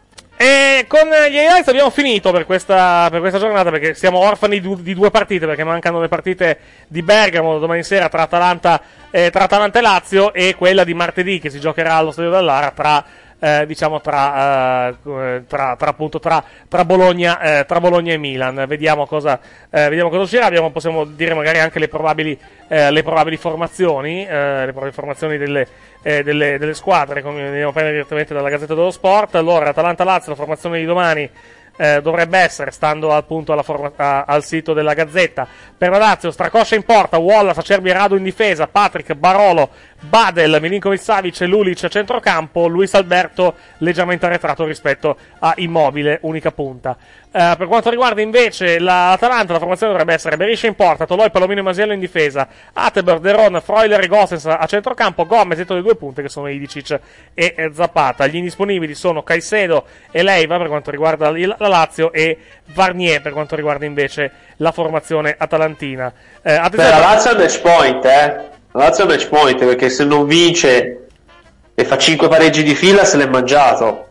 B: E con gli highlights abbiamo finito per questa, per questa giornata, perché siamo orfani di, di due partite, perché mancano le partite di Bergamo domani sera tra Atalanta, eh, tra Atalanta e Lazio, e quella di martedì che si giocherà allo Stadio dell'Ara tra eh, diciamo tra, eh, tra, tra appunto tra, tra Bologna eh, tra Bologna e Milan. Vediamo cosa eh, vediamo cosa uscirà. Abbiamo, possiamo dire magari anche le probabili eh, le probabili formazioni eh, le probabili formazioni delle Eh, delle, delle squadre, come andiamo a prendere direttamente dalla Gazzetta dello Sport. Allora, Atalanta-Lazio, la formazione di domani eh, dovrebbe essere, stando appunto alla forma, a, al sito della Gazzetta: per la Lazio, Stracoscia in porta, Wallace, Acerbi e Radu in difesa, Patrick, Barolo, Badel, Milinkovic-Savic e Lulic a centrocampo, Luis Alberto leggermente arretrato rispetto a Immobile, unica punta. Uh, per quanto riguarda invece la- l'Atalanta, la formazione dovrebbe essere Berisha in porta, Toloi, Palomino e Masiello in difesa, Atteber, Deron, Freuler e Gosens a centrocampo, Gomez dietro le due punte che sono Idicic e eh, Zapata. Gli indisponibili sono Caicedo e Leiva per quanto riguarda il- la Lazio, e Varnier per quanto riguarda invece la formazione atalantina. Eh,
I: Beh,
B: attenzione-
I: la Lazio è match point, eh. La Lazio è match point perché se non vince e fa cinque pareggi di fila se l'è mangiato.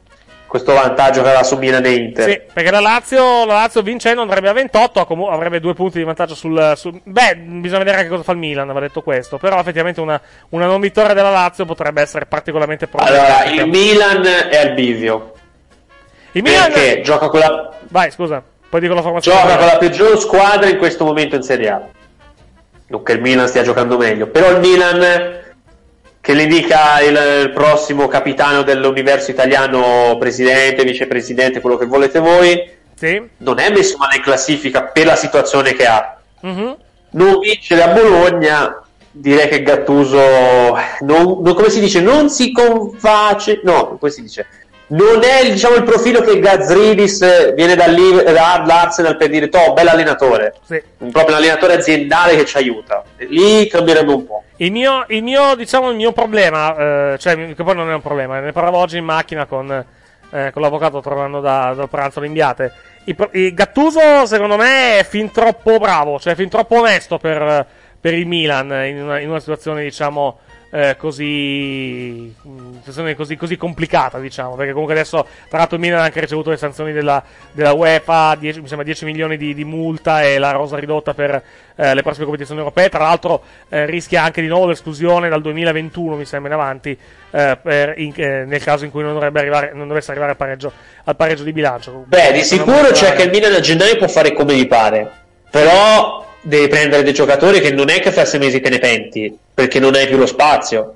I: questo vantaggio che aveva su Milan e Inter.
B: Sì, perché la Lazio, la Lazio vincendo andrebbe a ventotto, comu- avrebbe due punti di vantaggio sul, sul... Beh, bisogna vedere anche cosa fa il Milan, aveva detto questo. Però effettivamente una, una non vittoria della Lazio potrebbe essere particolarmente
I: problematica. Allora, il Milan è al bivio.
B: Il Milan...
I: Perché gioca con la...
B: Vai, scusa, poi dico la formazione.
I: Gioca con la peggior squadra in questo momento in Serie A. Non che il Milan stia giocando meglio, però il Milan... che le dica il, il prossimo capitano dell'universo italiano, presidente, vicepresidente, quello che volete voi,
B: sì.
I: Non è messo male in classifica per la situazione che ha.
B: Mm-hmm.
I: Non vincere a Bologna, direi che Gattuso non, non, come si dice, non si conface, no, come si dice, non è, diciamo, il profilo che Gazridis viene dall'Arsenal per dire toh, bel allenatore,
B: sì.
I: Un proprio un allenatore aziendale che ci aiuta, lì cambierebbe un po'.
B: Il mio, il mio, diciamo, il mio problema, eh, cioè, che poi non è un problema, ne parlavo oggi in macchina con, eh, con l'avvocato tornando da, dal pranzo all'Imbiate. Il, il Gattuso, secondo me, è fin troppo bravo, cioè fin troppo onesto per, per il Milan in una, in una situazione, diciamo, eh, così, situazione così, così complicata, diciamo, perché comunque adesso, tra l'altro, il Milan ha anche ricevuto le sanzioni della, della UEFA, dieci, mi sembra dieci milioni di, di multa e la rosa ridotta per eh, le prossime competizioni europee. Tra l'altro eh, rischia anche di nuovo l'esclusione dal duemilaventuno, mi sembra, in avanti, eh, per, in, eh, nel caso in cui non dovrebbe arrivare, non dovesse arrivare al pareggio, al pareggio di bilancio.
I: Beh, di sicuro c'è che il Milan a gennaio può fare come gli pare, però devi prendere dei giocatori che non è che fra sei mesi te ne penti, perché non hai più lo spazio,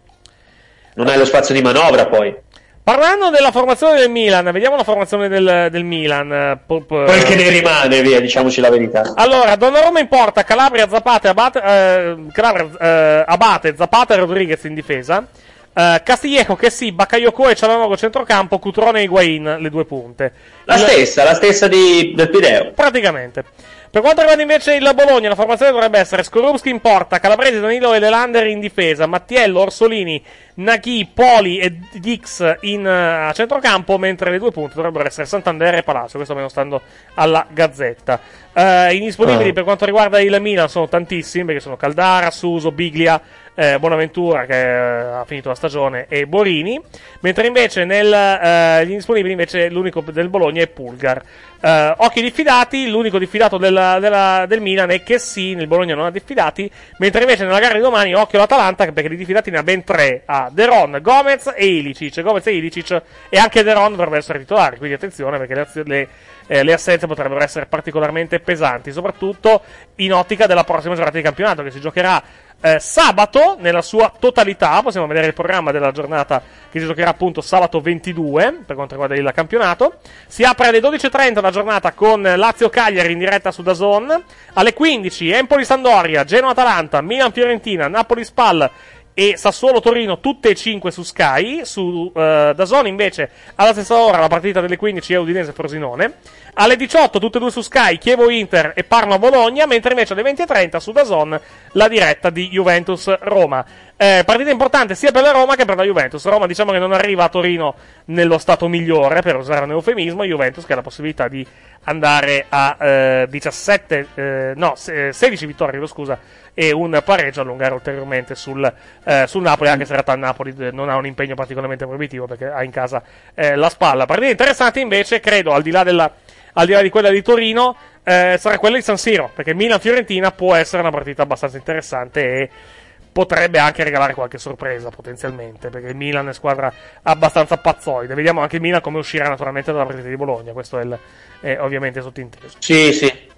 I: non hai lo spazio di manovra. Poi
B: parlando della formazione del Milan, vediamo la formazione del, del Milan,
I: quel che ne rimane, via, diciamoci la verità.
B: Allora, Donnarumma in porta, Calabria, Zapata, Abate, eh, Calabria, eh, Abate, Zapata e Rodriguez in difesa, eh, Castillejo, Chessy, Bakayoko e Cialanoglu centrocampo, Cutrone e Higuain le due punte.
I: La
B: il...
I: stessa, la stessa di, del Pireo.
B: Praticamente. Per quanto riguarda invece il Bologna, la formazione dovrebbe essere Skorupski in porta, Calabresi, Danilo e Lelander in difesa, Mattiello, Orsolini, Naghi, Poli e Dix in, uh, a centrocampo, mentre le due punte dovrebbero essere Santander e Palacio, questo almeno stando alla Gazzetta. Uh, indisponibili oh. per quanto riguarda il Milan sono tantissimi, perché sono Caldara, Suso, Biglia, eh, Bonaventura che eh, ha finito la stagione e Borini, mentre invece nel, eh, gli indisponibili invece l'unico del Bologna è Pulgar. Uh, occhi diffidati, l'unico diffidato della, della, del Milan è che sì, nel Bologna non ha diffidati, mentre invece nella gara di domani occhio l'Atalanta, perché di diffidati ne ha ben tre, ha De Ron, Gomez e Ilicic, Gomez e Ilicic, e anche De Ron dovrebbero essere titolari, quindi attenzione perché le, le, eh, le assenze potrebbero essere particolarmente pesanti, soprattutto in ottica della prossima giornata di campionato che si giocherà Eh, sabato nella sua totalità. Possiamo vedere il programma della giornata che si giocherà appunto sabato ventidue per quanto riguarda il campionato. Si apre alle dodici e trenta la giornata con Lazio-Cagliari in diretta su DAZN, alle quindici Empoli-Sandoria, Genoa-Atalanta, Milan-Fiorentina, Napoli-Spal e Sassuolo-Torino, tutte e cinque su Sky. Su uh, DAZN invece alla stessa ora la partita delle quindici è Udinese-Frosinone. Alle diciotto tutte e due su Sky, Chievo-Inter e Parma-Bologna, mentre invece alle venti e trenta su DAZN la diretta di Juventus-Roma. Eh, partita importante sia per la Roma che per la Juventus. Roma diciamo che non arriva a Torino nello stato migliore, per usare un eufemismo, Juventus che ha la possibilità di andare a eh, diciassette, eh, no, sedici vittorie, scusa, e un pareggio, allungare ulteriormente sul, eh, sul Napoli, anche se in realtà il Napoli non ha un impegno particolarmente proibitivo perché ha in casa eh, la Spalla. Partita interessante invece, credo, al di là della al di là di quella di Torino, eh, sarà quella di San Siro, perché Milan-Fiorentina può essere una partita abbastanza interessante e potrebbe anche regalare qualche sorpresa potenzialmente, perché il Milan è squadra abbastanza pazzoide. Vediamo anche il Milan come uscirà naturalmente dalla partita di Bologna, questo è, il, è ovviamente sottinteso.
I: Sì, sì.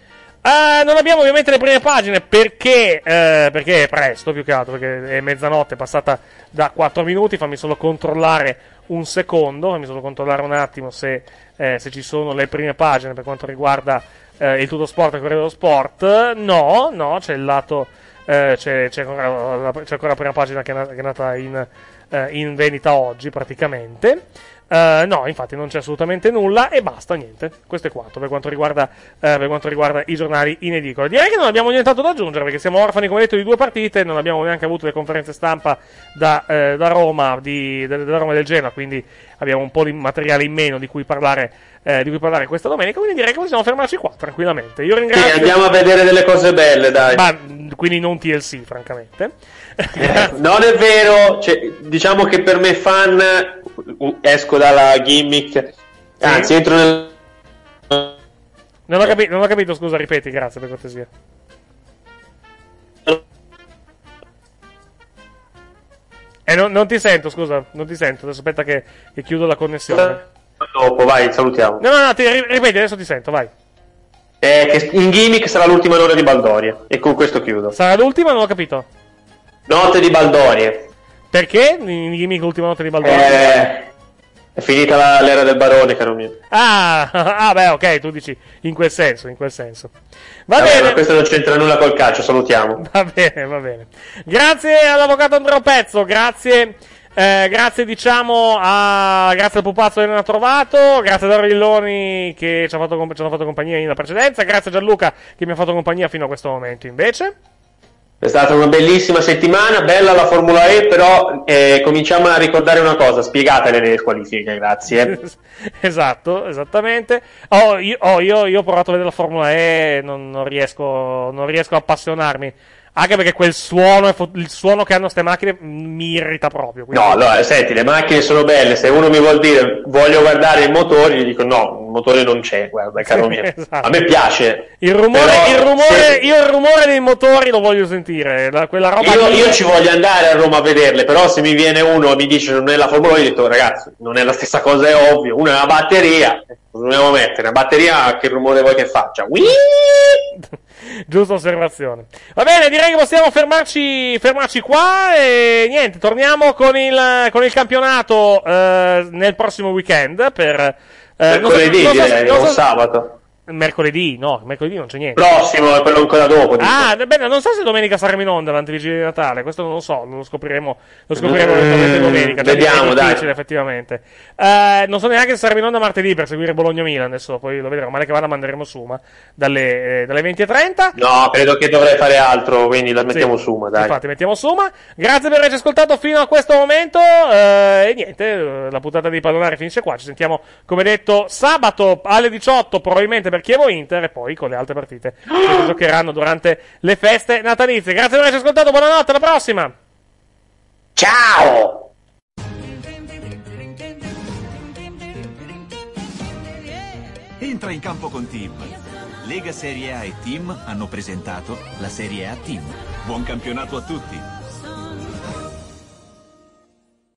B: Uh, non abbiamo ovviamente le prime pagine perché, uh, perché è presto, più che altro, perché è mezzanotte, è passata da quattro minuti. Fammi solo controllare un secondo, fammi solo controllare un attimo se, eh, se ci sono le prime pagine per quanto riguarda eh, il Tutto Sport e il Corriere dello Sport. No, no, c'è il lato, eh, c'è, c'è, ancora, c'è ancora la prima pagina che è nata in, eh, in vendita oggi praticamente. Uh, no, infatti non c'è assolutamente nulla e basta, niente. Questo è quanto per quanto riguarda, uh, per quanto riguarda i giornali in edicola. Direi che non abbiamo nient'altro da aggiungere perché siamo orfani, come detto, di due partite. Non abbiamo neanche avuto le conferenze stampa da, uh, da Roma, di, da, da Roma e del Genoa, quindi abbiamo un po' di materiale in meno di cui parlare, uh, di cui parlare questa domenica. Quindi direi che possiamo fermarci qua tranquillamente. Io ringrazio.
I: Sì, andiamo a vedere delle cose belle, dai.
B: Ma quindi non T L C, francamente.
I: Eh, non è vero, cioè, diciamo che per me fan esco esco dalla gimmick, anzi entro nel...
B: Non ho, capi- non ho capito, scusa, ripeti, grazie per cortesia. Eh, non, non ti sento, scusa, non ti sento, adesso aspetta che, che chiudo la connessione.
I: Dopo, vai, salutiamo.
B: No, no, no, ti, ripeti, adesso ti sento, vai.
I: Eh, che in gimmick sarà l'ultima notte di Baldoria, e con questo chiudo.
B: Sarà l'ultima? Non ho capito.
I: Notte di Baldoria.
B: Perché? In gimmick l'ultima notte di Baldoria?
I: Eh... È finita la, l'era del barone, caro mio.
B: Ah, ah, beh, ok, tu dici in quel senso, in quel senso. Va
I: Vabbè,
B: bene.
I: ma questo non c'entra nulla col calcio, salutiamo.
B: Va bene, va bene. Grazie all'avvocato Andrea Pezzo, grazie, eh, grazie diciamo a, grazie al pupazzo che non ha trovato, grazie a Darilloni che ci, ha fatto, ci hanno fatto compagnia in precedenza, grazie a Gianluca che mi ha fatto compagnia fino a questo momento invece.
I: È stata una bellissima settimana, bella la Formula E, però eh, cominciamo a ricordare una cosa, spiegatele le squalifiche, grazie.
B: Esatto, esattamente. Oh, io, oh, io, io ho provato a vedere la Formula E, non, non riesco, non riesco a appassionarmi. Anche perché quel suono, il suono che hanno ste macchine mi irrita proprio. Quindi...
I: No, allora, senti, le macchine sono belle, se uno mi vuol dire voglio guardare i motori, gli dico no, il motore non c'è, guarda, caro mio.
B: Esatto.
I: A me piace.
B: Il rumore,
I: però,
B: il rumore,
I: se...
B: io il rumore dei motori lo voglio sentire, la, quella roba
I: Io,
B: che...
I: io ci voglio andare a Roma a vederle, però se mi viene uno e mi dice non è la Formula uno, io dico ragazzi, non è la stessa cosa, è ovvio, una è una batteria, dobbiamo mettere una batteria, che rumore vuoi che faccia? Whee!
B: Giusta osservazione. Va bene, direi che possiamo fermarci, fermarci qua e niente, torniamo con il, con il campionato eh, nel prossimo weekend per eh,
I: mercoledì,
B: non so, non so,
I: direi,
B: non
I: non
B: so,
I: sabato.
B: Mercoledì, no, mercoledì non c'è niente.
I: Prossimo, è quello ancora dopo. Dico.
B: Ah, bene, non so se domenica saremo in onda l'antivigilia di Natale, questo non lo so, lo scopriremo, lo scopriremo eventualmente domenica. Cioè,
I: vediamo,
B: è difficile,
I: dai.
B: effettivamente. Eh, non so neanche se saremo in onda martedì per seguire Bologna-Milan, adesso poi lo vedremo, male che vada manderemo Suma dalle, eh, dalle venti e trenta.
I: No, credo che dovrei fare altro, quindi la mettiamo
B: sì,
I: Suma, dai.
B: Infatti, mettiamo Suma. Grazie per averci ascoltato fino a questo momento. Eh, e niente, la puntata di Pallonare finisce qua. Ci sentiamo, come detto, sabato alle diciotto, probabilmente per Chievo-Inter, e poi con le altre partite che giocheranno durante le feste natalizie. Grazie per averci ascoltato, buonanotte, alla prossima!
I: Ciao!
A: Entra in campo con Team. Lega Serie A e Team hanno presentato la Serie A Team. Buon campionato a tutti!